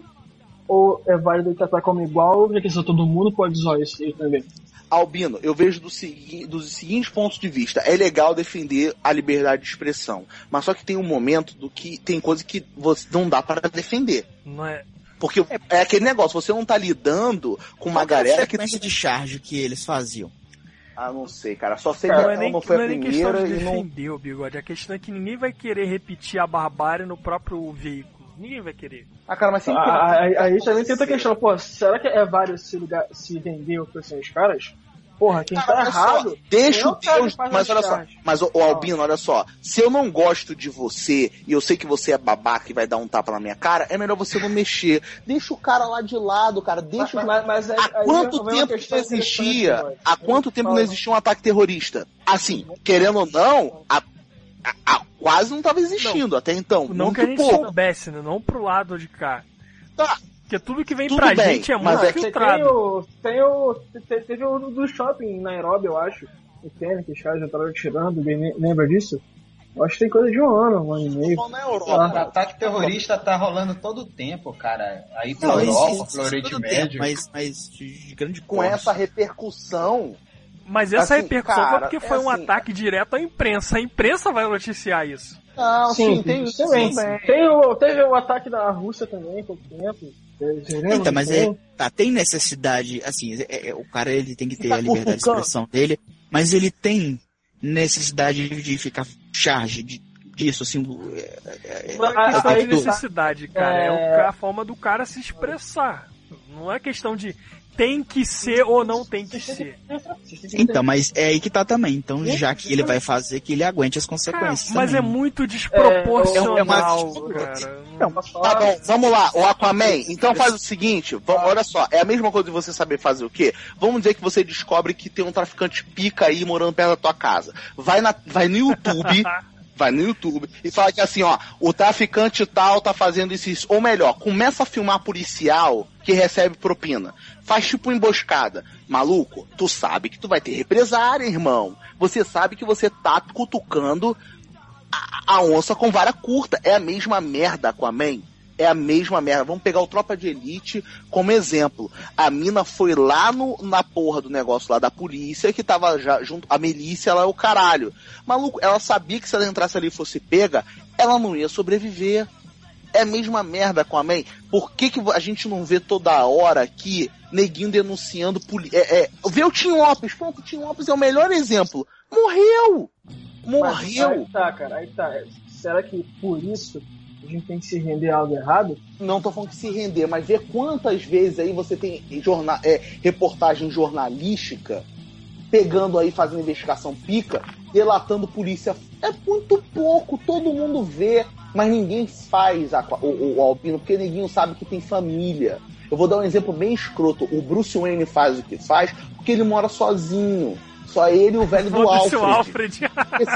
Ou é válido tratar como igual, já que todo mundo pode usar isso aí também? Albino, eu vejo do segui- dos seguintes pontos de vista. É legal defender a liberdade de expressão, mas só que tem um momento do que tem coisa que você não dá para defender. Não é... Porque é aquele negócio, você não tá lidando com uma Qual galera a frequência que... de charge que eles faziam? Ah, não sei, cara. Só sei não, que não, é nem, não foi não a é nem primeira questão de e defender não... o Bigode. A questão é que ninguém vai querer repetir a barbárie no próprio veículo. Ninguém vai querer. Ah, cara, mas sempre... Aí, aí também tem outra questão. Pô, será que é válido se, ligar, se vender o preço dos caras? Porra, quem cara, tá errado... Só, deixa o Deus... Mas olha só, mas o, o Albino, olha só. Se eu não gosto de você, e eu sei que você é babaca e vai dar um tapa na minha cara, é melhor você não mexer. Deixa o cara lá de lado, cara. Deixa mas, mas, mas aí, há quanto tempo não existia... Há quanto tempo não existia um ataque terrorista? Assim, querendo ou não... A, a, a, quase não tava existindo não, até então. Não que a gente pouco. soubesse, né? Não pro lado de cá. Tá. Porque tudo que vem tudo pra bem, gente é muito é filtrado. Tem o, tem o, teve o do shopping em Nairobi, eu acho. O Kenny, que os caras já estavam tirando, lembra disso? Eu acho que tem coisa de um ano, um ano e meio. Na Europa, o ataque terrorista tá rolando todo o tempo, cara. Aí pra não, Europa, pro Oriente Médio. Mas, mas de grande com corte. Essa repercussão... Mas essa assim, repercussão cara, foi porque foi é um assim, ataque direto à imprensa. A imprensa vai noticiar isso. Não, sim, sim tem isso também. Tem o, teve o ataque da Rússia também, há pouco tempo. Então, mas é, tá, tem necessidade, assim, é, é, o cara ele tem que ter a liberdade de expressão dele, mas ele tem necessidade de ficar charge de, disso, assim. É, é, não é questão de necessidade, cara, é... é a forma do cara se expressar. Não é questão de tem que ser ou não tem que ser. Então, mas é aí que tá também. Então, já que ele vai fazer, que ele aguente as consequências. Cara, mas também. é muito desproporcional, é, é uma... cara. Não, tá bom, vamos lá, o Aquaman. Então faz o seguinte, vamos, olha só, é a mesma coisa de você saber fazer o quê? Vamos dizer que você descobre que tem um traficante pica aí morando perto da tua casa. Vai, na, vai no YouTube... Vai no YouTube e fala que assim, ó, o traficante tal tá fazendo isso, isso. Ou melhor, começa a filmar policial que recebe propina. Faz tipo emboscada. Maluco, tu sabe que tu vai ter represária, irmão. Você sabe que você tá cutucando a, a onça com vara curta. É a mesma merda, Aquaman. É a mesma merda. Vamos pegar o Tropa de Elite como exemplo. A mina foi lá no, na porra do negócio lá da polícia, que tava já junto. A milícia, ela é o caralho. Maluco, ela sabia que se ela entrasse ali e fosse pega, ela não ia sobreviver. É a mesma merda com a Aquaman. Por que, que a gente não vê toda hora aqui neguinho denunciando polícia? É, é, vê o Tim Lopes. Pronto, o Tim Lopes é o melhor exemplo. Morreu! Morreu! Mas aí tá, cara. Aí tá. Será que por isso a gente tem que se render a algo errado? Não tô falando que se render, mas ver quantas vezes aí você tem jornal, é, reportagem jornalística pegando aí, fazendo investigação pica, delatando polícia. É muito pouco, todo mundo vê, mas ninguém faz a, o, o Albino, porque ninguém sabe que tem família. Eu vou dar um exemplo bem escroto. O Bruce Wayne faz o que faz porque ele mora sozinho. Só ele e o velho do Alfred. O Alfred.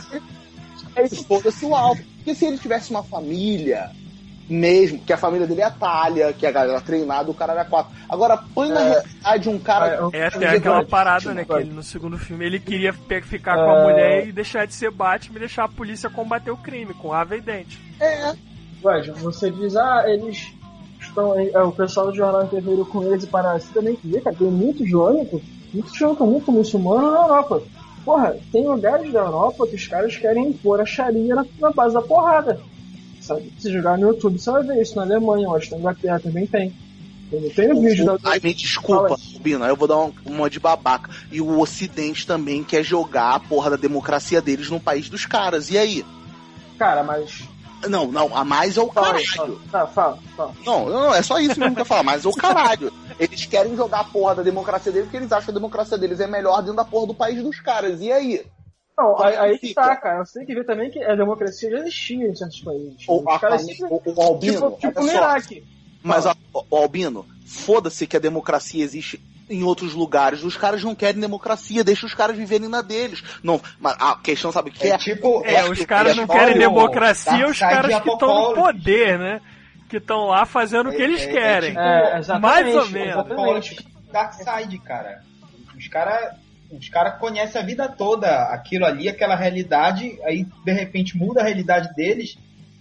É isso, foda-se o Alfred. Porque se ele tivesse uma família mesmo, que a família dele é a Thalia, que a galera treinada, o cara era quatro. Agora, põe na É. realidade um cara... É até aquela parada, né? Que ele, no segundo filme ele queria pe- ficar com a É. mulher e deixar de ser Batman e deixar a polícia combater o crime com ava e dente. É. Ué, você diz, ah, eles estão aí, é, o pessoal do jornal interferiu com eles e para você também que ver, cara, tem muito islâmico, muito islâmico, muito muçulmano na Europa. Porra, tem lugares da Europa que os caras querem impor a Sharia na, na base da porrada. Sabe? Se jogar no YouTube, você vai ver isso na Alemanha, eu acho que na Inglaterra também tem. Eu tenho um vídeo da... Ai, me desculpa, Rubino, aí eu vou dar uma, uma de babaca. E o Ocidente também quer jogar a porra da democracia deles no país dos caras. E aí? Cara, mas... Não, não, a mais é o Fala, caralho. fala, tá, fala, fala. Não, não, é só isso mesmo que eu falo, mas é o caralho. Eles querem jogar a porra da democracia deles porque eles acham que a democracia deles é melhor dentro da porra do país dos caras. E aí? Não, aí, aí que fica? tá, cara. Você tem que ver também que a democracia já existia em certos países. O, Os a caras família- sempre- o, o Albino, tipo, tipo olha no só. Iraque. Mas, ó, o Albino, foda-se que a democracia existe em outros lugares. Os caras não querem democracia, deixa os caras viverem na deles. Não, mas a questão, sabe o que é? É tipo. É, os caras não querem democracia, os caras que estão no poder, né? Que estão lá fazendo o que eles querem. É, exatamente, Mais ou menos. exatamente. Darkseid, cara. Os caras os cara conhecem a vida toda aquilo ali, aquela realidade, aí de repente muda a realidade deles,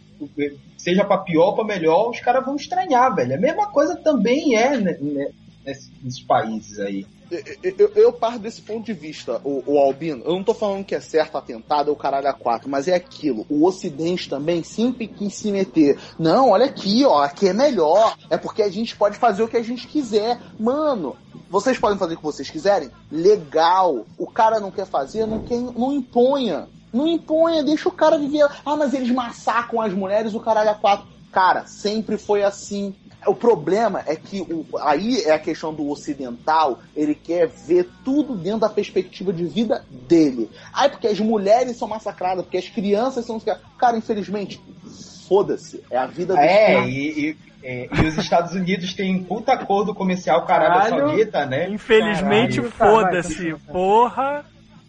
seja pra pior ou pra melhor, os caras vão estranhar, velho. A mesma coisa também é né, né, nesses, nesses países aí. Eu, eu, eu parto desse ponto de vista, o, o Albino. Eu não tô falando que é certo atentado, é o caralho a quatro, mas é aquilo. O Ocidente também sempre quis se meter. Não, olha aqui, ó, aqui é melhor. É porque a gente pode fazer o que a gente quiser. Mano, vocês podem fazer o que vocês quiserem? Legal. O cara não quer fazer, não, quer, não imponha. Não imponha, deixa o cara viver. Ah, mas eles massacram as mulheres, o caralho a quatro. Cara, sempre foi assim. O problema é que o, aí é a questão do ocidental, ele quer ver tudo dentro da perspectiva de vida dele. Aí porque as mulheres são massacradas, porque as crianças são... Cara, infelizmente, foda-se, é a vida dos É, caras. e, e, é, e os Estados Unidos têm um puta acordo comercial com a Arábia Caralho. Saudita, né? Infelizmente, Caralho. foda-se. Porra.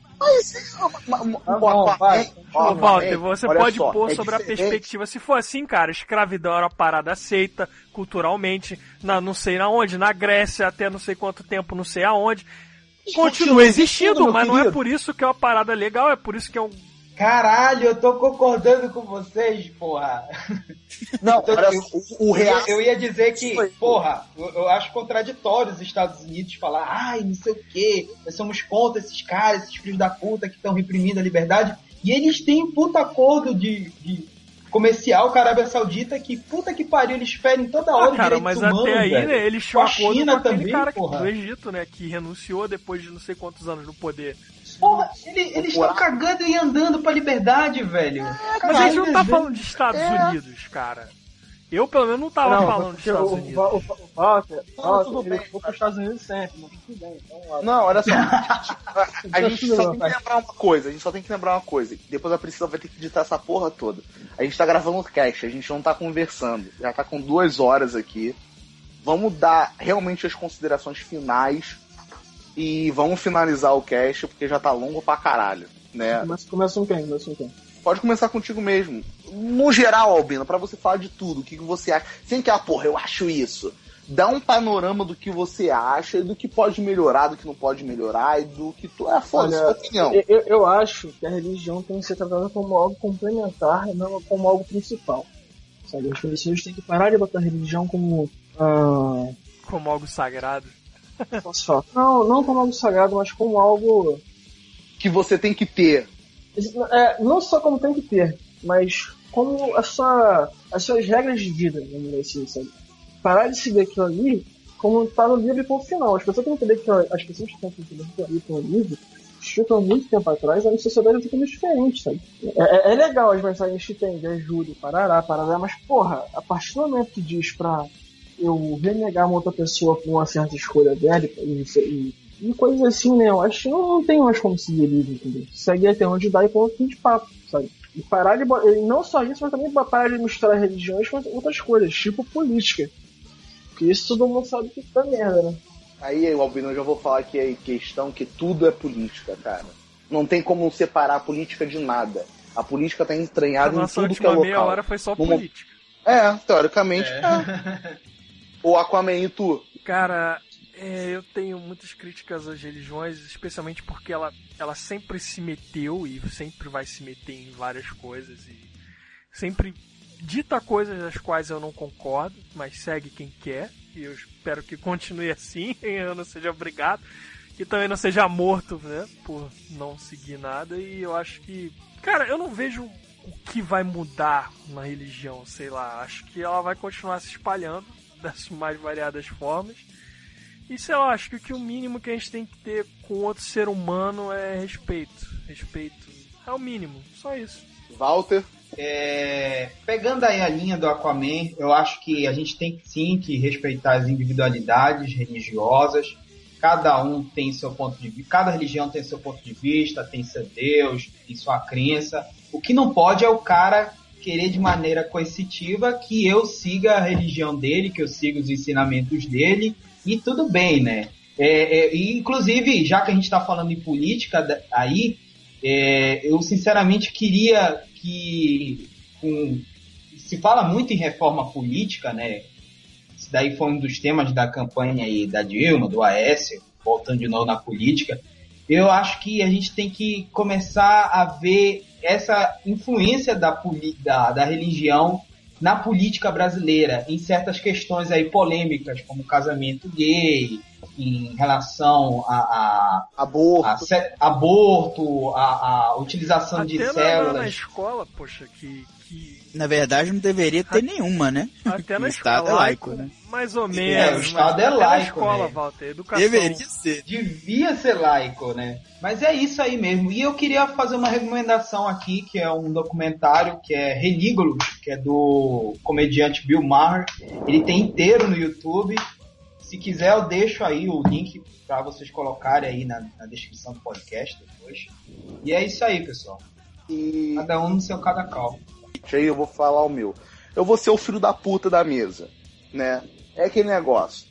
Mas, ma- ma- Tá bom, ma- vai. é- ó, Ô, Walter, é- você olha pode só, pôr é sobre a diferente. perspectiva. Se for assim, cara, escravidão era uma parada aceita culturalmente, na não sei na onde, na Grécia, até não sei quanto tempo, não sei aonde. Continua existindo, meu mas não é querido. por isso que é uma parada legal, é por isso que é um. Caralho, eu tô concordando com vocês, porra. Não, Então, olha eu- só, o, o Eu real... ia, eu ia dizer que, Foi. porra, eu, eu acho contraditório os Estados Unidos falar, ai, não sei o quê, nós somos contra esses caras, esses filhos da puta que estão reprimindo a liberdade. E eles têm um puta acordo de, de comercial com a Arábia Saudita que, puta que pariu, eles ferem toda hora Ah, cara, os mas direitos humanos, até aí, velho. né, eles tinham Com a acordo China com aquele também, cara que- porra. do Egito, né, que renunciou depois de não sei quantos anos no poder. Porra, ele- eles estão cagando e andando pra liberdade, velho. Mas a gente não tá Caralho, falando de Estados É. Unidos, cara. Eu, pelo menos, não tava Não, falando de porque Estados o, Unidos. o, o, o Walter, Não, Walter, tudo ele bem, ficou para os Estados Unidos sempre, mas tudo bem. Então, lá. Não, olha só. A, a gente Tudo só bem, tem que vai. lembrar uma coisa. A gente só tem que lembrar uma coisa. Depois a Priscila vai ter que editar essa porra toda. A gente tá gravando o cast, a gente não tá conversando. Já tá com duas horas aqui. Vamos dar realmente as considerações finais e vamos finalizar o cast, porque já tá longo pra caralho, né? Começa, começa um quem? Começa um quem? Pode começar contigo mesmo. No geral, Albino, pra você falar de tudo, o que, que você acha. Sem que, ah, porra, eu acho isso. Dá um panorama do que você acha, e do que pode melhorar, do que não pode melhorar, e do que tu. É, foda-se, Olha, sua opinião. Eu, eu- eu acho que a religião tem que ser tratada como algo complementar e não como algo principal. Sabe? As pessoas têm que parar de botar a religião como. Ah, Como algo sagrado. posso falar? Não, não como algo sagrado, mas como algo. Que você tem que ter. É, não só como tem que ter, mas como a sua, as suas regras de vida, vamos dizer assim, sabe? Parar de seguir aquilo ali como tá no livro e ponto final. As pessoas têm que entender que as pessoas que estão entendendo aquilo ali com o livro chutam há muito tempo atrás, a sociedade é totalmente diferente, sabe? É, é, é legal as mensagens que tem de ajuda, parará, parará, mas porra, a partir do momento que diz pra eu renegar uma outra pessoa por uma certa escolha dela e, e e coisas assim, né? Eu acho que não, não tem mais como seguir livre, entendeu? Segue até onde dá e ponto fim de papo, sabe? E parar de. E não só isso, mas também parar de misturar religiões com outras coisas, tipo política. Porque isso todo mundo sabe que tá merda, né? Aí, Albino, eu já vou falar que é questão que tudo é política, cara. Não tem como separar a política de nada. A política tá entranhada em tudo que é local. Meia hora foi só política. É, teoricamente. É. É. O Aquaman e tu? Cara, é, eu tenho muitas críticas às religiões, especialmente porque ela, ela sempre se meteu e sempre vai se meter em várias coisas e sempre dita coisas das quais eu não concordo, mas segue quem quer, e eu espero que continue assim, e eu não seja obrigado, e também não seja morto, né, por não seguir nada, e eu acho que, cara, eu não vejo o que vai mudar na religião, sei lá, acho que ela vai continuar se espalhando das mais variadas formas, e sei lá, acho que o mínimo que a gente tem que ter com outro ser humano é respeito, respeito é o mínimo, só isso. Walter? É, pegando aí a linha do Aquaman, eu acho que a gente tem sim que respeitar as individualidades religiosas. Cada um tem seu ponto de vista, cada religião tem seu ponto de vista, tem seu Deus, tem sua crença. O que não pode é o cara querer de maneira coercitiva que eu siga a religião dele, que eu siga os ensinamentos dele, e tudo bem, né? É, é, e inclusive, já que a gente está falando em política aí, é, eu sinceramente queria que um, se fala muito em reforma política, né? Isso daí foi um dos temas da campanha aí da Dilma, do Aécio, voltando de novo na política. Eu acho que a gente tem que começar a ver essa influência da, da, da religião na política brasileira, em certas questões aí polêmicas, como casamento gay, em relação a, a aborto, a, a, aborto, a, a utilização Até de na, células. na escola, poxa, que, que... Na verdade, não deveria ter a... nenhuma, né? Até na o escola. Estado é laico, né? Mais ou menos. É, o Estado é até laico, na escola, né? Walter, educação. Deveria ser. Devia ser laico, né? Mas é isso aí mesmo. E eu queria fazer uma recomendação aqui, que é um documentário que é Relígolos, que é do comediante Bill Maher. Ele tem inteiro no YouTube. Se quiser, eu deixo aí o link para vocês colocarem aí na, na descrição do podcast depois. E é isso aí, pessoal. E... Cada um no seu cada cal. Aí eu vou falar o meu. Eu vou ser o filho da puta da mesa, né? É aquele negócio.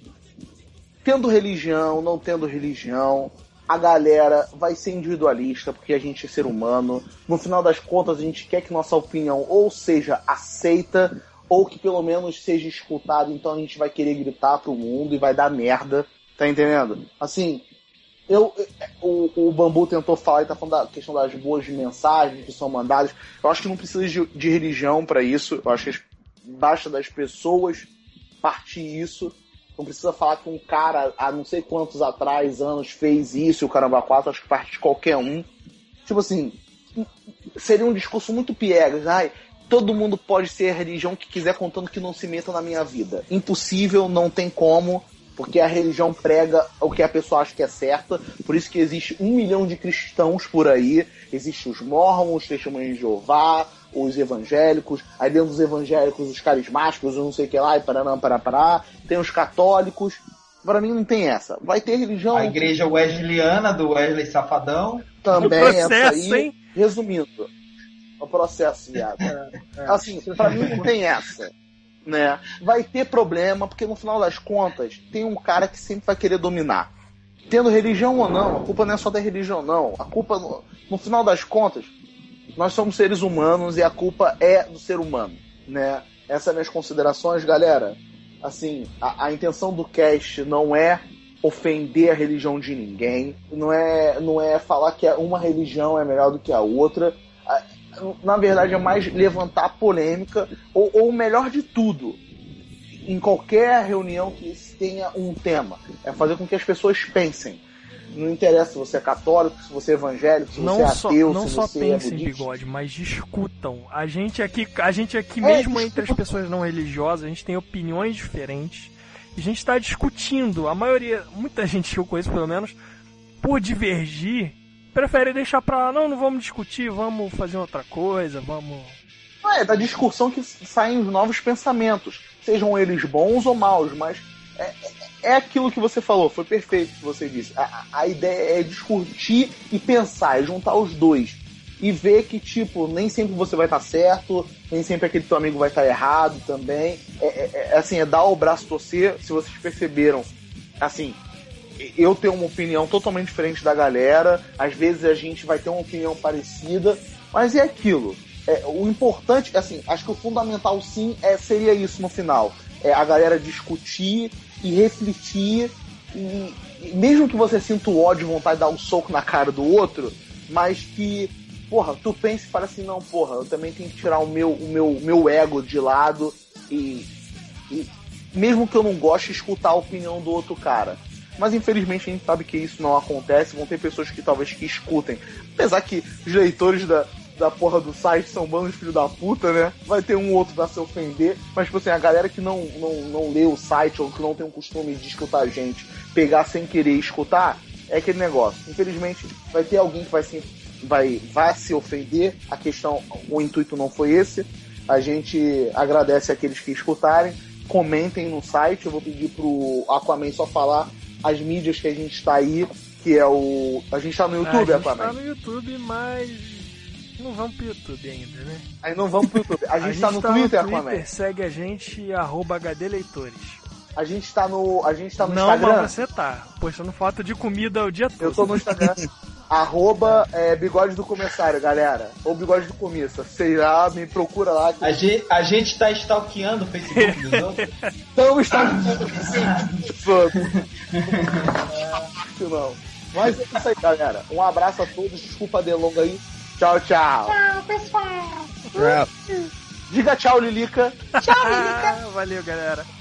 Tendo religião, não tendo religião, a galera vai ser individualista, porque a gente é ser humano. No final das contas, a gente quer que nossa opinião ou seja aceita, ou que pelo menos seja escutada, então a gente vai querer gritar pro mundo e vai dar merda, tá entendendo? Assim, eu, o, o Bambu tentou falar e tá falando da questão das boas mensagens que são mandadas. Eu acho que não precisa de, de religião pra isso, eu acho que basta das pessoas partir isso. Não precisa falar que um cara, há não sei quantos atrás, anos, fez isso e o caramba quatro, acho que parte de qualquer um. Tipo assim, seria um discurso muito piegas, ai, todo mundo pode ser a religião que quiser, contanto que não se meta na minha vida. Impossível, não tem como, porque a religião prega o que a pessoa acha que é certa. Por isso que existe um milhão de cristãos por aí. Existem os mormons, os testemunhos de Jeová, os evangélicos. Aí dentro dos evangélicos, os carismáticos, eu não sei o que lá, e parará, parará, parará. Tem os católicos. Pra mim não tem essa. Vai ter religião... A igreja wesleyana do Wesley Safadão. Também, processo, essa aí. Hein? Resumindo... O processo, viado. É, é. Assim, pra mim não tem essa, né? Vai ter problema, porque no final das contas, tem um cara que sempre vai querer dominar. Tendo religião ou não, a culpa não é só da religião, não. A culpa, no, no final das contas, nós somos seres humanos e a culpa é do ser humano, né? Essas são minhas considerações, galera. Assim, a, a intenção do cast não é ofender a religião de ninguém, não é, não é falar que uma religião é melhor do que a outra. Na verdade é mais levantar polêmica, ou, ou melhor de tudo, em qualquer reunião que tenha um tema, é fazer com que as pessoas pensem. Não interessa se você é católico, se você é evangélico, se não você é só, ateu, não se só você pensem, é budista. Bigode, mas discutam. A gente aqui, a gente aqui É, mesmo discutam. entre as pessoas não religiosas, a gente tem opiniões diferentes. E a gente está discutindo. A maioria, muita gente que eu conheço pelo menos, por divergir, prefere deixar pra lá, não, não vamos discutir, vamos fazer outra coisa, vamos... Ah, é da discussão que saem os novos pensamentos, sejam eles bons ou maus, mas é, é aquilo que você falou, foi perfeito o que você disse. A, a ideia é discutir e pensar, é juntar os dois. E ver que, tipo, nem sempre você vai estar certo, nem sempre aquele teu amigo vai estar errado também. É, é, é assim, é dar o braço torcer. Se vocês perceberam, assim, eu tenho uma opinião totalmente diferente da galera. Às vezes a gente vai ter uma opinião parecida, mas é aquilo. É, o importante, assim, acho que o fundamental sim é, seria isso no final. É a galera discutir e refletir. E, e mesmo que você sinta o ódio e vontade de dar um soco na cara do outro, mas que, porra, tu pensa e fala assim, não, porra, eu também tenho que tirar o meu, o meu, meu ego de lado e, e mesmo que eu não goste, escutar a opinião do outro cara. Mas infelizmente a gente sabe que isso não acontece, vão ter pessoas que talvez que escutem. Apesar que os leitores da, da porra do site são bandos de filho da puta, né? Vai ter um ou outro pra se ofender, mas tipo assim, a galera que não, não, não lê o site ou que não tem o costume de escutar a gente, pegar sem querer escutar, é aquele negócio. Infelizmente vai ter alguém que vai se, vai, vai se ofender, a questão, o intuito não foi esse. A gente agradece aqueles que escutarem, comentem no site, eu vou pedir pro Aquaman só falar as mídias que a gente tá aí, que é o... A gente tá no YouTube, Aquaman? A gente tá no YouTube, mas não vamos pro YouTube ainda, né? Aí não vamos pro YouTube. A gente, a gente tá no tá Twitter, no Aquaman? Segue a gente, arroba H D Leitores. A gente tá no, a gente tá no não, Instagram? Não, mas você tá postando foto de comida o dia todo. Eu tô no Instagram. Arroba é, Bigode do Comissário, galera. Ou Bigode do Comissa. Sei lá, me procura lá. Que... A, gente, a gente tá stalkeando o Facebook dos outros? Estamos stalkeando o Facebook dos outros. Não. Mas é isso aí, galera. Um abraço a todos. Desculpa a delonga aí. Tchau, tchau. Tchau, pessoal. Tchau. Diga tchau, Lilica. Tchau, Lilica. Valeu, galera.